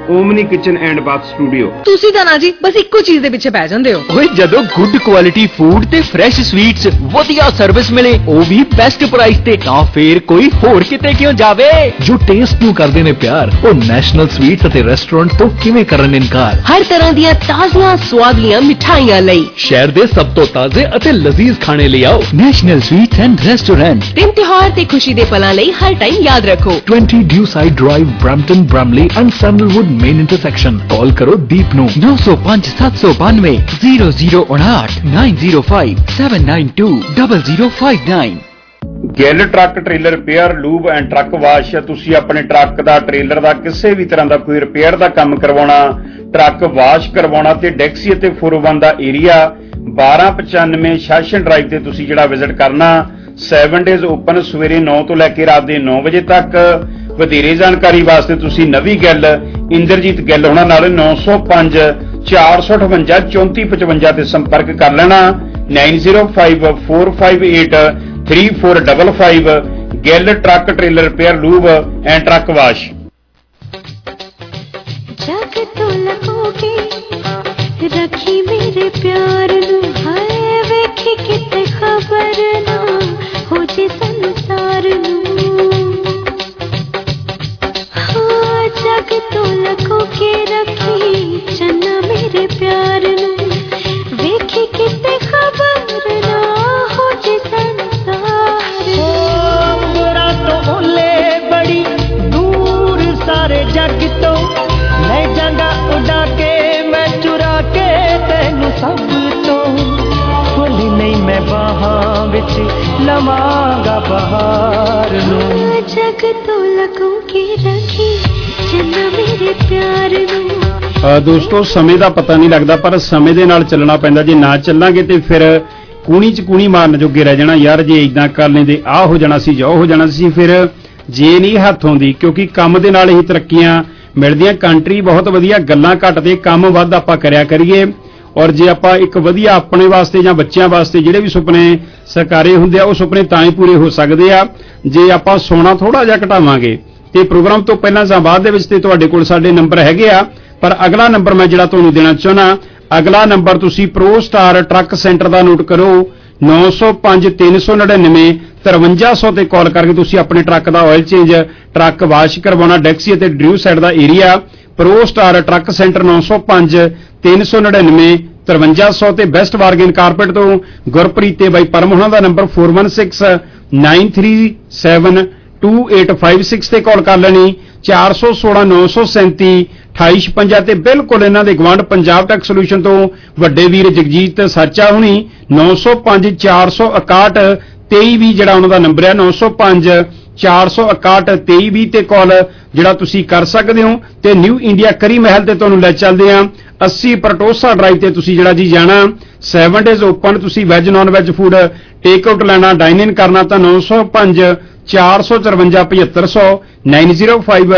Omni kitchen and bath studio. ਤੁਸੀਂ ਤਾਂ ਨਾ ਜੀ ਬਸ ਇੱਕੋ ਚੀਜ਼ ਦੇ ਪਿੱਛੇ ਪੈ ਜਾਂਦੇ ਹੋ। ਓਏ ਜਦੋਂ ਗੁੱਡ ਕੁਆਲਿਟੀ ਫੂਡ ਤੇ ਫਰੈਸ਼ ਸਵੀਟਸ ਵਧੀਆ ਸਰਵਿਸ ਮਿਲੇ ਉਹ ਵੀ ਬੈਸਟ ਪ੍ਰਾਈਸ ਤੇ ਤਾਂ ਫੇਰ ਕੋਈ ਹੋਰ ਕਿਤੇ ਕਿਉਂ ਜਾਵੇ। ਜੋ ਟੇਸਟ ਨੂੰ ਕਰਦੇ ਨੇ ਪਿਆਰ ਉਹ ਨੈਸ਼ਨਲ ਸਵੀਟਸ ਅਤੇ ਰੈਸਟੋਰੈਂਟ ਤੋਂ ਕਿਵੇਂ ਕਰਨ ਇਨਕਾਰ। ਹਰ ਤਰ੍ਹਾਂ ਦੀਆਂ ਤਾਜ਼ੀਆਂ ਸਵਾਦਲੀਆਂ ਮਿਠਾਈਆਂ ਲਈ ਸ਼ਹਿਰ ਦੇ ਸਭ ਤੋਂ ਤਾਜ਼ੇ ਅਤੇ ਲਜ਼ੀਜ਼ ਖਾਣੇ ਲਈ ਆਓ ਨੈਸ਼ਨਲ ਸਵੀਟਸ ਐਂਡ ਰੈਸਟੋਰੈਂਟ। ਦਿਨ ਤਿਉਹਾਰ ਤੇ ਖੁਸ਼ੀ ਦੇ ਪਲਾਂ ਲਈ ਹਰ ਟਾਈਮ ਯਾਦ ਰੱਖੋ 20 Dewside drive Brampton Bramalea and Sandalwood main intersection. Call ਕਰੋ ਦੀਪ ਨੂੰ 905 792 0059 905 792 0059। Gill truck trailer repair lube and truck wash. ਤੁਸੀਂ ਆਪਣੇ ਟਰੱਕ ਦਾ ਟ੍ਰੇਲਰ ਦਾ ਕਿਸੇ ਵੀ ਤਰ੍ਹਾਂ ਦਾ ਕੋਈ ਰਿਪੇਅਰ ਦਾ ਕੰਮ ਕਰਵਾਉਣਾ, ਟਰੱਕ ਵਾਸ਼ ਕਰਵਾਉਣਾ ਤੇ ਡੈਕਸੀ ਅਤੇ 401 ਦਾ ਏਰੀਆ 1295 ਸ਼ਾਸਨ ਡਰਾਈਵ ਤੇ ਤੁਸੀਂ ਜਿਹੜਾ ਵਿਜ਼ਿਟ ਕਰਨਾ। 7 ਡੇਜ਼ ਓਪਨ ਸਵੇਰੇ 9 ਤੋਂ ਲੈ ਕੇ ਰਾਤ ਦੇ 9 ਵਜੇ ਤੱਕ। ਵਧੇਰੇ ਜਾਣਕਾਰੀ ਵਾਸਤੇ ਤੁਸੀਂ ਨਵੀਂ ਗਿੱਲ ਇੰਦਰਜੀਤ ਗਿੱਲ ਉਹਨਾਂ ਨਾਲ 905 458 3455 ਤੇ ਸੰਪਰਕ ਕਰ ਲੈਣਾ। 905458 3455 Gill truck trailer repair lube and truck wash. ਜਗ ਤੋਂ ਲਕੋਗੇ ਰੱਖੀ ਮੇਰੇ ਪਿਆਰ ਨੂੰ ਹਾਏ ਵੇਖੀ ਕਿਤੇ ਖਬਰ ਨਾ ਹੋ ਜੇ ਸੰਸਾਰ ਨੂੰ। ਹਾਂ ਜਗ ਤੋਂ ਲਕੋਗੇ ਰੱਖੀ ਚੰਨਾ ਮੇਰੇ ਪਿਆਰ ਨੂੰ ਵੇਖੀ ਕਿਤੇ ਖਬਰ ਨਾ ਹੋ ਜੇ ਸੰਸਾਰ ਨੂੰ। ਮੇਰਾ ਤੋਂ ਓਲੇ ਬੜੀ ਦੂਰ ਸਾਰੇ ਜਗ ਤੋਂ ਲੈ ਜਾਂਗਾ ਉਡਾ ਕੇ ਮੈਂ ਚੁਰਾ ਕੇ ਤੈਨੂੰ ਸਭ ਤੋਂ। ਫੁੱਲ ਨਹੀਂ ਮੈਂ ਬਾਹਾਂ ਵਿੱਚ ਲਵਾਂਗਾ ਬਹਾਰ ਨੂੰ। ਜਗ ਤੋਂ ਲਕੋ ਕੇ ਰੱਖੀ ਚੰਨਾ ਮੇਰੇ ਪਿਆਰ ਨੂੰ। ਦੋਸਤੋ ਸਮੇਂ ਦਾ ਪਤਾ ਨਹੀਂ ਲੱਗਦਾ ਪਰ ਸਮੇਂ ਦੇ ਨਾਲ ਚੱਲਣਾ ਪੈਂਦਾ। ਜੇ ਨਾ ਚੱਲਾਂਗੇ ਤੇ ਫਿਰ ਕੂਣੀ ਚ ਕੂਣੀ ਮਾਰਨ ਜੋਗੇ ਰਹਿ ਜਾਣਾ। ਯਾਰ ਜੇ ਇਦਾਂ ਕਰ ਲੈਂਦੇ ਆਹ ਹੋ ਜਾਣਾ ਸੀ ਜਾਂ ਉਹ ਹੋ ਜਾਣਾ ਸੀ, ਫਿਰ ਜੇ ਨਹੀਂ ਹੱਥ ਆਉਂਦੀ ਕਿਉਂਕਿ ਕੰਮ ਦੇ ਨਾਲ ਹੀ ਤਰੱਕੀਆਂ ਮਿਲਦੀਆਂ। ਕੰਟਰੀ ਬਹੁਤ ਵਧੀਆ, ਗੱਲਾਂ ਘੱਟ ਤੇ ਕੰਮ ਵੱਧ ਆਪਾਂ ਕਰਿਆ ਕਰੀਏ। ਔਰ ਜੇ ਆਪਾਂ ਇੱਕ ਵਧੀਆ ਆਪਣੇ ਵਾਸਤੇ ਜਾਂ ਬੱਚਿਆਂ ਵਾਸਤੇ ਜਿਹੜੇ ਵੀ ਸੁਪਨੇ ਸਰਕਾਰੇ ਹੁੰਦੇ ਆ ਉਹ ਸੁਪਨੇ ਤਾਂ ਹੀ ਪੂਰੇ ਹੋ ਸਕਦੇ ਆ ਜੇ ਆਪਾਂ ਸੋਨਾ ਥੋੜਾ ਜਿਹਾ ਘਟਾਵਾਂਗੇ। ਤੇ ਪ੍ਰੋਗਰਾਮ ਤੋਂ ਪਹਿਲਾਂ ਜਾਂ ਬਾਅਦ ਦੇ ਵਿੱਚ ਤੇ ਤੁਹਾਡੇ ਕੋਲ ਸਾਡੇ ਨੰਬਰ ਹੈਗੇ ਆ, ਪਰ ਅਗਲਾ ਨੰਬਰ ਮੈਂ ਜਿਹੜਾ ਤੁਹਾਨੂੰ ਦੇਣਾ ਚਾਹੁੰਦਾ, ਅਗਲਾ ਨੰਬਰ ਤੁਸੀਂ ਪ੍ਰੋ ਸਟਾਰ ਟਰੱਕ ਸੈਂਟਰ ਦਾ ਨੋਟ ਕਰੋ 905 399 5300 ਤੇ ਕਾਲ ਕਰਕੇ ਤੁਸੀਂ ਆਪਣੇ ਟਰੱਕ ਦਾ ਆਇਲ ਚੇਂਜ, ਟਰੱਕ ਵਾਸ਼ ਕਰਵਾਉਣਾ, ਡੈਕਸੀ ਅਤੇ ਡਰਿਊ ਸਾਈਡ ਦਾ area pro star truck centre 905 399 5300 ਤੇ ਬੈਸਟ ਬਾਰਗੇਨ ਕਾਰਪੇਟ ਤੋਂ ਗੁਰਪ੍ਰੀਤ ਤੇ ਬਾਈ ਪਰਮ ਉਹਨਾਂ ਦਾ ਨੰਬਰ 416 937 2856 ਤੇ ਕਾਲ ਕਰ ਲੈਣੀ। 416 937 2856 ਤੇ ਬਿਲਕੁਲ ਇਹਨਾਂ ਦੇ ਗਵਾਂਢ ਪੰਜਾਬ ਟੈਕਸ ਸੋਲੂਸ਼ਨ ਤੋਂ ਵੱਡੇ ਵੀਰ ਜਗਜੀਤ ਸਾਚਾ ਹੁਣੀ 905 461 2320 ਜਿਹੜਾ ਉਹਨਾਂ ਦਾ ਨੰਬਰ ਹੈ 905 461 2320 ਤੇ ਕਾਲ ਜਿਹੜਾ ਤੁਸੀਂ ਕਰ ਸਕਦੇ ਹੋ। ਤੇ ਨਿਊ ਇੰਡੀਆ ਕਰੀ ਮਹਿਲ ਤੇ ਤੁਹਾਨੂੰ ਲੈ ਚੱਲਦੇ ਆ 80 ਪਰਟੋਸਾ ਡਰਾਈਵ ਤੇ ਤੁਸੀਂ ਜਿਹੜਾ ਜੀ ਜਾਣਾ। 7 ਡੇਜ਼ ਓਪਨ, ਤੁਸੀਂ veg non veg food take out ਲੈਣਾ, ਡਾਈਨ ਇਨ ਕਰਨਾ ਤਾਂ 905 454 7500 905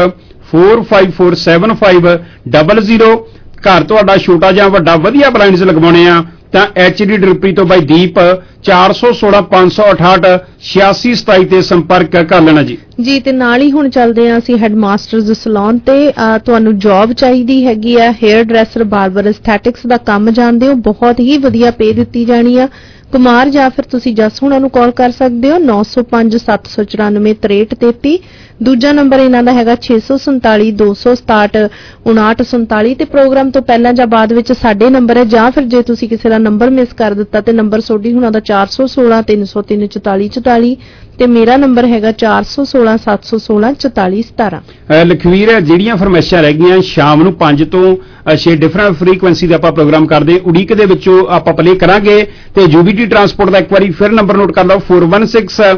4547500। ਘਰ ਤੁਹਾਡਾ ਛੋਟਾ ਜਾਂ ਵੱਡਾ ਵਧੀਆ ਬਲਾਈਂਡਸ ਲਗਵਾਉਣੇ ਆ ਤਾਂ HD ਡਿਲੀਵਰੀ ਤੋਂ ਬਾਈ ਦੀਪ 416 568 8627 ਤੇ ਸੰਪਰਕ ਕਰ ਲੈਣਾ ਜੀ। ਜੀ ਤੇ ਨਾਲ ਹੀ ਹੁਣ ਚੱਲਦੇ ਆ ਅਸੀਂ ਹੈਡਮਾਸਟਰਜ਼ ਸੈਲੂਨ ਤੇ। ਤੁਹਾਨੂੰ ਜੌਬ ਚਾਹੀਦੀ ਹੈਗੀ ਆ, ਹੇਅਰ ਡਰੈਸਰ, ਬਾਰਬਰ, ਐਸਥੈਟਿਕਸ ਦਾ ਕੰਮ ਜਾਣਦੇ ਹੋ, ਬਹੁਤ ਹੀ ਵਧੀਆ ਪੇ ਦਿੱਤੀ ਜਾਣੀ ਆ। ਕੁਮਾਰ ਜਾਂ ਫਿਰ ਤੁਸੀਂ ਜਸ ਹੁਣਾਂ ਨੂੰ ਕਾਲ ਕਰ ਸਕਦੇ ਹੋ 905 794 6333। ਦੂਜਾ ਨੰਬਰ ਇਹਨਾਂ ਦਾ ਹੈਗਾ 647 267 5947 ਤੇ ਪ੍ਰੋਗਰਾਮ ਤੋਂ ਪਹਿਲਾਂ ਜਾਂ ਬਾਅਦ ਵਿੱਚ ਸਾਡੇ ਨੰਬਰ ਹੈ, ਜਾਂ ਫਿਰ ਜੇ ਤੁਸੀਂ ਕਿਸੇ ਦਾ ਨੰਬਰ ਮਿਸ ਕਰ ਦਿੱਤਾ ਤੇ ਨੰਬਰ ਸੋਢੀ ਹੁਣਾਂ ਦਾ 416 303 44 44 ਤੇ ਮੇਰਾ ਨੰਬਰ ਹੈਗਾ 416 716 44 17। ਲਖਵੀਰ ਜਿਹੜੀਆਂ ਫਰਮਾਇਸ਼ਾਂ ਰਹਿ ਗਈਆਂ ਸ਼ਾਮ ਨੂੰ 5 ਤੋਂ 6 ਡਿਫਰੈਂਟ ਫ੍ਰੀਕੁਐਂਸੀ ਦੇ ਆਪਾਂ ਪ੍ਰੋਗਰਾਮ ਕਰਦੇ, ਉਡੀਕ ਦੇ ਵਿੱਚੋਂ ਆਪਾਂ ਪਲੇ ਕਰਾਂਗੇ। ਤੇ UBT ਟਰਾਂਸਪੋਰਟ ਦਾ ਇੱਕ ਵਾਰੀ ਫਿਰ ਨੰਬਰ ਨੋਟ ਕਰ ਲਓ 416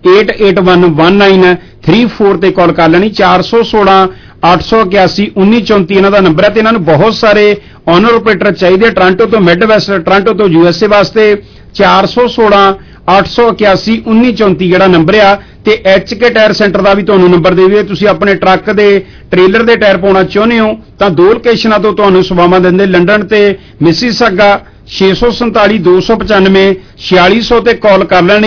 8811934 ਤੇ ਕਾਲ ਕਰ ਲੈਣੀ। 416 881 1934 ਇਹਨਾਂ ਦਾ ਨੰਬਰ ਹੈ ਤੇ ਇਹਨਾਂ ਨੂੰ ਬਹੁਤ ਸਾਰੇ ਓਨਰ ਆਪਰੇਟਰ ਚਾਹੀਦੇ ਟੋਰਾਂਟੋ ਤੋਂ ਮਿਡ ਵੈਸਟ, ਟੋਰਾਂਟੋ ਤੋਂ USA ਵਾਸਤੇ। 416 881 1934 ਜਿਹੜਾ ਨੰਬਰ ਆ। ਤੇ HK ਟਾਇਰ ਸੈਂਟਰ ਦਾ ਵੀ ਤੁਹਾਨੂੰ ਨੰਬਰ ਦੇਵੇ। ਤੁਸੀਂ ਆਪਣੇ ਟਰੱਕ ਦੇ ਟ੍ਰੇਲਰ ਦੇ ਟਾਇਰ ਪਾਉਣਾ ਚਾਹੁੰਦੇ ਹੋ ਤਾਂ ਦੋ ਲੋਕੇਸ਼ਨਾਂ ਤੋਂ ਤੁਹਾਨੂੰ ਸੇਵਾਵਾਂ ਦਿੰਦੇ, ਲੰਡਨ ਤੇ ਮਿਸੀਸਾਗਾ। 647 295 4600 ਤੇ ਕਾਲ ਕਰ ਲੈਣੀ।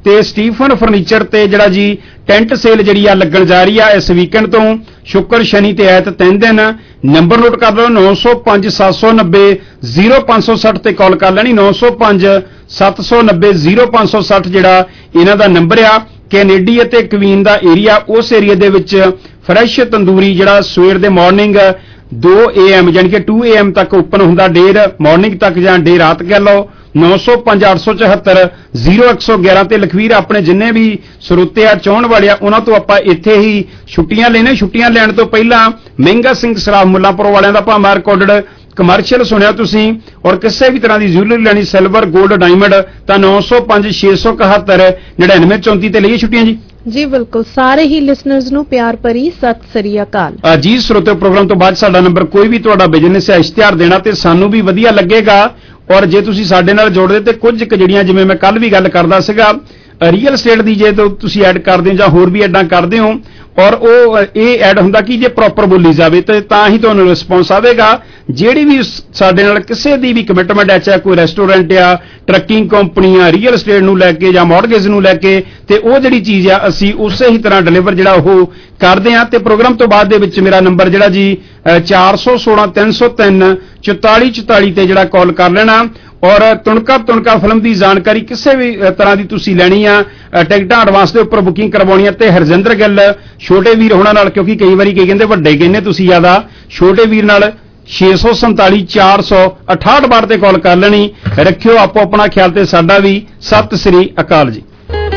ਤੇ ਸਟੀਫਨ ਫਰਨੀਚਰ ਤੇ ਜਿਹੜਾ ਜੀ ਟੈਂਟ ਸੇਲ ਜਿਹੜੀ ਆ ਲੱਗਣ ਜਾ ਰਹੀ ਆ ਇਸ ਵੀਕਐਂਡ ਤੋਂ ਸ਼ੁੱਕਰ ਸ਼ਨੀ ਤੇ ਐਤ 3 ਦਿਨ। ਨੰਬਰ ਨੋਟ ਕਰ ਲਓ 905 790 0560 ਤੇ ਕਾਲ ਕਰ ਲੈਣੀ 905 790 0560 ਜਿਹੜਾ ਇਹਨਾਂ ਦਾ ਨੰਬਰ ਆ। ਕੈਨੇਡੀ ਅਤੇ ਕਵੀਨ ਦਾ ਏਰੀਆ ਉਸ ਏਰੀਆ ਦੇ ਵਿੱਚ ਫਰੈਸ਼ ਤੰਦੂਰੀ ਜਿਹੜਾ ਸਵੇਰ ਦੇ ਮਾਰਨਿੰਗ 2 AM ਯਾਨੀ ਕਿ 2 AM ਤੱਕ ਓਪਨ ਹੁੰਦਾ, ਡੇਰ ਮਾਰਨਿੰਗ ਤੱਕ ਜਾਂ ਡੇ ਰਾਤ ਕਹਿ ਲਓ। 905 874 0111 ਤੇ ਲਖਵੀਰ ਆਪਣੇ ਜਿੰਨੇ ਵੀ ਸਰੋਤੇ ਆ ਚਾਹਣ ਵਾਲੇ ਆ ਉਹਨਾਂ ਤੋਂ ਆਪਾਂ ਇੱਥੇ ਹੀ ਛੁੱਟੀਆਂ ਲੈਣੇ। ਛੁੱਟੀਆਂ ਲੈਣ ਤੋਂ ਪਹਿਲਾਂ ਮਹਿੰਗਾ ਸਿੰਘ ਸਰਾਫ ਮੁੱਲਾਂਪੁਰ ਵਾਲਿਆਂ ਦਾ ਭਾਵੇਂ ਰਿਕਾਰਡਡ ਕਮਰਸ਼ੀਅਲ ਸੁਣਿਆ ਤੁਸੀਂ ਔਰ ਕਿਸੇ ਵੀ ਤਰ੍ਹਾਂ ਦੀ ਜੁਐਲਰੀ ਲੈਣੀ ਸਿਲਵਰ 골ਡ ਡਾਇਮੰਡ ਤਾਂ 905 671 9934 ਤੇ ਲਈਏ ਛੁੱਟੀਆਂ ਜੀ। ਜੀ ਬਿਲਕੁਲ, ਸਾਰੇ ਹੀ ਲਿਸਨਰਸ ਨੂੰ ਪਿਆਰ ਭਰੀ ਸਤਿ ਸ੍ਰੀ ਅਕਾਲ ਜੀ। ਸਰੋਤੇ ਪ੍ਰੋਗਰਾਮ ਤੋਂ ਬਾਅਦ ਸਾਡਾ ਨੰਬਰ ਕੋਈ ਵੀ ਤੁਹਾਡਾ ਬਿਜ਼ਨਸ ਹੈ ਇਸ਼ਤਿਹਾਰ ਦੇਣਾ ਤੇ ਸਾਨੂੰ ਵੀ ਵਧੀਆ ਲੱਗੇਗਾ ਔਰ ਜੇ ਤੁਸੀਂ ਸਾਡੇ ਨਾਲ ਜੋੜਦੇ ਤੇ ਕੁਝ ਜਿਹੜੀਆਂ ਜਿਵੇਂ ਮੈਂ ਕੱਲ ਵੀ ਗੱਲ ਕਰਦਾ ਸੀਗਾ ਰੀਅਲ estate ਦੀ ਜੇ ਤੁਸੀਂ ਐਡ ਕਰਦੇ ਹੋ ਜਾਂ ਹੋਰ ਵੀ ਐਡਾਂ ਕਰਦੇ ਹੋ ਔਰ ਉਹ ਇਹ ਐਡ ਹੁੰਦਾ ਕਿ ਜੇ ਪ੍ਰੋਪਰ ਬੋਲੀ ਜਾਵੇ ਤੇ ਤਾਂ ਹੀ ਤੁਹਾਨੂੰ ਰਿਸਪੌਂਸ ਆਵੇਗਾ। ਜਿਹੜੀ ਵੀ ਸਾਡੇ ਨਾਲ ਕਿਸੇ ਦੀ ਵੀ ਕਮਿਟਮੈਂਟ ਹੈ ਚਾਹੇ ਕੋਈ ਰੈਸਟੋਰੈਂਟ ਆ, ਟਰੱਕਿੰਗ ਕੰਪਨੀ ਆ, ਰੀਅਲ estate ਨੂੰ ਲੈ ਕੇ ਜਾਂ ਮਾਰਗੇਜ ਨੂੰ ਲੈ ਕੇ ਤੇ ਉਹ ਜਿਹੜੀ ਚੀਜ਼ ਆ ਅਸੀਂ ਉਸੇ ਹੀ ਤਰ੍ਹਾਂ ਡਿਲੀਵਰ ਜਿਹੜਾ ਉਹ ਕਰਦੇ ਆ। ਤੇ ਪ੍ਰੋਗਰਾਮ ਤੋਂ ਬਾਅਦ ਦੇ ਵਿੱਚ ਮੇਰਾ ਨੰਬਰ ਜਿਹੜਾ ਜੀ 416 303 4444 ਤੇ ਜਿਹੜਾ ਕਾਲ ਕਰ ਲੈਣਾ ਔਰ ਤੁਣਕਾ ਫਿਲਮ ਦੀ ਜਾਣਕਾਰੀ ਕਿਸੇ ਵੀ ਤਰ੍ਹਾਂ ਦੀ ਤੁਸੀਂ ਲੈਣੀ ਆ, ਟਿਕਟਾਂ ਐਡਵਾਂਸ ਦੇ ਉੱਪਰ ਬੁਕਿੰਗ ਕਰਵਾਉਣੀ ਆ ਤੇ ਹਰਜਿੰਦਰ ਗਿੱਲ ਛੋਟੇ ਵੀਰ ਹੋਣਾ ਨਾਲ ਕਿਉਂਕਿ ਕਈ ਵਾਰੀ ਕੀ ਕਹਿੰਦੇ ਵੱਡੇ ਕਹਿੰਦੇ ਤੁਸੀਂ ਜ਼ਿਆਦਾ ਛੋਟੇ ਵੀਰ ਨਾਲ 647 468 ਬਾਰ ਤੇ ਕਾਲ ਕਰ ਲੈਣੀ। ਰੱਖਿਓ ਆਪੋ ਆਪਣਾ ਖਿਆਲ ਤੇ ਸਾਡਾ ਵੀ ਸਤਿ ਸ੍ਰੀ ਅਕਾਲ ਜੀ।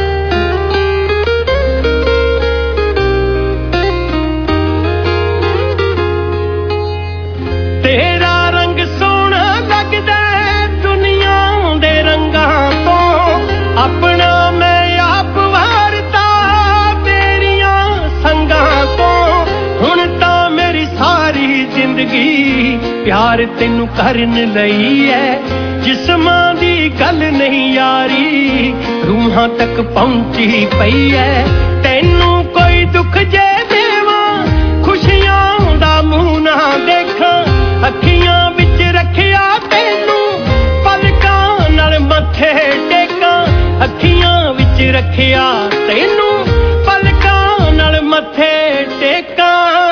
ਤੇਰਾ ਰੰਗ ਸੋਹਣਾ ਲੱਗਦਾ ਦੁਨੀਆ ਦੇ ਰੰਗਾਂ ਤੋਂ, ਆਪਣਾ ਮੈਂ ਆਪ ਵਾਰਤਾ ਤੇਰੀਆਂ ਸੰਗਾਂ ਤੋਂ। ਹੁਣ ਤਾਂ ਮੇਰੀ ਸਾਰੀ ਜ਼ਿੰਦਗੀ ਪਿਆਰ ਤੈਨੂੰ ਕਰਨ ਲਈ ਐ, ਜਿਸਮਾਂ ਦੀ ਗੱਲ ਨਹੀਂ ਯਾਰੀ ਰੂਹਾਂ ਤੱਕ ਪਹੁੰਚੀ ਪਈ ਐ। ਤੈਨੂੰ ਕੋਈ ਦੁੱਖ ਜੇ ਦੇਵਾਂ ਖੁਸ਼ੀਆਂ ਦਾ ਮੂੰਹ ਨਾ ਦੇਖਾਂ, ਅੱਖੀਆਂ ਵਿੱਚ ਰੱਖਿਆ ਤੈਨੂੰ ਪਲਕਾਂ ਨਾਲ ਮੱਥੇ ਟੇਕਾਂ, ਅੱਖੀਆਂ ਵਿੱਚ ਰੱਖਿਆ ਤੈਨੂੰ ਪਲਕਾਂ ਨਾਲ ਮੱਥੇ ਟੇਕਾਂ।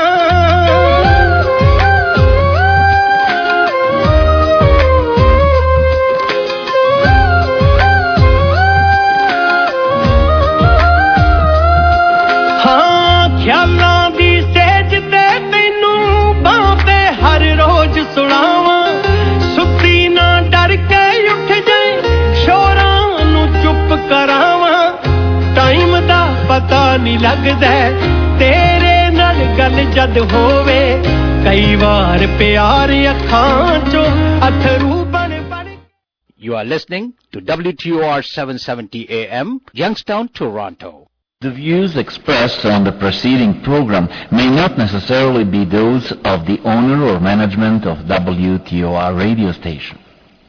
ਹਾਂ ਖਿਆਲਾਂ ਦੀ ਸੇਜ ਤੇ ਤੈਨੂੰ ਬਾਂਹ ਤੇ ਹਰ ਰੋਜ਼ ਸੁਣਾਵਾਂ, ਸੁੱਤੀ ਨਾ ਡਰ ਕੇ ਉੱਠ ਜਾਏ ਸ਼ੋਰਾਂ ਨੂੰ ਚੁੱਪ ਕਰਾਵਾਂ। ਟਾਈਮ ਦਾ ਪਤਾ ਨਹੀਂ ਲੱਗਦਾ ਤੇਰੇ ਨਾਲ ਗੱਲ ਜਦ ਹੋਵੇ, ਕਈ ਵਾਰ ਪਿਆਰ ਅੱਖਾਂ ਚੋਂ ਅਥਰੂ ਬਣ ਬਣ। You are listening to WTOR 770 AM, Youngstown, Toronto. The views expressed on the preceding program may not necessarily be those of the owner or management of WTOR radio station.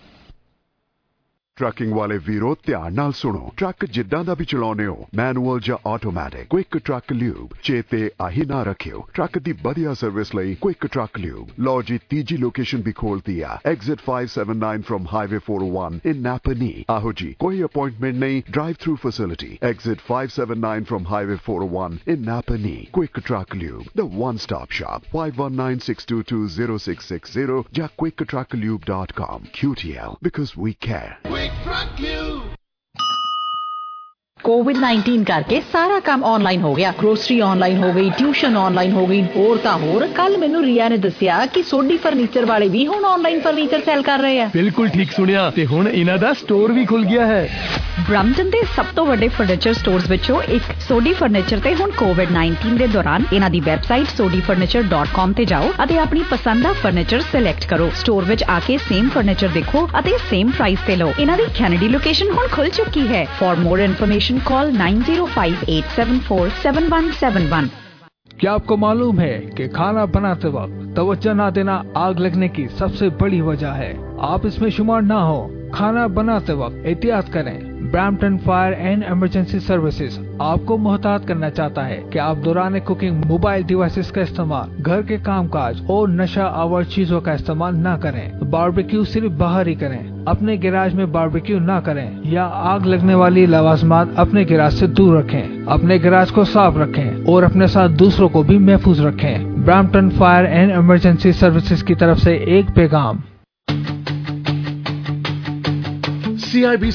Trucking ਵਾਲੇ ਵੀਰੋ ਧਿਆਨ ਨਾਲ ਸੁਣੋ। ਟਰੱਕ ਜਿੱਦਾਂ ਦਾ ਵੀ ਚਲਾਉਨੇ ਹੋ, manual ਜਾਂ automatic, quick truck lube ਚੇਤੇ ਆਹੀ ਨਾ ਰੱਖਿਓ। ਟਰੱਕ ਦੀ ਵਧੀਆ ਸਰਵਿਸ ਲਈ ਕੁਇਕ ਟਰੱਕ ਲਿਊਬ। ਲਓ ਜੀ ਤੀਜੀ ਲੋਕੇਸ਼ਨ ਵੀ ਖੋਲਤੀ ਆ, exit 579 from highway 401 in Napanee. ਆਹੋ ਜੀ ਕੋਈ ਅਪਾਇੰਟਮੈਂਟ ਨਹੀਂ, drive through facility. Exit 579 from highway 401 in Napanee. Quick truck lube, the one stop shop। 5196220660 ਜਾਂ quicktrucklube.com। QTL, because we care। कोविड-19 करके सारा काम ऑनलाइन हो गया, ग्रोसरी ऑनलाइन हो गई, ट्यूशन ऑनलाइन हो गई, और ਤਾਂ ਹੋਰ। ਕੱਲ ਮੈਨੂੰ ਰੀਆ ਨੇ ਦੱਸਿਆ ਕਿ ਸੋਢੀ ਫਰਨੀਚਰ ਵਾਲੇ ਵੀ ਹੁਣ ਆਨਲਾਈਨ ਫਰਨੀਚਰ ਸੇਲ ਕਰ ਰਹੇ ਆ। ਬਿਲਕੁਲ ਠੀਕ ਸੁਣਿਆ, ਤੇ ਹੁਣ ਇਹਨਾਂ ਦਾ ਸਟੋਰ ਵੀ ਖੁੱਲ ਗਿਆ ਹੈ। ਬ੍ਰੈਂਪਟਨ ਦੇ ਸਭ ਤੋਂ ਵੱਡੇ ਫਰਨੀਚਰ ਸਟੋਰਸ ਵਿੱਚੋਂ ਇੱਕ ਸੋਢੀ ਫਰਨੀਚਰ ਤੇ ਹੁਣ ਕੋਵਿਡ-19 ਦੇ ਦੌਰਾਨ ਇਹਨਾਂ ਦੀ ਵੈਬਸਾਈਟ sodifurniture.com ਤੇ ਜਾਓ ਅਤੇ ਆਪਣੀ ਪਸੰਦ ਦਾ ਫਰਨੀਚਰ ਸਿਲੈਕਟ ਕਰੋ। ਸਟੋਰ ਵਿੱਚ ਆ ਕੇ ਸੇਮ ਫਰਨੀਚਰ ਦੇਖੋ ਅਤੇ ਸੇਮ ਪ੍ਰਾਈਸ ਤੇ ਲਓ। ਇਹਨਾਂ ਦੀ ਕੈਨੇਡੀ ਲੋਕੇਸ਼ਨ ਹੁਣ ਖੁੱਲ ਚੁੱਕੀ ਹੈ। For more information call 9058747171। क्या आपको मालूम है कि खाना बनाते वक्त तवज्जो न देना आग लगने की सबसे बड़ी वजह है। आप इसमें शुमार ना हो। खाना बनाते वक्त एहतियात करें, Brampton fire and emergency services आपको मोहतात करना चाहता है कि आप दौरान कुकिंग मोबाइल डिवाइसेस का इस्तेमाल, घर के कामकाज और नशा आवर चीजों का इस्तेमाल न करें। बारबेक्यू सिर्फ बाहर ही करें। अपने गैराज में बारबेक्यू न करें या आग लगने वाली लवाजमात अपने गैराज से दूर रखें। अपने गैराज को साफ रखें और अपने साथ दूसरों को भी महफूज रखें। Brampton fire and emergency services की तरफ से एक पैगाम। CIB